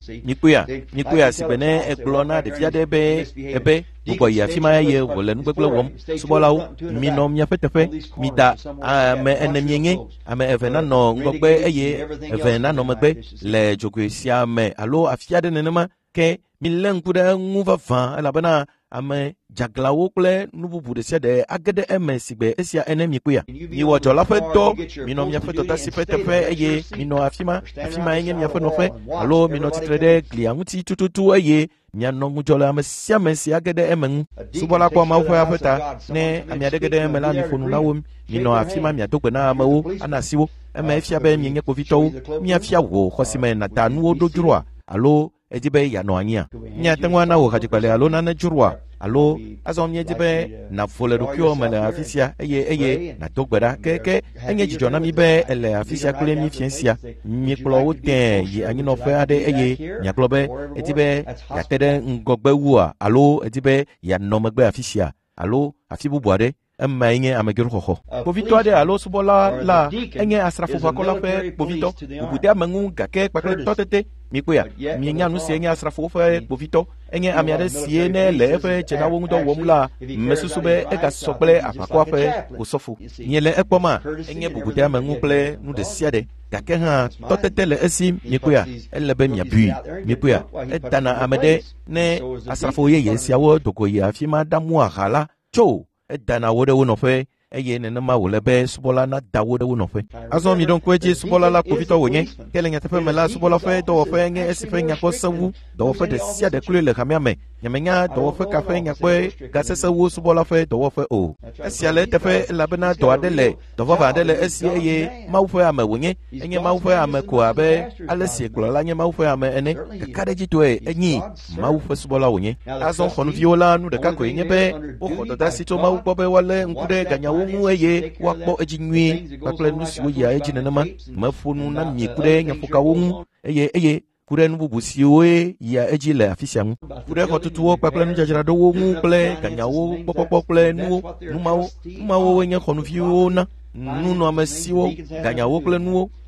mikuya si bene eglona de fiade be ebe bubo ya fima ye wole ngbegble wom subolawo mi no mia fetefe mi da me enemyenye ame evena no ngogbe eye evena no megbe le jokuesia me alo afiade nenema ke mi lenkuda nguva van ala bana ame jaglawo kle nububu de sede agede emsigbe esia enemi kuya ni wojo la fe do mi no mia fe to tasi fetefe eye mi no afima enye mia fe no fe alo mi no titrede klianguti tututu eye mia no mujola amesia mensi agede emen subola kwa ma fe afeta ne amia degede emela mi fonu na wom mi no afima mia to gbena amawo anasiwo emefia be mi nye kovito mi afia wo khosime na tanu odojurwa alo ejibe ya no anya nya tengwa na wo kajikale alo na jurwa alo azom nye jibe na fole rukyo mele afisia eye na togbeda keke enye jijona mi be ele afisia kule mi fiensia mi klo woten yi anyi no fe ade eye nya klobe ejibe ya tede ngogbe wua alo ejibe ya no megbe afisia alo afibu boade emma inge amegiro koko povito ade alo subola la enye asrafu fakola fe povito ubudia mengu gake pakle totete mikuya mi nya nu se nya asrafu fe povito enye amiade siene le fe chena wongo womla mesusube ega sople apakwa fe osofu nyele ekpoma enye bubudia mengu ple nu de siade gake ha totete le esi mikuya elebe mia bui mikuya etana amede ne asrafu ye yesiawo dokoyi afima damu ahala cho edana wode wonofe eye nenema wolebe subola na dawode wonofe azon mi don kweje subola la kovito wonye kelenya tefe mela subola fe do fe nge esife nya ko sawu do fe de sia de kule le kamia me nyamenya do fe ka fe nya ko gasese wo subola fe do fe o esia le tefe labena do adele do va adele esia ye mawfe ame wonye enye mawfe ame ko abe alesi klola nya mawfe ame ene kadeji to enyi mawfe subola wonye azon khonu viola nu de ka ko nyebe o khodo da sito mawpo be wale nkude ganya womu eye wakpo ejinwi bakle nusi wo ya ejinenema mafunu na miekure nyafuka womu eye kure nububu siwe ya ejile afisiamu kure khotutuwo bakle njajira do womu ple ganyawo popopo ple numawo wenye khonu viona nuno amasiwo ganyawo ple nuwo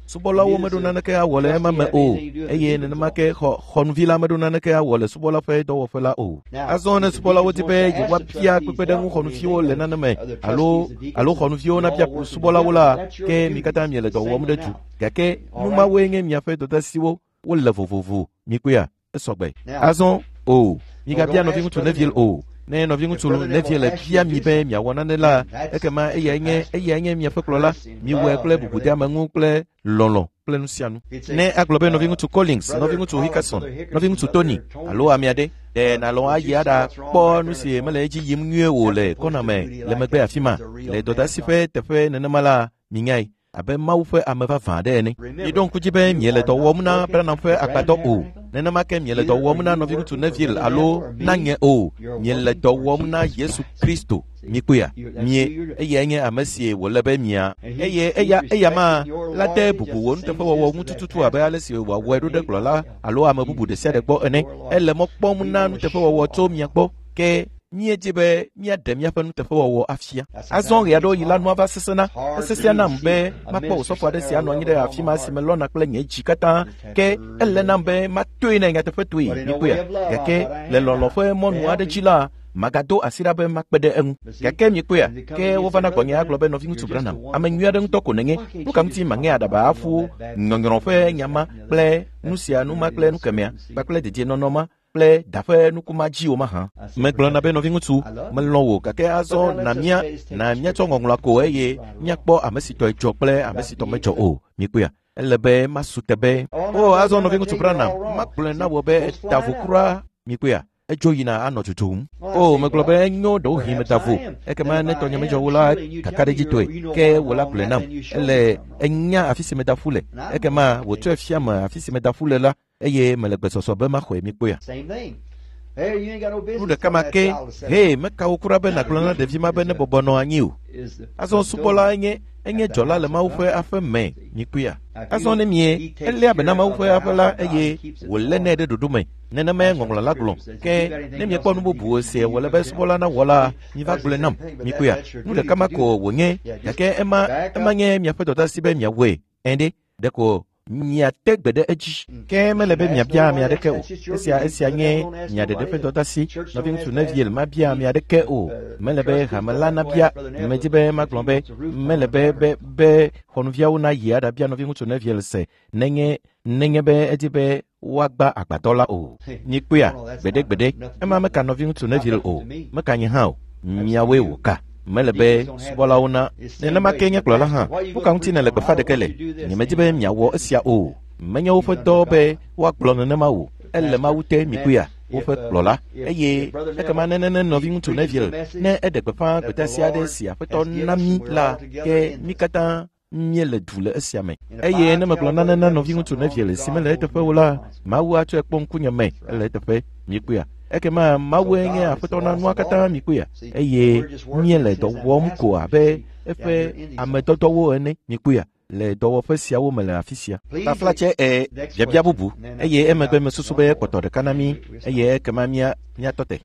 subolawo meɖo naneke awɔ le ema me o eye nenema ke xɔnuvi la meɖo naneke awɔ le subɔla ƒe dɔwɔƒe la o. Azɔ ne subɔlawo di be yewoafia kpekpeɖeŋu xɔnuviwo le nane me alo xɔnuviwo nafia subɔlawo la ke mi katã miele dɔ wɔm ɖe du gake numawoe nye miaƒe dɔdesiwo wole vovovo mikpea esɔgbe. Azɔ o migabia nɔvi ŋutsu nevie o ne nɔvi ŋutsu nevie le bia mi be miawɔ nane la ekema eya nye miaƒe kplɔla miwɔe kple bubudeameŋu kple lɔlɔ kple nu sia nu. Ne agblɔ be nɔvi ŋutsu Collins, nɔvi ŋutsu Hickerson, nɔvi ŋutsu Tony alo amia ɖe nalɔ ayi aɖa kpɔ nu si mele edzi yim nyuie o le kɔna me le megbe afi ma le dɔdasi ƒe teƒe nenema la minyae abe Mawu ƒe ame vavã ɖe ene. Miɖo ŋku dzi be miele dɔ wɔm na Branham ƒe agbadɔ o nenema ke miele dɔ wɔm na nɔvi ŋutsu Neville alo na nye o miele dɔ wɔm na Yesu Kristo mikpea mie eye nye ame si wòle be mia eye eya ma la de bubu wo nuteƒewɔwɔ ŋutututu abe ale si wòawɔe ɖo ɖe kplɔla alo ame bubu ɖe sia ɖe gbɔ ene ele mɔ kpɔm na nuteƒewɔwɔ tso mia gbɔ ke míedzi be míaɖe míaƒe nuteƒewɔwɔ afia. Azɔ ɣe aɖewo yi la nua va sesena esesea nam be makpɔ osɔfo aɖe si anɔ anyi ɖe afi ma si me lɔna kple nye dzi katã ke ele nam be matoe na nyateƒe toe mikpea gake le lɔlɔ ƒe mɔnu aɖe dzi la magado asi ɖa be makpe ɖe eŋu gake mikpea ke wovana gbɔnye agblɔ be nɔvi ŋutsu Branham ame nyui aɖe ŋutɔ ko nenye nu ka ŋuti maŋe aɖaba aƒu nyɔnyrɔ ƒe nyama kple nu sia nu ma kple nu kemea kpakple dedienɔnɔ ma kple daƒe nukuma dziwo ma hã megblɔ na be nɔvi ŋutsu melɔ wo gake azɔ na míatsɔ ŋɔŋlɔa ko eye míakpɔ ame si tɔe dzɔ kple ame si tɔ medzɔ o mikpea ele be masu te be o azɔ nɔvi ŋutsu Branham magblɔe na wo be eta vo kura mikpea edzo yina anɔ dzodzom o megblɔ be enyo ɖewo hi meta vo ekema ne tɔnye medzɔ wo la kaka ɖe dzi tɔe ke wo la gblɔe nam ele enya afi si meda fu le ekema wòtsɔe fia me afi si meda fu le la eye mele gbesɔsɔ be maxɔe mikpea nu ɖeka ma ke mekawo kura be nagblɔ na ɖevi ma be ne bɔbɔ nɔ anyi o azɔ subɔla enye dzɔla le Mawu ƒe aƒe me mikpea azɔ ne mie elia be na Mawu ƒe aƒe la eye wòlé nɛ ɖe ɖoɖo me nenema ŋɔŋlɔ la gblɔ ke ne miekpɔ nu bubuwo se wòle be subɔla na wɔ la miva gblɔe nam mikpea nu ɖeka ma ko wònye gake ema nye miaƒe dɔdasi be miawɔe ɛnɖe ɖeko miate gbe ɖe edzi ke mele be miabia ame aɖeke o esia nye mia ɖeɖe ƒe dɔdasi nɔvi ŋutsu Neville mabia ame aɖeke o mele be hame la nabia medzi be magblɔ be mele be xɔnuviawo na yi aɖabia nɔvi ŋutsu Neville se nenye be edi be woagba agbadɔ la o mikpea gbeɖegbeɖe ema meka nɔvi ŋutsu Neville o meka nye hã o miawoe wòka mele be subɔlawo na nenema ke nye kplɔla hã nu ka ŋuti nele gbefa ɖeke le nyemedi be miawɔ esia o menye woƒe dɔ be woagblɔ nenema o ele Mawu te mikpea woƒe kplɔla eye ekema nenene nɔvi ŋutsu Neville ne eɖe gbeƒã gbetasi aɖe si aƒetɔ na mi la ke mi katã miele du le esia me eye ne megblɔ nane na nɔvi ŋutsu Neville si mele eteƒe o la Mawu atsɔe kpɔ ŋkunye me ele eteƒe mikpea ekema Mawue nye aƒetɔ na nua katã mikpea eye miele dɔ wɔm ko abe eƒe amedɔdɔwo ene mikpea le dɔwɔƒe siawo me le afi sia taflatse biabia bubu eye emegbe mesusu be kpɔtɔ ɖeka na mi eye ekema miatɔ te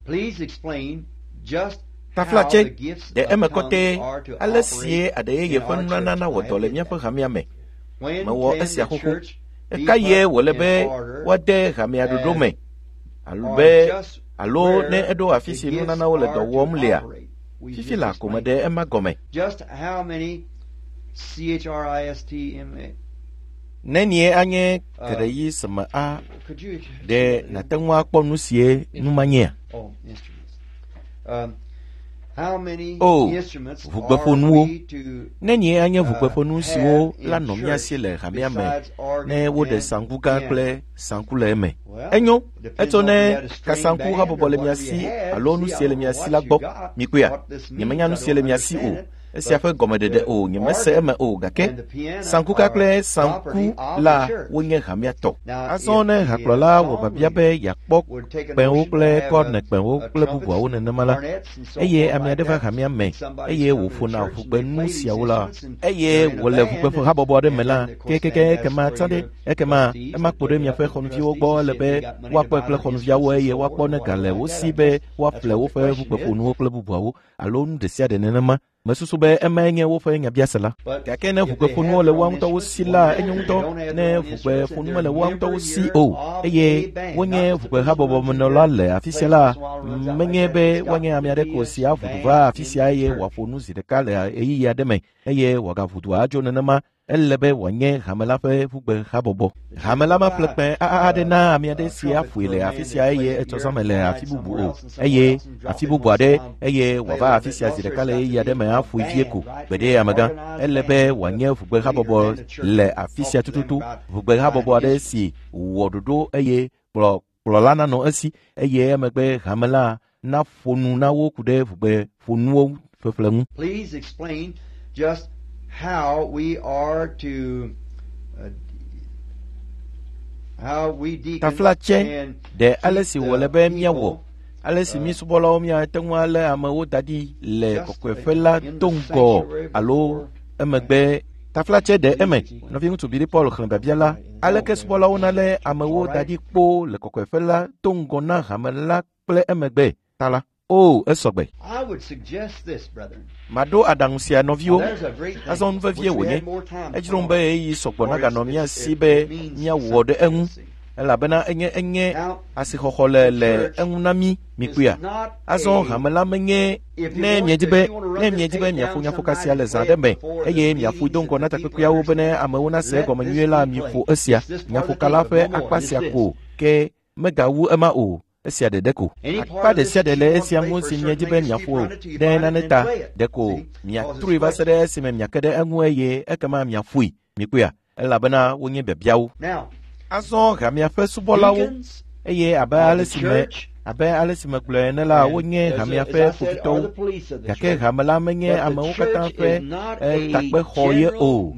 taflatse ɖe eme kɔtɛ ale sie aɖe ye ƒe nunana wɔ dɔ le míaƒe hamea me mewɔ esia xoxo eka ye wòle be woade hamea ɖoɖo me alo ne eɖo afi si nunanawo le dɔ wɔm lea fifi la kome ɖe ema gɔme nenie anye keɖeyi seme a ɖe nate ŋu akpɔ nu sie numanyea ʋugbeƒonuwo nenie anye ʋugbeƒonu siwo la nɔ mía si le hamea me ne woɖe saŋku gã kple saŋku le eme enyo etso ne kasaŋku habɔbɔ le mia si alo nu sie le mia si la gbɔ mikpea nyemenya nu sie le mia si o esia ƒe gɔmeɖeɖe o nyemese eme o gake saŋku kakple saŋku la wonye hamea tɔ azɔ ne hakplɔla wɔ biabia be yeakpɔ kpẽwo kple kɔrne kpẽwo kple bubuawo nenema la eye ame aɖe va hamea me eye wòƒona ʋugbenu siawo la eye wòle ʋugbeƒe habɔbɔ aɖe me la kekeke ekema tsã ɖe ekema emakpo ɖe miaƒe xɔnuviwo gbɔ ele be woakpɔe kple xɔnuviawo eye woakpɔ ne gale wo si be woaƒle woƒe ʋugbeƒonuwo kple bubuawo alo nu ɖe sia ɖe nenema mesusu be emenye wo fe nya biasela gake ne vugbe fonu le wam to sila enyum to ne vugbe fonu le wam to CO eye wonye vugbe habobo menola le afisiala menye be wonye amiade ko si avuva afisia ye wa fonu zidekale eyi ya deme eye waga vudu ajo nenema elebe wonye hamela fe vugbe habobo hamela ma flekpe adena amiade si afuile afisia ye etosamele afibubu o eye afibubu ade eye wava afisia zidekale eyi ya deme afu ifieko bede amaga elebe wonye vugbe habobo le afisia tututu vugbe habobo ade si wododo eye lana no asi eye emegbe hamela na fonu na wo kude vugbe fonu feflemu. Please explain just how we are to how we taflache de alesi wolebe miawo alesi misubolo mia tenwale amawo dadi le kokwefela tongo alo emegbe taflache de eme no vingu to biri Paul khamba biala aleke subola onale amawo dadi po le kokwefela tongo na hamela ple emegbe tala oh esogbe. I would suggest this, brethren. Mado adangusia novio azon vavie wonye ejirombe yi sogbo na ganomia sibe nya wode enu ela bena enye asihohole le enunami mikuya azon hamela menye ne miejibe miafu nyafukasi ale zadembe eye miafu donko na takuya obene amewona se gomenyela mifu asia nyafu kalafe akpasia ko ke megawu ema o esia de deko akpa de sia de le esia ngonsi miejibe miafu de na neta deko mia tru vasere sime miakede enwu eye ekama miafu mikuya ela bena wonye bebiawo azo gamia fe subolawo eye abe alesime glene la wonye gamia fe fukito yake gamala menye amawukata fe takbe hoye o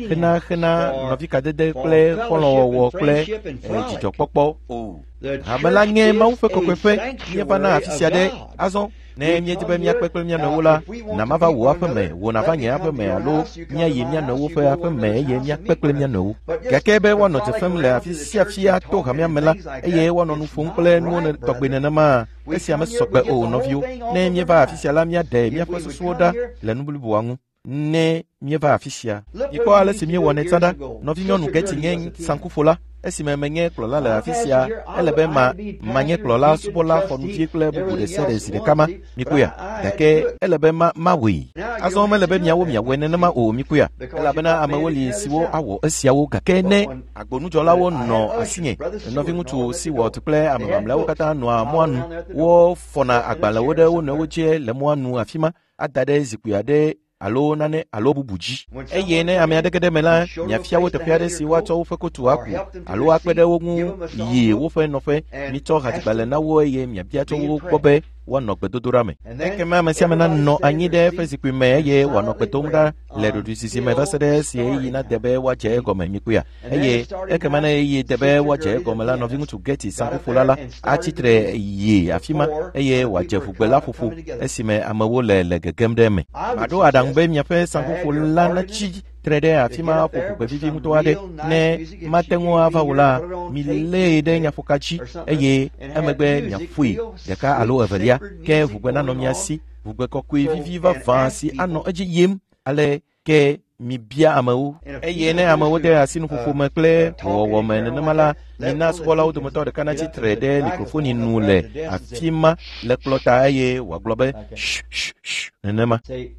khina novika de ple kolowo ple jijo popo o gamala nye mawufe kokwefe nyebana afisiade azo ne miejibe mia kpekpe mia no wula na mava wo afeme wo na vanye afeme alo mia ye mia no wo fe afeme ye mia kpekpe mia no gakebe wono te family afisia to gamia mela eye wono nu funple nu ne togbene na ma esia me sokbe o no view ne mieva afisia la mia de mia fa sosoda le nu bulubu wangu ne mieva afisia iko ale se mie wona tsada no vi nyonu geti ngen sankufola esime menye klola la afisia elebe manye klola subola fonu tie kle bu de series de kama mikuya dake elebe mawi azo melebe miawo ne ma o mikuya elebe na amawoli siwo awo asiawo gakene agbonu jolawo no asinye no vi mutu siwo to kle amamla wo kata no amuanu wo fona agbalawo de wo no wo je le muanu afima adade zikuya de alo nane alo bubuji eye ne amiadekede mela nyafia wo tefiade si wato wo fekotu aku alo akpede wo gu yi wo fe no fe mi to hatibale na wo eye miabia to wo gbobe wono gbedodora me ekema mesia mena no anyi de fezikwi me eye wono gbedomda le do sisi me vasede si yi na debe wa je gome mikuya eye ekema na eye debe wa je gome la no vingu to get sanko fulala achitre yi afima eye wa je fugbela fufu esime amawo le gegemde me ado adangbe mi afa sanko fulala na chi trede afima fufu be vivi mutwade ne matenwo ava wula mile de nyafukachi eye emegbe nyafui deka alo evelia ke vugbe na no miasi vugbe kokwe vivi va fansi ano eji yem ale ke mi bia amawu eye ne amawu de asinu fufu mekle wo men ne mala mina skola o de moto de kanachi trede microphone nule afima le klota eye wa globe nenema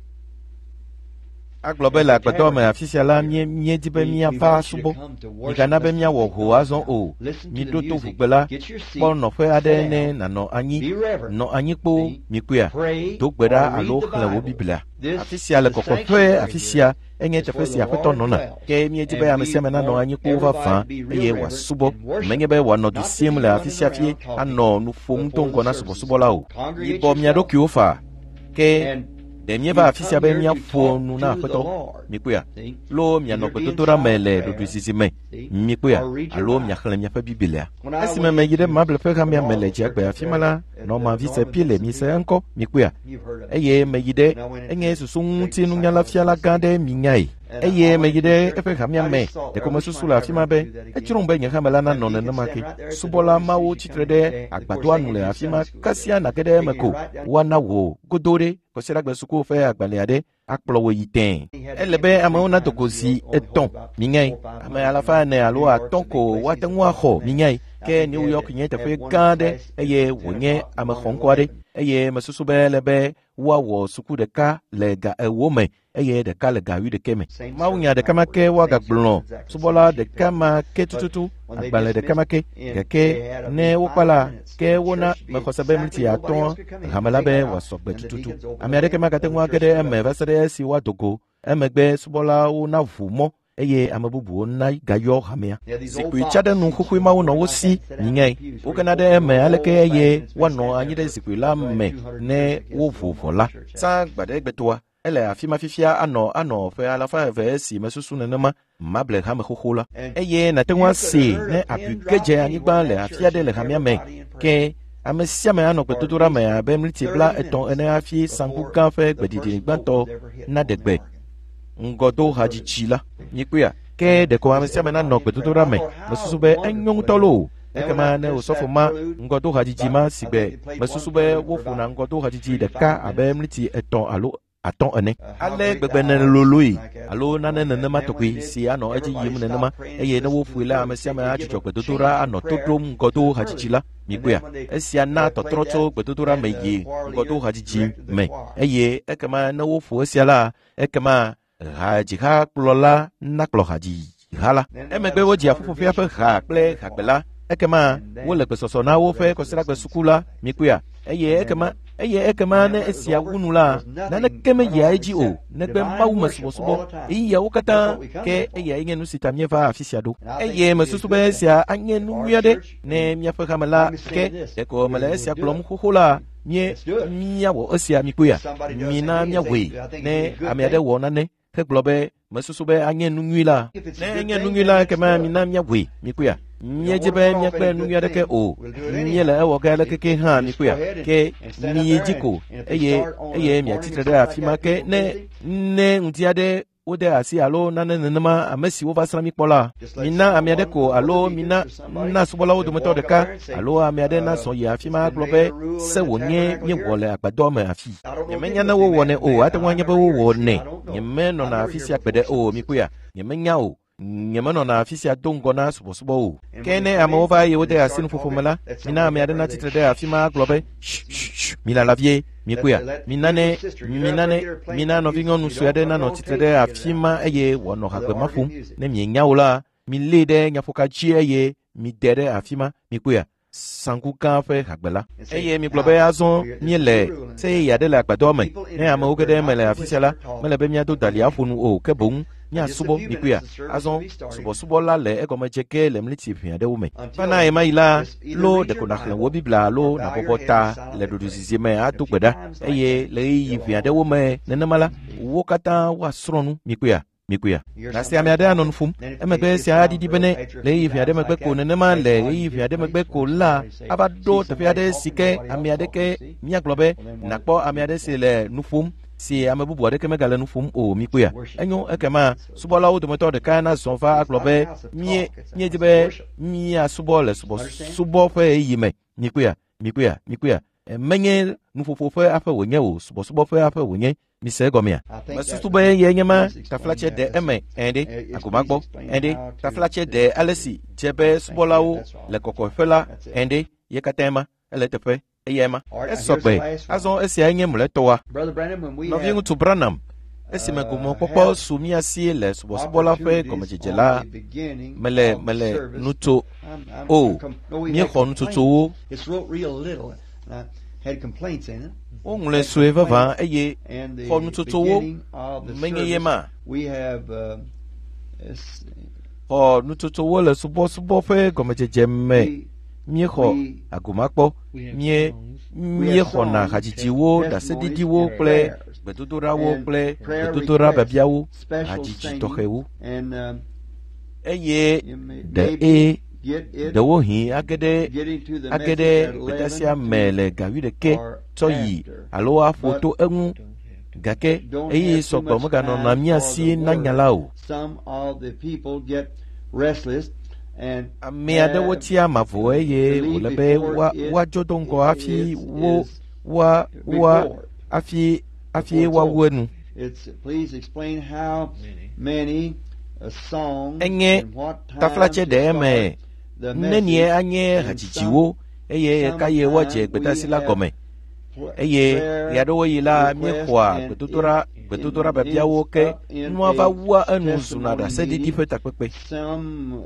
aglobela akpato me afisiala mie dibe mia va subo igana be mia wo ho azon o mi do to fugbela bo no fe ade ne na no anyi po mi kuya do gbeda alo kla wo biblia afisiala kokko fe afisia enye tefesi afeto no na ke mie dibe ya mesia na no anyi po va fa eye wa subo menye be wa no du sim la afisia fie ano nu fom to ngona subo la o ibo mia do ki ofa ke de mieva afisia be mia fonu na feto mikuya lo mia no kototora mele do dusisime mikuya alo mia khale mia fa biblia asime me yide mable fe kam mia mele je agba afimala no ma vise pile mi se enko mikuya eye me yide enye susu nti nu nya la fia la gande mi nyai eye me yide efe hamia me de ko mesusu la afima be e chirun be nya hamela na no ne make subola mawo chitrede agbado anu le afima kasia na kede meko wana wo godore ko sira gbe suku fe agbale ade akplowo yiten elebe amona tokosi eton mingai ame alafa ne alo atonko watenwa ho mingai ke New York nye te fe gande eye wonye ame khonkwade eye mesusu be lebe wa wo suku de ka le ga ewome eye de ka le ga wi de keme mawunya de kama ke wa ga gblon subola de kama ke tututu agbale de kama ke ne wopala ke wona me khosabe mti aton hamala be wa sokbe tututu ame de kama katenwa kede eme vasere si wa dogo emegbe subola una vumo eye amabubu na gayo hamia siku ichade nu kukui mawu no wosi nyai ukanade me aleke eye wano anyide siku la me ne wovovola sa gbade gbetoa ele afima fifia ano fe alafa fe si mesusu ne ma mable ha me khokola eye na tenwa si ne apugeje anigba le afia de le hamia me ke amesia me ano gbetutura me abe multipla eton ene afi sanku kan fe gbedidi gbanto na degbe ngodo hajichila nyikuya ke de ko amesia me na no gbetutura me mesusu be enyong tolo ekama ne osofo ma ngodo hajijima sibe mesusu be wofu na ngodo hajiji de ka abe multi eton alo aton ene ale gbegbe ne loloi alo na ne ma tokwi si ano aji yim ne ma eye ne wofu ila amesia me achicho gbetutura ano todom ngodo hajichila mikuya esia na totroto gbetutura me ye ngodo hajiji me eye ekama ne wofu esia la ekama haji ha klola na klo haji hala emegbe woji afufu fia fe ha kple hakbela ekema wole pesoso na wo fe ko sira gbe sukula mikuya eye ekema ne esia wunula na ne keme ya eji o ne gbe mawu masubo iya wokata ke eye ngenu sitamie fa afisia do eye masusuba esia anyenu miade ne miafa kamala ke eko mala esia klom khola mie miawo esia mikuya mina miawe ne amiade wona ne ke globe masusuba anyenu nwila ne anyenu nwila kema mina miawe mikuya nyejebe nyakpe nunyade ke o nyele ewo ka le ke ha mikuya ke nyejiko eye mi atitrede afima ke ne ntiade ode asi alo nanenema amesi wo vasra mi pola mina amiade ko alo mina na subola wo domoto de ka alo amiade na so ya afima globe se wonye nye wole agbado ma afi nyemenya na wo wone o atenwanya be wo wone nyemeno na afisi akpede o mikuya nyemenya o nyemano na afisi adongo na subo kene amova yode asinu fofomala mina amiade na titrede afima globe mila lavie mikuya mina no vingo nu suade na no titrede afima eye wono hagbe mafum ne mienyaula mi lede nyafoka chi eye mi dere afima mikuya sanku kan fe hagbela eye mi globe azon miele se ya de la gbado me ne ama ogede mele afisiala mele be miado dalia fonu o kebon nya subo mikuya azon subo la le egome cheke le mliti fiade wo me fana e maila lo de ko na khlen wo bibla lo na popota le do zizi me atugbeda eye le yi fiade wo me nenamala wo kata wa sronu mikuya na se amiade anon fum emegbe se adidi bene le yi fiade megbe ko nenema le yi fiade megbe ko la abado te fiade sike amiade ke mia globe nakpo amiade se le nufum si amebubu ade keme gale nufum o mikuya enyo ekema subola o domoto de kana sonfa aglobe mie jibe mia subo fe yime mikuya menye nufofo fe afa wonye o subo fe afa wonye mi se gomia masusu be ye nyema taflache de eme ende akomagbo ende taflache de alesi jebe subola o le kokofela ende yekatema ele tefe eyema esogbe azon esi anye muletowa no vingu to Branham esi megumo popo sumia si le subola fe komejela mele nuto o mi khonu tutu had complaints in it. Ongle sueva va eye khonu tutu menye yema we have nututu le subo fe komejeme mi kho agumakpo mi kho na hajijiwo da sedidiwo ple betudorawo ple betudora babiawo hajiji tohewu eye de wo hi agede betasia mele gawi de ke toyi alo a photo enu gake eye sɔgbɔ mega nɔna miasi na nyala o. Some of the people get restless and ame aɖewo tia mavo eye wòle be woadzɔ do ŋgɔ hafi hafi woawu enu. Please explain how many songs enye and what time taflatse ɖe eme the nenie message anye and hadzidziwo eye eka ye woadze gbedasi la gɔme eye yaɖewo yi la miexɔa gbedodora biabiawo ke nua va wua enu zuna ɖaseɖiɖi ƒe takpekpe. some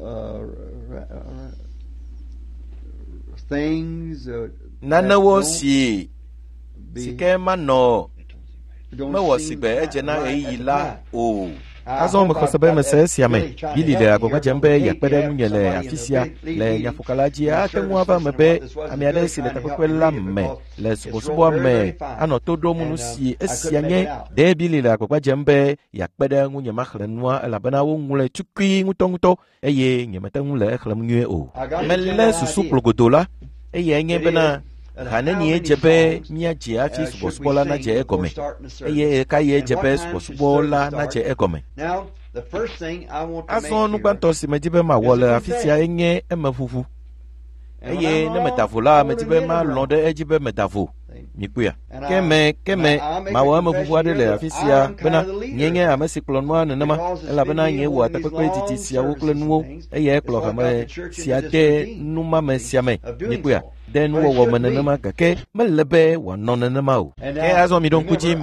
things nanewo si ke manɔ mewɔ sigbe edze na eyi la o. azɔ mexɔse be mese esia me bili le agbɔgbadzem be yakpe ɖe ŋunye le afi sia le nyafokala dzi ate ŋu ava me be ame aɖe si le takpekpe la me le subɔsubɔa me anɔ to ɖom nu si esia nye ɖe bili le agbɔgbadzem be yakpe ɖe ŋunye maxlẽ nua elabena woŋlɔe tukui ŋutɔŋutɔ eye nyemete ŋu le exlẽm nyuie o. melé susu kplogodo la eye enye bena haneni edze be míadze hafi subɔsubɔ la nadze egɔme eye eka ye edze be subɔsubɔ la nadze egɔme. azɔ nugbãtɔ si medi be mawɔ le afi sia enye emeʋuʋu eye ne meda vo la medi be malɔ ɖe edzi be meda vo mikpuia keme mawɔ emeʋuʋu aɖe le afi sia bena nye nye ame si kplɔ nua nenema elabena nye wɔ takpekpe didi siawo kple nuwo eye ekplɔ hame sia de numame sia me mikpuia de nuwɔwɔ me nenema gake mele be wòanɔ nenema o. ke azɔ mi ɖo ŋku dzi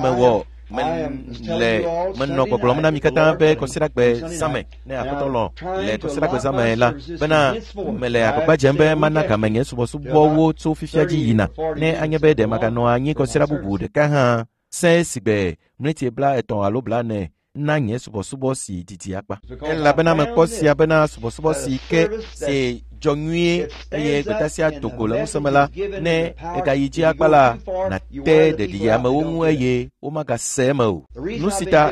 menɔ gbɔgblɔm na mi katã be kɔsiɖagbe zame ne aƒetɔ lɔ le kɔsiɖagbe zame la bena mele agbagba dzem be mana game nye subɔsubɔwo tso fifia dzi yina ne anye be ɖe maganɔ anyi kɔsiɖa bubu ɖeka hã se sigbe mleti bla etɔ̃ alo bla ne na nye subɔsubɔ si didi akpa elabena mekpɔ sia bena subɔsubɔ si ke si dzɔ nyuie eye gbetasia dogo le ŋusẽ me la ne egayi dzi akpa la nate ɖeɖi amewo ŋu eye womagase eme o. nu si ta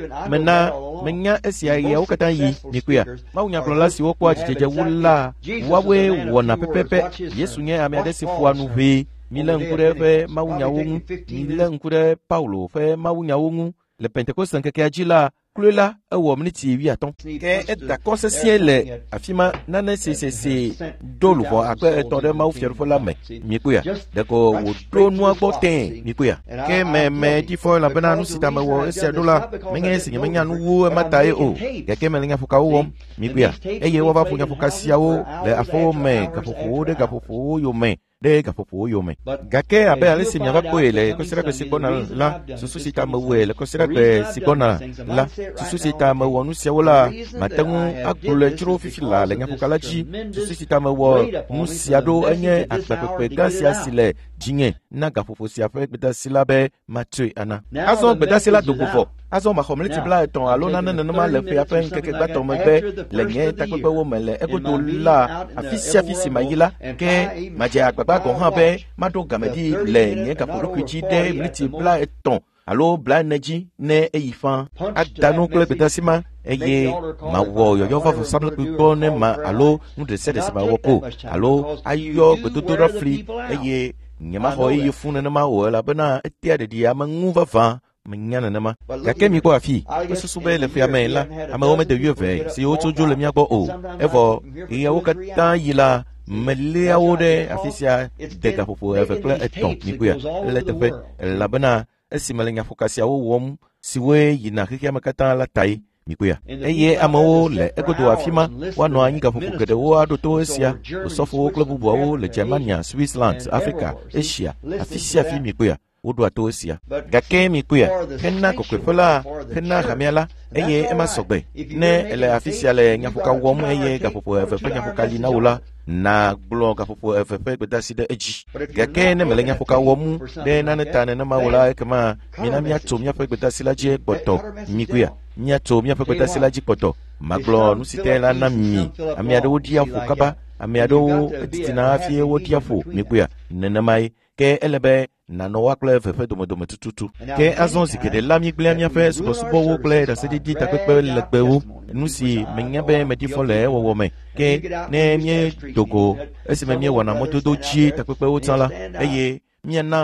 menya esia yawo katã yi mikpuia mawunyagblɔla siwo kpɔa dzidzedze wu la woawoe wɔna pɛpɛpɛ. yesu nye ame aɖe si ƒoa nu ʋɛe. milé ŋku ɖe eƒe mawunyawo ŋu, milé ŋku ɖe Paulo ƒe mawunyawo ŋu le Pentekoste ŋkekea dzi la. Kloe la ewɔ miniti 15 ke eda kɔ sesĩe le afi ma nane si do luʋɔ akpe etɔ̃ ɖe mawufiaɖuƒe la me mikpuia ɖeko wòɖo nua gbɔ tẽ mikpuia ke me di fɔ elabena nu si ta mewɔ esia ɖo la menye esi nye menya nuwo ema tae o gake mele nyaƒokawo wɔm mikpuia eye woava ƒo nyaƒoka siawo le aƒewo me gaƒoƒowo ɖe gaƒoƒowo yome ɖe gaƒoƒowo yome gake abe ale si miava kpɔe le kɔsiɖagbe si gbɔna la susu si ta mewɔe le kɔsiɖagbe si gbɔna la susu si ta mewɔ nu siawo la mate ŋu agblɔ le dzro fifi la le nyaƒoka la dzi susu si ta mewɔ nu sia ɖo enye akpekpekpe gã sia si le dzinye na gaƒoƒo sia ƒe gbedasi la be matsoe ana azɔ gbedasi la do vɔ azɔ maxɔ mleti bla etɔ̃ alo nane nenema le ƒea ƒe ŋkeke gbãtɔ megbe le nye takpekpewo me le egodo la afi sia afi si mayi la ke madze agbagba gɔ̃ hã be maɖo gameɖi le nye gaƒoɖokui dzi ɖe mleti bla etɔ̃ alo bla ene dzi ne eyi fã ada nu kple gbedasi ma eye mawɔ yɔyɔ va vɔsamlekpui gbɔ ne ma alo nu ɖe sia ɖe si mawɔ ko alo ayɔ gbedodoɖa fli eye nyemaxɔ eye fu nenema o elabena etea ɖeɖi ame ŋu vavã menya nenema gake mi kpɔ afi mesusu be le ƒea me la amewo mede 12 siwo tso dzo le mía gbɔ o evɔ yewo katã yi la meléawo ɖe afi sia de gaƒoƒo eve kple etɔ̃ mikpuia le teƒe elabena esi mele nyaƒoka siawo wɔm siwoe yina xexea me katã la tae mikpuia eye amewo le egodo afi ma woanɔ anyi gaƒoƒo geɖewo aɖo to esia osɔfowo kple bubuawo le Germania, Switzerland, Africa, Asia afi sia afi mikpuia woɖo ato esia gake mikpuia hena kɔkɔeƒe la hena hamia la eye ema sɔgbe ne ele afi sia le nyaƒoka wɔm eye gaƒoƒo eve ƒe nyaƒoka li na wo la na gblɔ gaƒoƒo eve ƒe gbedasi ɖe edzi gake ne mele nyaƒoka wɔm ɖe nane ta nenema wo la ekema mina míatso míaƒe gbedasi la dzi kpɔtɔ mikpuia míatso míaƒe gbedasi la dzi kpɔtɔ magblɔ nu si te la na mi ame aɖewo ɖi aƒo kaba ame aɖewo titina hafi woɖi aƒo mikpuia nenemae ke ele be nanɔ wa kple eve ƒe domedome tututu ke azɔ zi geɖe la mígblẽa míaƒe subɔsubɔwo kple ɖaseɖiɖi takpekpe legbewo nu si menya be meɖi fɔ le ewɔwɔ me ke ne míedogo esime míewɔna mɔdodo dzi takpekpewo tsã la eye míana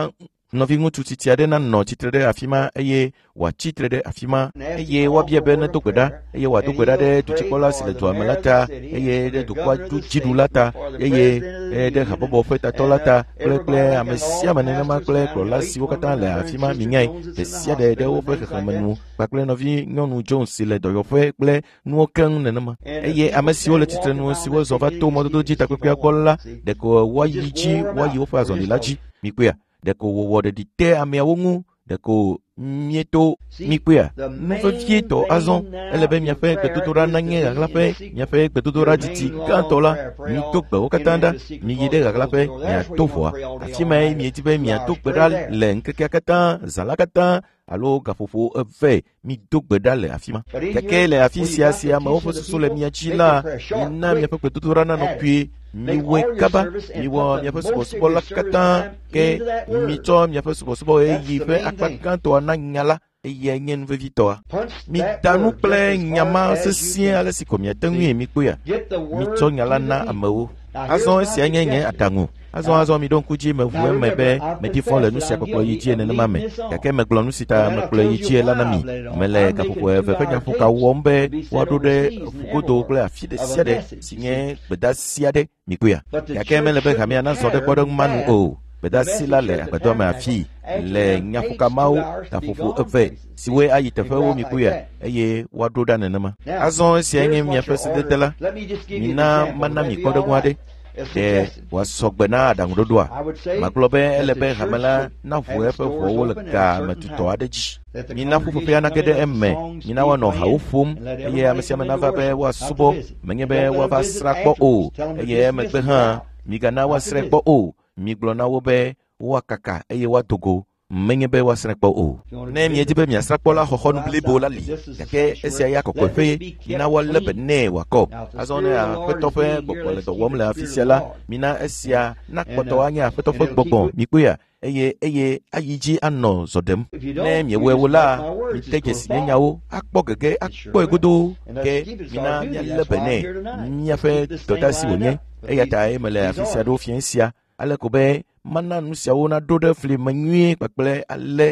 Nɔvi ŋutsu tsitsi aɖe nanɔ tsitre ɖe afi ma eye wòatsitre ɖe afi ma eye woabia be nedo gbe ɖa eye wòado gbe ɖa ɖe dutsikpɔla si le dua me la ta eye ɖe dukɔa dziɖu la ta eye ɖe habɔbɔ ƒe tatɔ la ta kple ame sia ame nenema kple kplɔla siwo katã le afi ma minyae ɖe sia ɖe ɖe woƒe xexlẽme nu kpakple nɔvi nyɔnu Jones si le dɔyɔƒe kple nuwo keŋ nenema eye ame siwo le tsitre nu siwo zɔ va to mɔdodo dzi takpekpea gbɔ la ɖeko woayi dzi woayi woƒe azɔli la dzi mikpea ɖeko wòwɔ ɖeɖi te ameawo ŋu ɖeko mieto mikpea nuvevietɔ azɔ ele be miaƒe gbedodoɖa nanye ɣaɣlaƒe miaƒe gbedodoɖa didi gãtɔ la mido gbewo katã ɖa miyi ɖe ɣaɣlaƒe miato ʋɔa afi mae miedi be miado gbe ɖa le ŋkekea katã zã la katã alo gaƒoƒo eve mido gbe ɖa le afi ma gake le afi sia si amewo ƒe susu le mia dzi la mina miaƒe gbedodoɖa nanɔ kpuie miwɔe kaba miwɔ miaƒe subɔsubɔ la katã ke mitsɔ miaƒe subɔsubɔ eyi ƒe akpa gãtɔa na nya la eye nye nuvevitɔa mida nu kple nyama sesĩe ale si ko miate ŋui mikpoea mitsɔ nya la na amewo azɔ esia nye nye aɖaŋu azɔ mi ɖo ŋku dzi meʋu eme be medi fɔ le nu sia kpɔkplɔ yi dzie nenema me gake megblɔ nu si ta mekplɔ yi dzie la na mi mele gaƒoƒo eve ƒe nyaƒoka wɔm be woaɖo ɖe ƒugodo kple afi ɖe sia ɖe si nye gbedasi aɖe mikpoea gake mele be hamea nazɔ ɖe kpɔɖeŋu manu o gbedasi la le agbedɔ me afi le nyaƒoka mawo gaƒoƒo eve siwoe ayi teƒewo mikpoea eye woaɖo ɖa nenema azɔ esia nye miaƒe sedede la mina mana mi kpɔɖeŋu aɖe ɖe wòasɔgbe na aɖaŋuɖoɖoa magblɔ be ele be hame la naʋu eƒe ʋɔwo le ga metutɔ aɖe dzi mina ƒuƒoƒea nage ɖe eme mina woanɔ hawo ƒom eye ame sia ame nava be woasubɔ menye be woava sra kpɔ o eye emegbe hã migana woasrɛ kpɔ o migblɔ na wo be woakaka eye woadogo menye be woasrɛ kpɔ o ne miedi be miasra kpɔ la xɔxɔnu blibo la li gake esia ya kɔkɔeƒe mina woalé be nɛ wòakɔ azɔ ne aƒetɔ ƒe gbɔgbɔ le dɔ wɔm le afi sia la mina esia nakpɔtɔ anye aƒetɔ ƒe gbɔgbɔ mikpoea eye ayi dzi anɔ zɔ ɖem ne miewɔe wo la mite dzesi nye nyawo akpɔ gege akpɔe godoo ke mina mialé be nɛ miaƒe dɔdeasi wònye eya ta mele afi sia ɖo fia sia ale ko be mana nu siawo naɖo ɖe fli me nyuie kpakple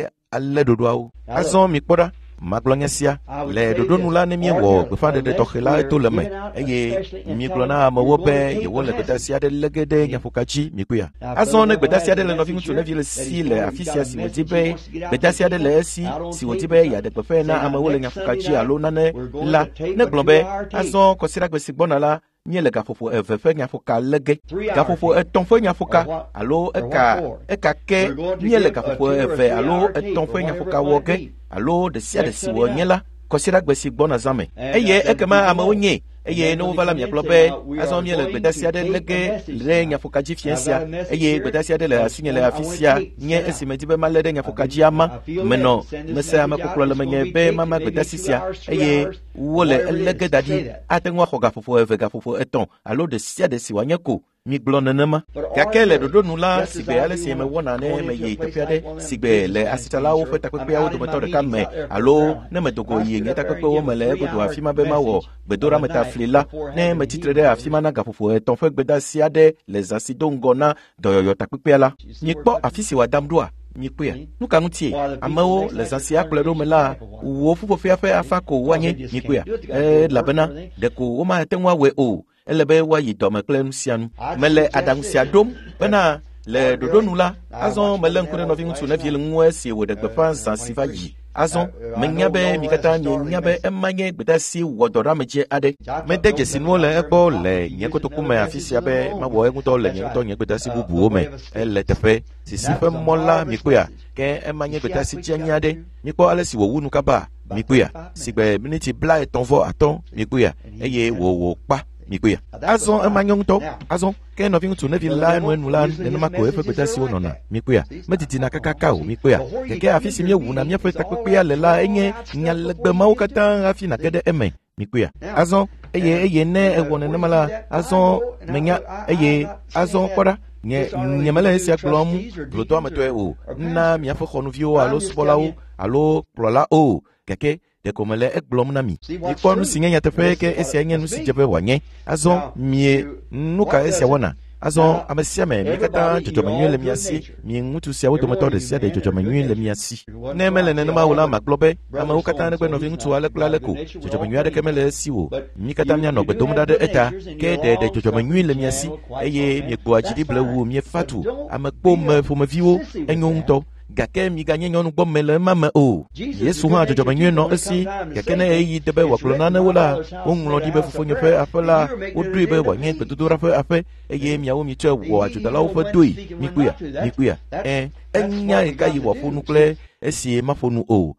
ale ɖoɖoawo azɔ mikpɔ ɖa magblɔ nya sia le ɖoɖonu la ne miewɔ gbeƒãɖeɖe tɔxɛ la to le me eye migblɔ na amewo be yewo le gbedasi aɖe lege ɖe nyaƒoka dzi mikpoea azɔ ne gbedasi aɖe le nɔvi ŋutsu nevi le si le afi sia si wòdi be gbedasi aɖe le esi si wòdi be yeaɖe gbeƒẽ na amewo le nyaƒoka dzi alo nane la negblɔ be azɔ kɔsiɖagbe si gbɔna la míele gaƒoƒo eve ƒe nyaƒoka lege gaƒoƒo etɔ̃ ƒe nyaƒoka alo eka ke míele gaƒoƒo eve alo etɔ̃ ƒe nyaƒoka wɔ ge alo ɖe sia ɖe si wɔ nye la kɔsiɖagbe si gbɔna zã me eye ekema amewo nye eye ne wova la miagblɔ be azɔ míele gbedasi aɖe lege ɖe nyaƒoka dzi fia sia eye gbedasi aɖe le asinye le afi sia nye esi medi be malé ɖe nyaƒoka dzi ama menɔ mese ame kpɔkplɔ le menye be mama gbedasi sia eye wole elege da ɖi ate ŋu axɔ gaƒoƒo eve gaƒoƒo etɔ̃ alo ɖe sia ɖe si wòanye ko migblɔ nenema gake le ɖoɖonu la sigbe ale si mewɔna ne meyi teƒe aɖe sigbe le asitsalawo ƒe takpekpeawo dometɔ ɖeka me alo ne medogo yi nye takpekpewo me le egodo afi ma be mawɔ gbedoɖa me ta fli la ne metsitre ɖe afi ma na gaƒoƒo etɔ̃ ƒe gbedasi aɖe le zã si do ŋgɔ na dɔyɔyɔ takpekpea la mikpɔ afi si wòadam ɖoa mikpoea nu ka ŋutie amewo le zã si akplɔe ɖo me la wo ƒuƒoƒea ƒe afa ko woanye mikpoea elabena ɖeko womate ŋu awɔe o ele be woayi dɔme kple nu sia nu mele aɖaŋu sia ɖom bena le ɖoɖonu la azɔ mele ŋku ɖe nɔvi ŋutsu nevi le ŋu esi wòɖe gbeƒã zã si va yi azɔ menya be mi katã mienya be ema nye gbedasi wɔdɔɖamedze aɖe mede dzesinuwo le egbɔ le nye kotoku me afi sia be mawɔ eŋutɔ le nye ŋutɔ nye gbedasi bubuwo me ele teƒe sisi ƒe mɔ la mikpoea ke ema nye gbedasi dzeanyi aɖe mikpɔ ale si wòwu nu kaba mikpoea sigbe miniti 35 mikpoea eye wòwɔ kpa mikpoea azɔ ema nye ŋutɔ azɔ ke nɔvi ŋutsu nevi la enu la nenema ko eƒe gbedasiwo nɔna mikpoea medidina kakaka o mikpoea gake afi si miewuna míaƒe takpekpea le la enye nyalegbe mawo katã hafi nage ɖe eme mikpoea azɔ eye ne ewɔ nenema la azɔ menya eye azɔ kpɔ ɖa nyemele esia kplɔm blodo ametɔe o na miaƒe xɔnuviwo alo subɔlawo alo kplɔla o gake ɖeko mele egblɔm na mi mikpɔ nu si nye nyateƒe ke esia nye nu si dze be wòanye azɔ mie nu ka esia wɔna Azon amesiame mikata jojomenyu le miasi mi ngutu sia wodomoto de sia de jojomenyu le miasi nemele nenema wala maklobe ama ukata ne gbe no vintu ale kula ko jojomenyu ade kemele siwo mikata mia no gbedomda de eta ke de jojomenyu le miasi eye mi gbo ajidi blewu mi fatu ama gbo me fo me viwo enyonto gake mi ganye nyonu gbo mele mama o Yesu ha jojomenyu no esi gake na eyi debe waklona na wala onlo di be fofo nyefe afela odri be wanye gbedodo rafe afe eye mi awo mi che wo ajudala wo fa doi mikuya enya ga yi wo fonu kle esi ma fonu o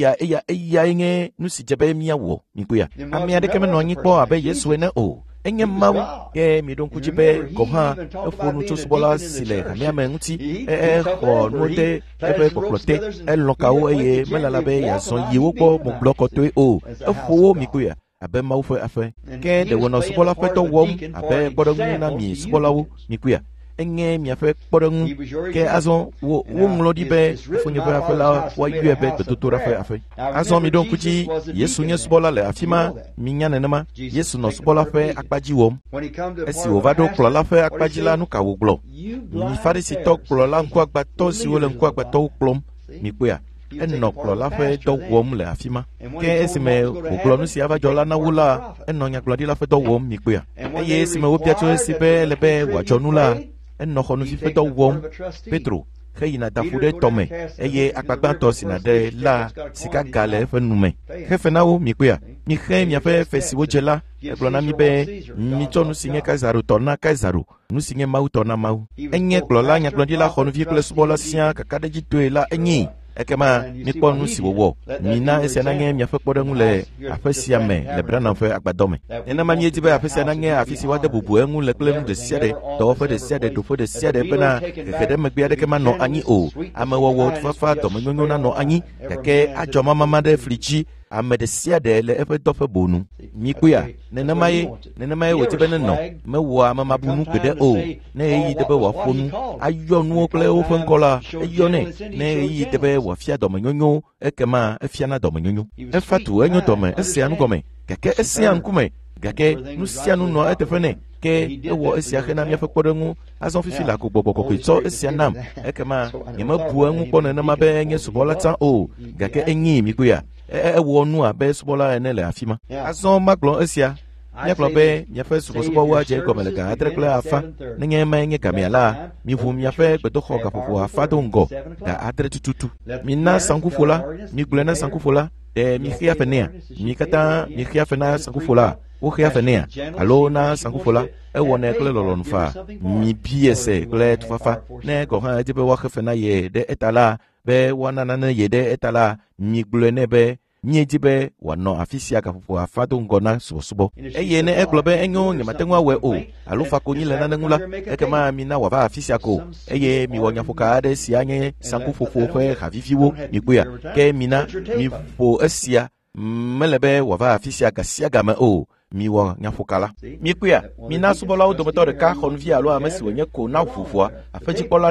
eya nge nusi jebe mi awo mikuya ami ade keme no nyi kpo abe Yesu ene o enye mawu ke mi don kujibe ko ha fonu to subola sile ami amenuti ko note ebe koklote lokawo eye melala be ya son yiwo po mo bloko to o fowo mikuya abe mawu fe afe ke de wono subola fe to wom abe gbodon na mi subola wo mikuya enye mi afe gbodon ke azon wo nglodi be fonye be afe la wa yuebe be tutura fe afe azon mi don kuji Yesu nye subola le afima mi nyane nama Yesu no subola fe akpaji wom esi ovado klola fe akpaji la nu ka wo glo mi farisi tok klola nku agba to si wo le nku agba to klom mikuya eno klola fe do wom le afima ke esime oglo nu si ava jola na wula eno nya klodi la fe do wom mikuya eye esime wo piacho esibe lebe wachonu la eno khonu fi fe do wom Petro kheyina dafude tome eye akpagba to sinade la sika gale fe nume hefe nawo mikuya mi khe mi afe fesiwo jela eklona mi be mi tonu singe kaizaru tona kaizaru nu singe mau tona mau enye klola nya klodi la khonu fi kle subola sia kakade jitwe la enyi ekema mi kpo nu si wowo mina esena nge mi afe kpodo ngule afesia me le brana fe agbadome ena ma mi etibe afesia na nge afisi wade bubu engu le kle nu de siade do fe de siade do fe de siade bena fede me gbiade ke ma no anyi o ama wowo fafa do menyo na no anyi keke ajoma mama de flichi ame de siade le efe do fe bonu mi kuya nena mai wotibe ne no me wo ama mabunu kede o na eyi debe wa fonu ayo nu kle o fe ngola ayo ne na eyi debe wa fia do menyo ekema efia na do menyo efatu enyo do me esia nu gome keke esia nkume gake nu sia nu no etefene ke ewo esia ke na mi fe kpodengu azon fifi la ko gbogbo ko so esia nam ekema nyema bu engu kpona na mabe enye subola tan o gake enyi mi kuya ewo nu abe subola enele afima azon maglo esia nyaklo be nyafe subo wa je ko melega atrekle afa nenye ma enye kamiala mi vu mi afe gbedo kho ka fofu afa dongo da atre tututu minna sankufola mi glena sankufola mi khia fenea mi kata mi khia fena sankufola o khia fenea alo na sankufola wona ekle lolon fa mi biese kle tufafa ne ko ha jebe wa khafena ye de etala be wana na ye de etala mi glene be nyejibe wano afisia ka fufu afado ngona subo eye ne eglobe enyo nyamatengwa we o alufa ko nyile na ngula ekema mina wa afisia ko eye mi wonya fuka de sianye sanku fufu fe haviviwo mikuya ke mina mi fo asia melebe wa afisia ka siaga ma o mi wa nyafukala mikuya mina subola o domoto de ka khonvi alo amasi wonye ko na fufua afaji kola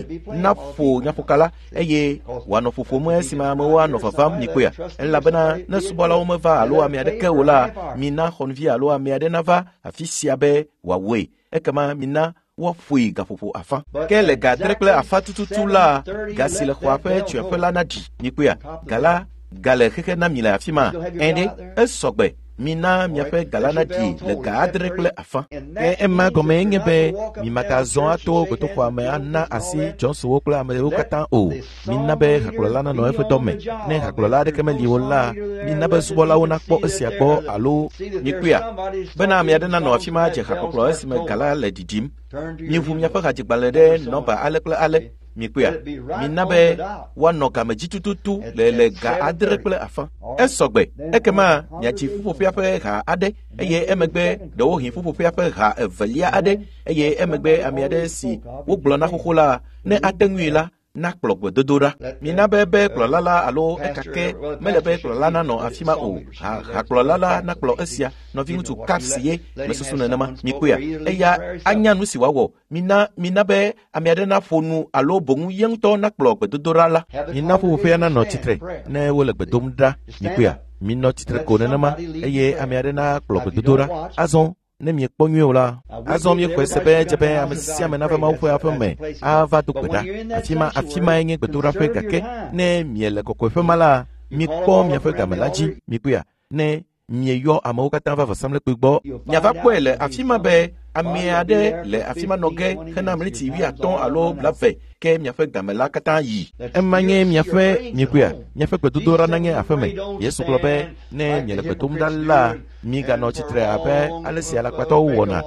nafo nyafukala eye wano fufu mo esima mo wano fafam mikuya enla bana na subola o mava alo ami ade ke wala mina khonvi alo ami ade nava afisia be wawe ekama mina wa fui ga fufu afa kele ga drekle afa tututu la ga sile khwape tuapela na di mikuya gale keke na mila afima ende esogbe mina mi afe galana di le gadre kle afa ke emma gome ngebe mi makazon ato goto kwa me anna asi jonso okla me okatan o mina be haklola na no efe dome ne haklola de kemeli wala mina be subola wona kpo esia kpo alo nikuya bena mi ade na no afima je haklo esi me gala le didim mi fu mi afa ka jigbalede no ba ale mikuya minabe wano kama jitututu le ga adrekle afa esogbe ekema nyachi fufu piape ha ade eye emegbe do hin fufu piape ha evalia ade eye emegbe amiade si wogblo na khokola ne atenwila na klogbe dodora minabe be klolala alo ekake melebe klolana no afima o ha klolala na klo esia no vintu kapsie mesusu na nama mikuya eya anya no si wawo minabe amiade na fonu alo bongu yento na klogbe dodora la minafu fe na no titre na wole gbedomda mikuya minno titre ko na nama eye amiade na klogbe dodora azon ne mi kpɔ nyuie o la azɔ mi xɔe se be dze be ame sia ame nava Mawu ƒe aƒe me ava do gbe ɖa afi ma nye gbedoɖaƒe gake ne mie le kɔkɔeƒe ma la mi kpɔ miaƒe game la dzi mi kpɔa ne mieyɔ amewo katã va vɔsamlekpui gbɔ miava kpɔe le afi ma be ame aɖe le afi ma nɔ ge hena mliti 15 alo 20 ke miaƒe game la katã yi ema nye miaƒe mikpɔa miaƒe gbedodoɖa nanye aƒe me Yesu gblɔ be ne miele gbe dom ɖa la miganɔ tsitre abe ale si alakpatɔwo wɔna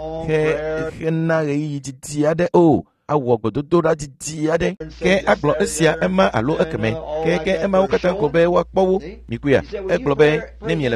hena ɣeyiɣi didi aɖe o awɔ gbedodoɖa didi aɖe ke agblɔ esia ema alo ekeme ke emawo katã ko be woakpɔwo mikpɔa egblɔ be ne miele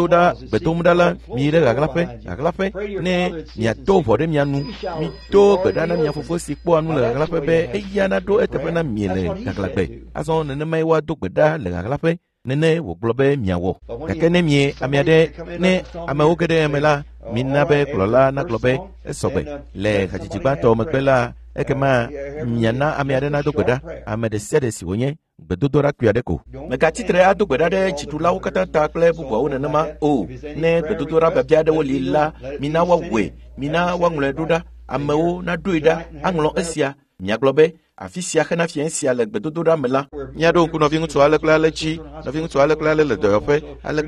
gbedom ɖa la mi ɖe ɣaɣlaƒe ne miado vɔ ɖe mia nu mido gbe ɖa na mia fofo si kpɔa nu le ɣaɣlaƒe be eya naɖo eteƒe na mi le gaglãgbe azɔ nenemae woado gbe ɖa le ɣaɣlaƒe nene wògblɔ be miawɔ gake ne mie ame aɖe ne amewo ge ɖe eme la mina be kplɔla nagblɔ be esɔgbe le hadzidzi gbãtɔ megbe la ekema miana ame aɖe nado gbe ɖa ame ɖe sia ɖe si wònye gbedodoɖa kpui aɖe ko megatsitre ado gbe ɖa ɖe dziɖulawo katã ta kple bubuawo nenema o ne gbedodoɖa biabia aɖewo li la mina woawɔe mina woaŋlɔe ɖo ɖa amewo naɖoe ɖa aŋlɔ esia miagblɔ be afi sia hena fia sia le gbedodoɖa me la miaɖo ŋku nɔvi ŋutsu ale kple ale dzi nɔvi ŋutsu ale kple ale le dɔyɔƒe ale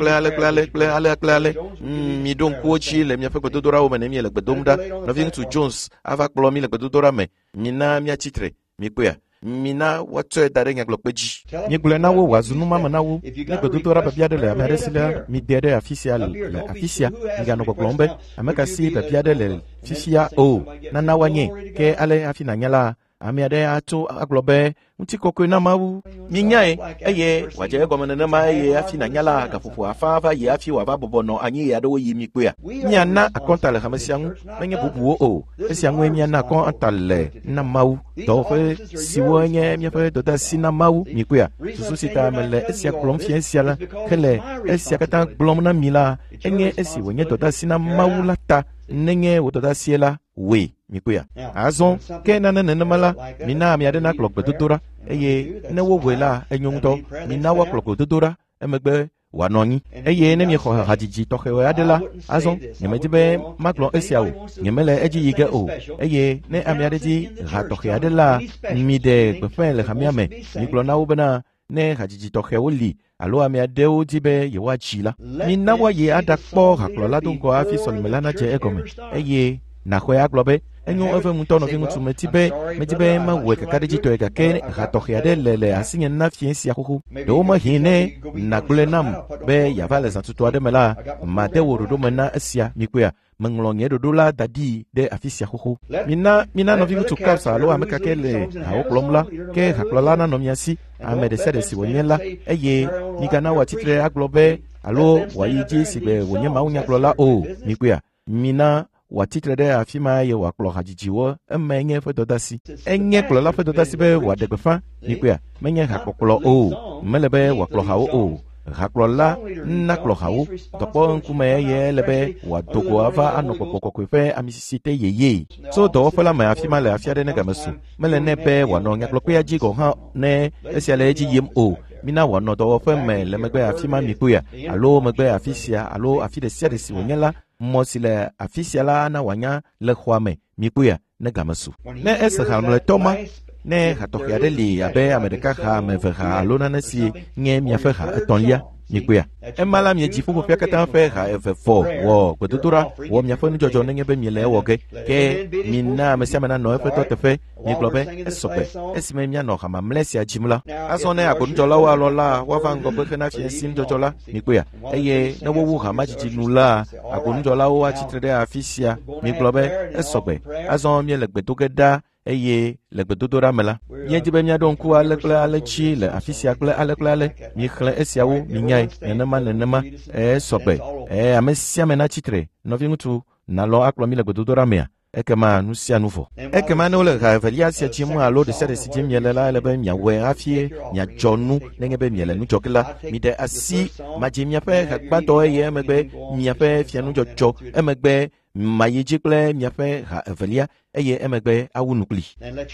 kple ale miɖo ŋkuwo dzi le miaƒe gbedodoɖawo me ne mie le gbe dom ɖa nɔvi ŋutsu Jones ava kplɔ mi le gbedodoɖa me mina miatsitre mikpɔa mina woatsɔe da ɖe nyagblɔkpe dzi migblɔe na wo wòazu numame na wo ne gbedodoɖa biabia aɖe le ame aɖe si la midɛ ɖe afi sia le afi sia miganɔ gbɔgblɔm be ame ka si biabia aɖe le fifia o nana woanye ke ale hafi nanya la ame aɖe atso agblɔ be ŋutikɔkɔe na Mawu minyae eye wòadze egɔme nenema eye hafi nanya la gaƒoƒo afa va yi hafi wòava bɔbɔ nɔ anyi aɖewo yi mi kpɔa miana akɔnta le hame sia ŋu menye bubuwo o esia ŋue miana akɔnta le na Mawu dɔwɔƒe siwo nye miaƒe dɔdeasi na Mawu mi kpɔa susu si ta mele esia gblɔm fia sia la ke le esia katã gblɔm na mi la enye esi wònye dɔdeasi na Mawu la ta nenye wò dɔdeasie la woe mi kpɔa azɔ ke nane nenema la mina ame aɖe nakplɔ gbedodoɖa eye ne wowoe la enyo ŋutɔ mina woakplɔ gbedodoɖa emegbe wòanɔ anyi eye ne miexɔ hadzidzi tɔxɛ aɖe la azɔ nyemedi be magblɔ esia o nyemele edzi yi ge o eye ne ame aɖe dzi ha tɔxɛ aɖe la mi ɖe gbeƒãe le hamea me migblɔ na wo bena ne hadzidzi tɔxɛwo li alo ame aɖewo di be yewoadzi la mina woayi aɖakpɔ hakplɔla do ŋgɔ hafi sɔlime la nadze egɔme eye naxɔe agblɔ be enyo eve ŋutɔ nɔvi ŋutsu medi be mawɔe kakaɖedzitɔe gake ha tɔxɛ aɖe le asinye na fia sia xoxo ɖewo mehĩ ne nagblɔe nam be yava le zãtutu aɖe me la made wò ɖoɖo me na esia mi kpɔa meŋlɔ nye ɖoɖo la da ɖi ɖe afi sia xoxo mina nɔvi ŋutsu Caps alo ame kake le hawo kplɔm la ke hakplɔla nanɔ mia si ame ɖe sia ɖe si wònye la eye migana wòatsitre agblɔ be alo wòayi dzi si gbe wònye mawunyagblɔla o mi kpɔa mina wòatsitre ɖe afi ma eye wòakplɔ hadzidziwo eme enye eƒe dɔdeasi enye kplɔla ƒe dɔdeasi be wòaɖe gbeƒã mi kpɔa menye hakpɔkplɔ o mele be wòakplɔ hawo o hakplɔla nakplɔ hawo dɔkpɔ ŋkume eye le be wòado go ava anɔ gbɔgbɔ kɔkɔe ƒe amisisi te yeye tso dɔwɔƒe la me afi ma le afi aɖe ne game su mele ne be wòanɔ nyagblɔkpea dzi gɔ hã ne esia le edzi yim o mina wòanɔ dɔwɔƒe me le megbe afi ma mi kpɔa alo megbe afi sia alo afi ɖe sia ɖe si wònye la mɔ si le afi sia la na wòanya le xɔa me mi kpɔa ne game su ne ese hamletɔ ma ne hatɔxɛ aɖe li abe ame ɖeka ha ame eve ha alo nane si nye miaƒe ha etɔ̃lia mi kpɔa ema la miedzi ƒuƒoƒea katã ƒe ha eve vɔ wɔ gbedodoɖa wɔ miaƒe nudzɔdzɔ nenye be miele ewɔ ge ke mina ame sia ame nanɔ eƒe tɔ teƒe migblɔ be esɔgbe esime mianɔ ha mamlɛ sia dzim la azɔ ne agbonudzɔlawo alɔ la woava ŋgɔgbe hena fia si nudzɔdzɔ la mi kpɔa eye ne wowu hama dzidzi nu la agbonudzɔlawo atsitre ɖe afi sia migblɔ be esɔgbe azɔ miele gbe do ge ɖa eye le gbedodoɖa me la míedi be míaɖo ŋku ale kple ale dzi le afi sia kple ale mixlẽ esiawo minyae nenema sɔgbe ame sia ame natsitre nɔvi ŋutsu nalɔ akplɔ mi le gbedodoɖa mea ekema nu sia nu vɔ ekema ne wole ha evelia sia dzim alo ɖe sia ɖe si dzim miele la ele be miawɔe hafi miadzɔ nu nenye be miele nudzɔge la miɖe asi madzi miaƒe ha gbãtɔ eye emegbe miaƒe fianudzɔdzɔ emegbe mayi dzi kple miaƒe ha evelia eye emegbe awu nukli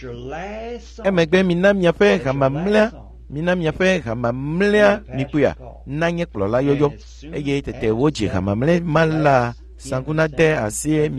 emegbe mina miaƒe ha mamlɛa mi kpɔa nanye kplɔla yɔyɔ eye tete wodzi ha mamlɛ ma la sanguna de asie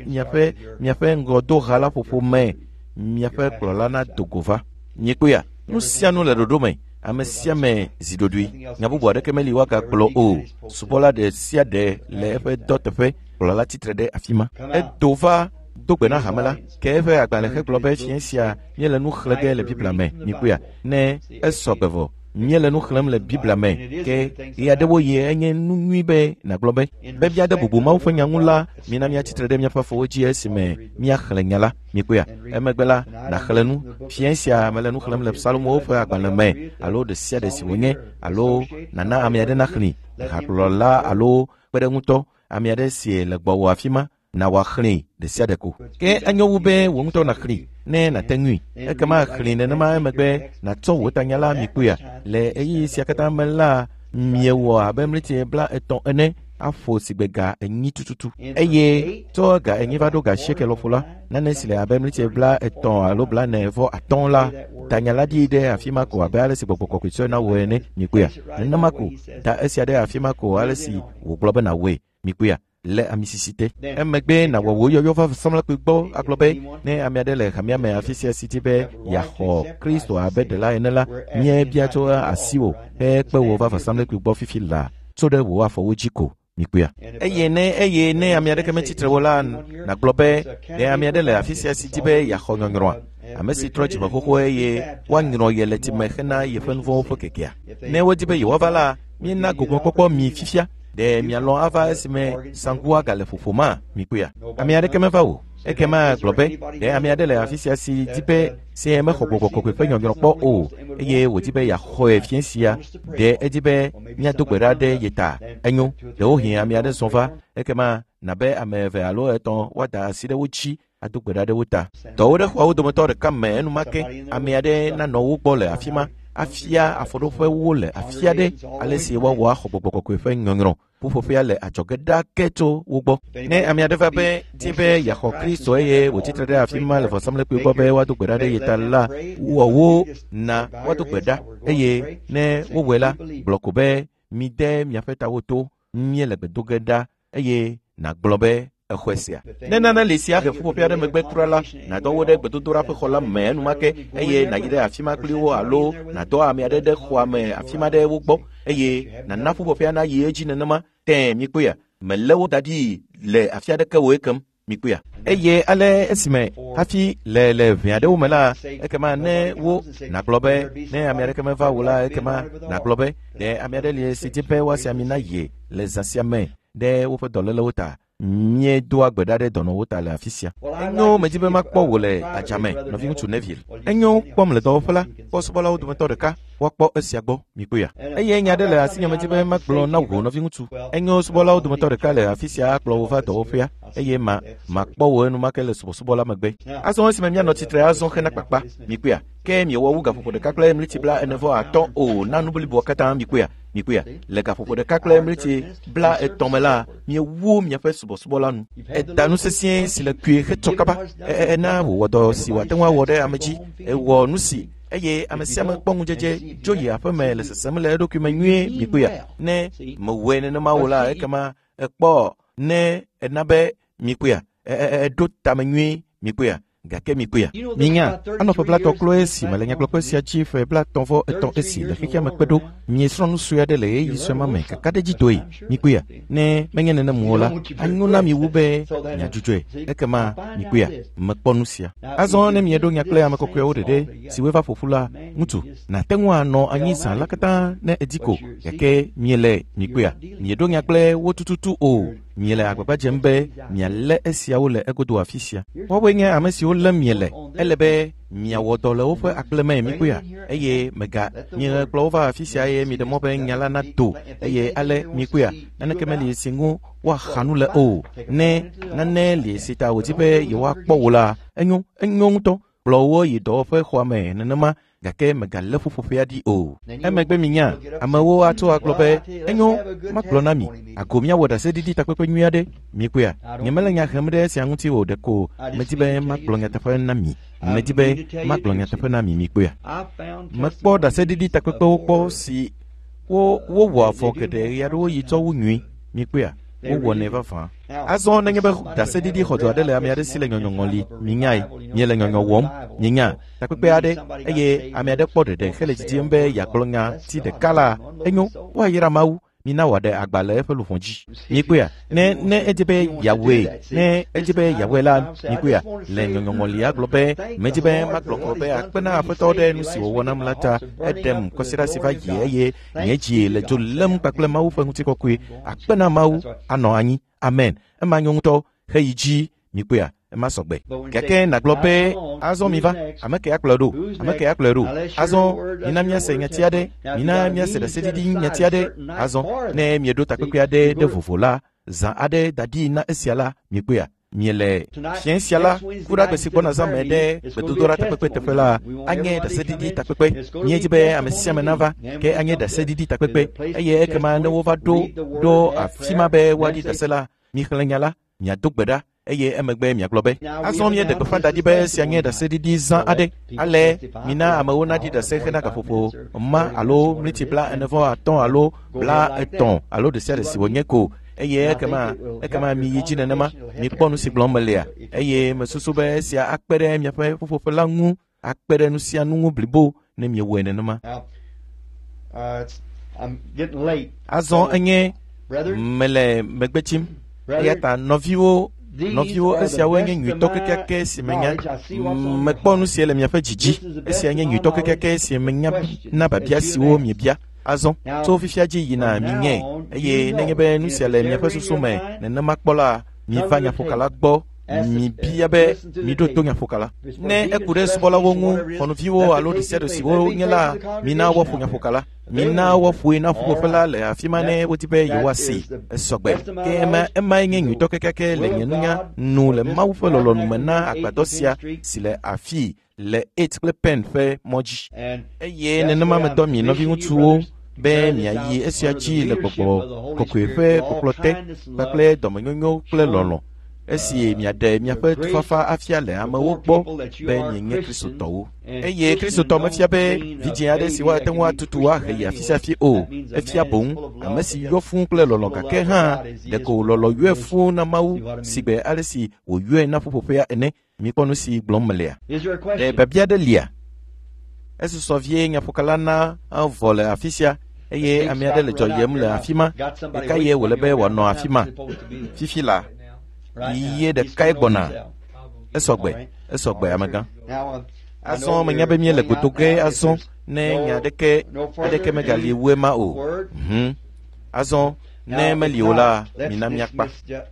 miaƒe ŋgɔdoha la ƒoƒo me miaƒe kplɔla na dogova nyikuya nu sia nu le ɖoɖo me ame sia me zi ɖoɖoe nya bubu aɖeke meli woagakplɔ o subɔla ɖe sia ɖe le eƒe dɔteƒe kplɔla tsitre ɖe afi ma edo va do gbe na hame la ke eƒe agbalẽ hegblɔ be fia sia míele nu xlẽ ge le biblia me nyikuya ne esɔ gbe vɔ míele nu xlẽm le biblia me ke ɣe aɖewo yi enye nu nyui be nàgblɔ be bia ɖe bubu mawu ƒe nyaŋu la mina míatsitre ɖe míaƒe afɔwo dzi esime míaxlẽ nya la nyikuya emegbe la nàxlẽ nu fia sia mele nu xlẽm le psalmowo ƒe agbalẽ me alo ɖe sia ɖe si wònye alo nana ame aɖe naxlẽ hakplɔla alo kpeɖeŋutɔ ame aɖe si le gbɔwò afi ma na woaxlẽ ɖe sia ɖe ko ke enyo wu be wò ŋutɔ naxlẽ ne nate ŋui ekema xlẽ nenema emegbe natsɔ wò tanya la mikuya le eye sia katã me la miewɔ abe mliti bla etɔ̃ ene afɔ si gbe ga enyi tututu eye tsɔ ga enyi va ɖo ga sieke lɔƒo la nane si le abe mliti bla etɔ̃ alo bla ne vɔ atɔ̃ la tanya la ɖi ɖe afi ma ko abe ale si gbɔgbɔ kɔkɔe tsɔe na wɔ ene mikuya nenema ko da esia ɖe afi ma ko ale si wògblɔ be nawɔe mikuya le amisisi te emegbe na wɔwɔ yɔyɔ va samlekpui gbɔ agblɔ be ne ame aɖe le hamia me afi sia si di be yaxɔ kristo abe ɖela ene la míebia tso asiwò hekpe wò va samlekpui gbɔ fifi la tso ɖe wò afɔwo dzi ko mikuya eye ne ame aɖeke metsitre wò la nagblɔ be ne ame aɖe le afi sia si di be yaxɔ nyɔnyrɔa ame si trɔ dzime xoxo eye woanyrɔ ye le time hena yeƒe nu vɔwo ƒe kekea ne wodi be yewoava la miena gogɔkpɔkpɔ mi fifia ɖe mialɔ ava esime saŋkua gale ƒoƒo ma mikuya ame aɖeke meva o ekema gblɔ be ɖe ame aɖe le afi sia si di be si mexɔ gbɔgbɔ ƒe nyɔnyrɔ kpɔ o eye wòdi be yaxɔe fia sia ɖe edi be míado gbe ɖa ɖe ye ta enyo ɖewohĩ ame aɖe zɔ va ekema nabe ame eve alo etɔ̃ woada asi ɖe wo dzi ado gbe ɖa ɖe wo ta dɔwo ɖe xɔawo dometɔ ɖeka me enumake ame aɖe nanɔ wo gbɔ le afi ma afia afɔɖoƒewo le afia ɖe ale si woawɔ axɔ gbɔgbɔ kɔkɔe ƒe nyɔnyrɔ ƒuƒoƒea le adzɔge ɖake tso wo gbɔ ne ame aɖe va be di be yaxɔ kristo eye wòtsitre ɖe afi ma le vɔsamlekpui gbɔ be woado gbe ɖa ɖe ye ta la wɔwo na woado gbe ɖa eye ne wowɔe la gblɔ ko be mi de miaƒe tawo to míele gbe do ge ɖa eye nàgblɔ be exɔe sia ne nane le sia he ƒuƒoƒe aɖe megbe tura la nadɔ wo ɖe gbedodoɖa ƒe xɔ la me enumake eye nayi ɖe afi ma kpli wo alo nadɔ ame aɖe ɖe xɔa me afi ma ɖe wo gbɔ eye nana ƒuƒoƒea nayi edzi nenema te mikuya mele wo da ɖi le afi aɖeke wo ekem mikuya eye ale esime hafi le ʋe aɖewo me la ekema ne wo nagblɔ be ne ame aɖeke meva wo la ekema nagblɔ be ɖe ame aɖe le si di be woasi ami na ye le zã sia me ɖe woƒe dɔlélewo ta miedo agbe ɖa ɖe dɔnɔwo ta le afi sia enyo medi be makpɔ wò le adzame nɔvi ŋutsu Neville enyo kpɔm le dɔwɔƒe la kpɔ subɔlawo dometɔ ɖeka woakpɔ esia gbɔ mikuya eye nya ɖe le asinye medi be makplɔ na wò nɔvi ŋutsu enyo subɔlawo dometɔ ɖeka le afi sia akplɔ wò va dɔwɔƒea eye makpɔ wò enumake le subɔsubɔ la megbe azɔ esime mianɔ tsitre azɔ hena kpakpa mikuya ke miewɔ wu gaƒoƒo ɖeka kple mliti bla ene vɔ atɔ̃ o na nu bliboa katã mikuya le gaƒoƒo ɖeka kple mliti bla etɔ̃ me la miewu miaƒe subɔsubɔ la nu eda nu sesĩe si le kue hetsɔ kaba ena wòwɔ dɔ si wòate ŋu awɔ ɖe ame dzi ewɔ nu si eye ame sia me kpɔ ŋudzedze dzo yi aƒe me le sesem le eɖokui me nyuie mikuya ne mewɔe nenema wo la ekema ekpɔ ne ena be mikuya eɖo tame nyuie mikuya gake mikuya minya anɔƒe blatɔ klo esi me le nyagblɔƒe sia dzi ƒe blatɔ vɔ etɔ̃ esi le xexea me kpe ɖo miesrɔ̃ nu sue aɖe le ɣeyiɣi sue ma me kaka ɖe dzi doe mikuya ne menye nenem o la anyo na mi wu be miadzudzɔe ekema mikuya mekpɔ nu sia azɔ ne mieɖo nya kple ame kɔkɔewo ɖeɖe si wova ƒoƒu la ŋutsu nate ŋu anɔ anyi zã la katã ne edi ko gake miele mikuya mieɖo nya kple wo tututu o miele agbagba dzem be mialé esiawo le egodo afi sia woawoe nye ame siwo lém miele ele be miawɔ dɔ le woƒe akple me mikuya eye mega mie kplɔ wova afi sia eye mi ɖe mɔ be nya la nato eye ale mikuya naneke meli si ŋu woaxa nu le o ne nane li si ta wòdi be yewoakpɔ wo la enyo ŋutɔ kplɔ wo yi dɔwɔƒe xɔa me nenema gake megalé ƒuƒoƒea ɖi o emegbe minya amewo ato agblɔ be enyo makplɔ na mi ago miawɔ ɖaseɖiɖi takpekpe nyui aɖe mikuya nyemele nya hem ɖe esia ŋuti o ɖeko medi be makplɔ nyateƒe na mi medi be makplɔ nyateƒe na mi mikuya mekpɔ ɖaseɖiɖi takpekpewo kpɔ si wowɔ avɔ geɖe ɣi aɖewo yi tsɔ wu nyui mikuya wo wɔ ne vafa azɔ ne be dase didi xɔdɔ aɖe le ame aɖe si le nyɔnyɔŋɔli minyae mie le nyɔnyɔ wɔm mienya takpekpe aɖe eye ame aɖe kpɔ ɖeɖe hele dzidzim be yakplɔ nya ti ɖeka la enyo woayra Mawu mina wɔ ɖe agbalẽ eƒe luƒo dzi mikpea ne edze be yawoe ne edze be yawoe la mikpea le nyɔnyɔŋɔlia gblɔ be medze be magblɔ kɔ be akpena aƒetɔ ɖe nu si wòwɔ nam la ta eɖem kɔsiɖa si va yi eye nye dzi le dzo lém kpakple Mawu ƒe ŋutikɔkɔe akpena Mawu anɔ anyi amen ema nyo ŋutɔ heyi dzi mikpea ema sɔgbe gake nagblɔ be azɔ mi va ame ke akplɔe ɖo azɔ mina miase nyati aɖe mina miase ɖaseɖiɖi nyati aɖe azɔ ne mieɖo takpekpe aɖe ɖe vovo la zã aɖe daɖi na esia la mikpea miele fiẽ sia la ku ɖe agbe si gbɔna zã me ɖe gbedodoɖa takpekpe teƒe la anye ɖaseɖiɖi takpekpe miedzi be ame sia ame nava ke anye ɖaseɖiɖi takpekpe eye ekema ne wova ɖo afi ma be woaɖi ɖase la mixlẽ nya la miado gbe ɖa eye emegbe miagblɔ be azɔ mieɖe gbeƒã da ɖi be sia nye ɖaseɖiɖi zã aɖe ale mina amewo naɖi ɖase hena gaƒoƒo ma alo mliti bla 45 alo bla 3 alo ɖe sia ɖe si wònye ko eye ekema mi yi dzi nenema mikpɔ nu si gblɔm melea eye mesusu be esia akpe ɖe miaƒe ƒuƒoƒe la ŋu akpe ɖe nu sia nu ŋu blibo ne miewɔe nenema azɔ enye mele megbe tsim eya ta nɔviwo esiawo nye nyuitɔ kekeke si menya mekpɔ nu sie le miaƒe dzidzi esia nye nyuitɔ kekeke si menya na babia siwo miebia azɔ tso fifia dzi yina minyae eye nenye be nu sia le miaƒe susu me nenema kpɔ la miva nyaƒokala gbɔ mibia be miɖo to nyaƒokala ne eku ɖe subɔlawo ŋu xɔnuviwo alo ɖe sia ɖe siwo nye la mina woaƒo nyaƒokala mina woaƒoe na ƒuƒoƒe la le afi ma ne wodi be yewoasi esɔgbe ke emae nye nyuitɔ kekeke le nye nunya nu le Mawu ƒe lɔlɔnu me na agbadɔ sia si le afi le 8 kple pen ƒe mɔ dzi eye nenema medɔ mi nɔvi ŋutsuwo be miayi esia dzi le gbɔgbɔ kɔkɔe ƒe kpɔkplɔ te kpakple dɔmenyonyo kple lɔlɔ esi miaɖe miaƒe tufafa afia le amewo gbɔ be mienye kristotɔwo eye kristotɔ mefia be vidzĩ aɖe si woate ŋu atutu ahe yi afi sia afi o efia boŋ ame si yɔ fũu kple lɔlɔ gake hã ɖeko lɔlɔ yɔe fũu na Mawu sigbe ale si wòyɔe na ƒuƒoƒea ene mikpɔ nu si gblɔm melea ɖe biabia ɖe lia esusɔ vie nyaƒokala na vɔ le afi sia eye ame aɖe le dzɔyem le afi ma ɖeka ye wòle be wòanɔ afi ma fifi la iye ɖekae gbɔna esɔgbe amegã azɔ menya be mie le goto ge azɔ ne nya aɖeke megali woe ma o azɔ ne meli o la mina miakpa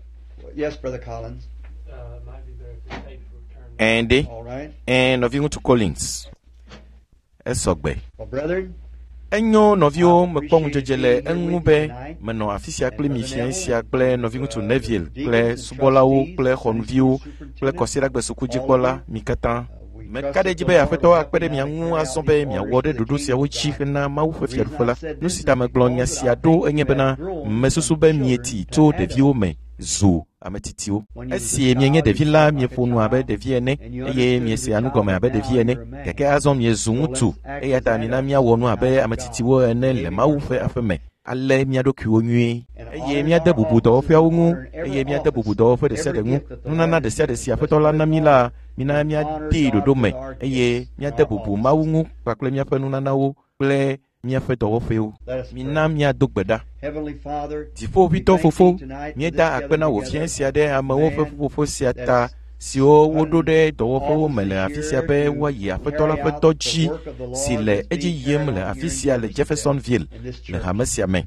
ende nɔvi ŋutsu Collins esɔgbe enyo nɔviwo mekpɔ ŋudzedze le eŋu be menɔ afi sia kple mi fia sia kple nɔvi ŋutsu Neville kple subɔlawo kple xɔnuviwo kple kɔsiɖagbe sukudzikpɔla mi katã meka ɖe dzi be aƒetɔ akpe ɖe mia ŋu azɔ be miawɔ ɖe ɖoɖo siawo dzi hena Mawu ƒe fiaɖuƒe la nu si ta megblɔ nya sia ɖo enye bena mesusu be mieti tso ɖeviwo me zu ametitsiwo esi mienye ɖevi la mieƒo nu abe ɖevi ene eye miesea nugɔme abe ɖevi ene gake azɔ miezu ŋutsu eya ta mina miawɔ nu abe ametitsiwo ene le Mawu ƒe aƒe me ale mia ɖokuiwo nyuie eye miade bubu dɔwɔƒeawo ŋu eye miade bubu dɔwɔƒe ɖe sia ɖe ŋu nunana ɖe sia ɖe si aƒetɔ la na mi la mina miadee ɖoɖo me eye miade bubu Mawu ŋu kpakple miaƒe nunanawo kple miaƒe dɔwɔƒewo mina miado gbe ɖa dziƒoʋĩtɔ fofo mieda akpe na wò fia sia ɖe amewo ƒe ƒuƒoƒo sia ta siwo woɖo ɖe dɔwɔƒewo me le afi sia be woayi aƒetɔ la ƒe dɔ dzi si le edzi yim le afi sia le Jeffersonville le hame sia me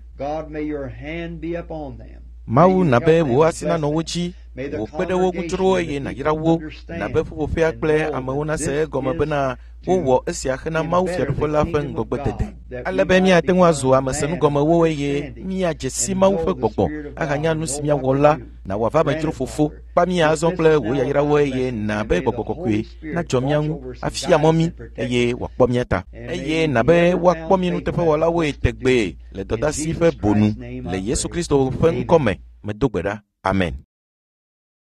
Mawu na be wò asi nanɔ wo dzi wòkpe ɖe wo ŋutsro eye nàyra wo na be ƒuƒoƒea kple amewo nase egɔme bena wowɔ esia hena Mawu fiaɖuƒe la ƒe ŋgɔgbedede ale be miate ŋu azu amesenugɔmewo eye miadze si Mawu ƒe gbɔgbɔ ahanya nu si miawɔ la na wòava medzro fofo kpa mi azɔ kple wò yayrawo eye na be gbɔgbɔ kɔkɔe nadzɔ mia ŋu afia mɔ mi eye wòakpɔ mia ta eye na be woakpɔ mi nuteƒewɔlawoe tegbee le dɔdasi ƒe bonu le Yesu Kristo ƒe ŋkɔ me medo gbe ɖa amen.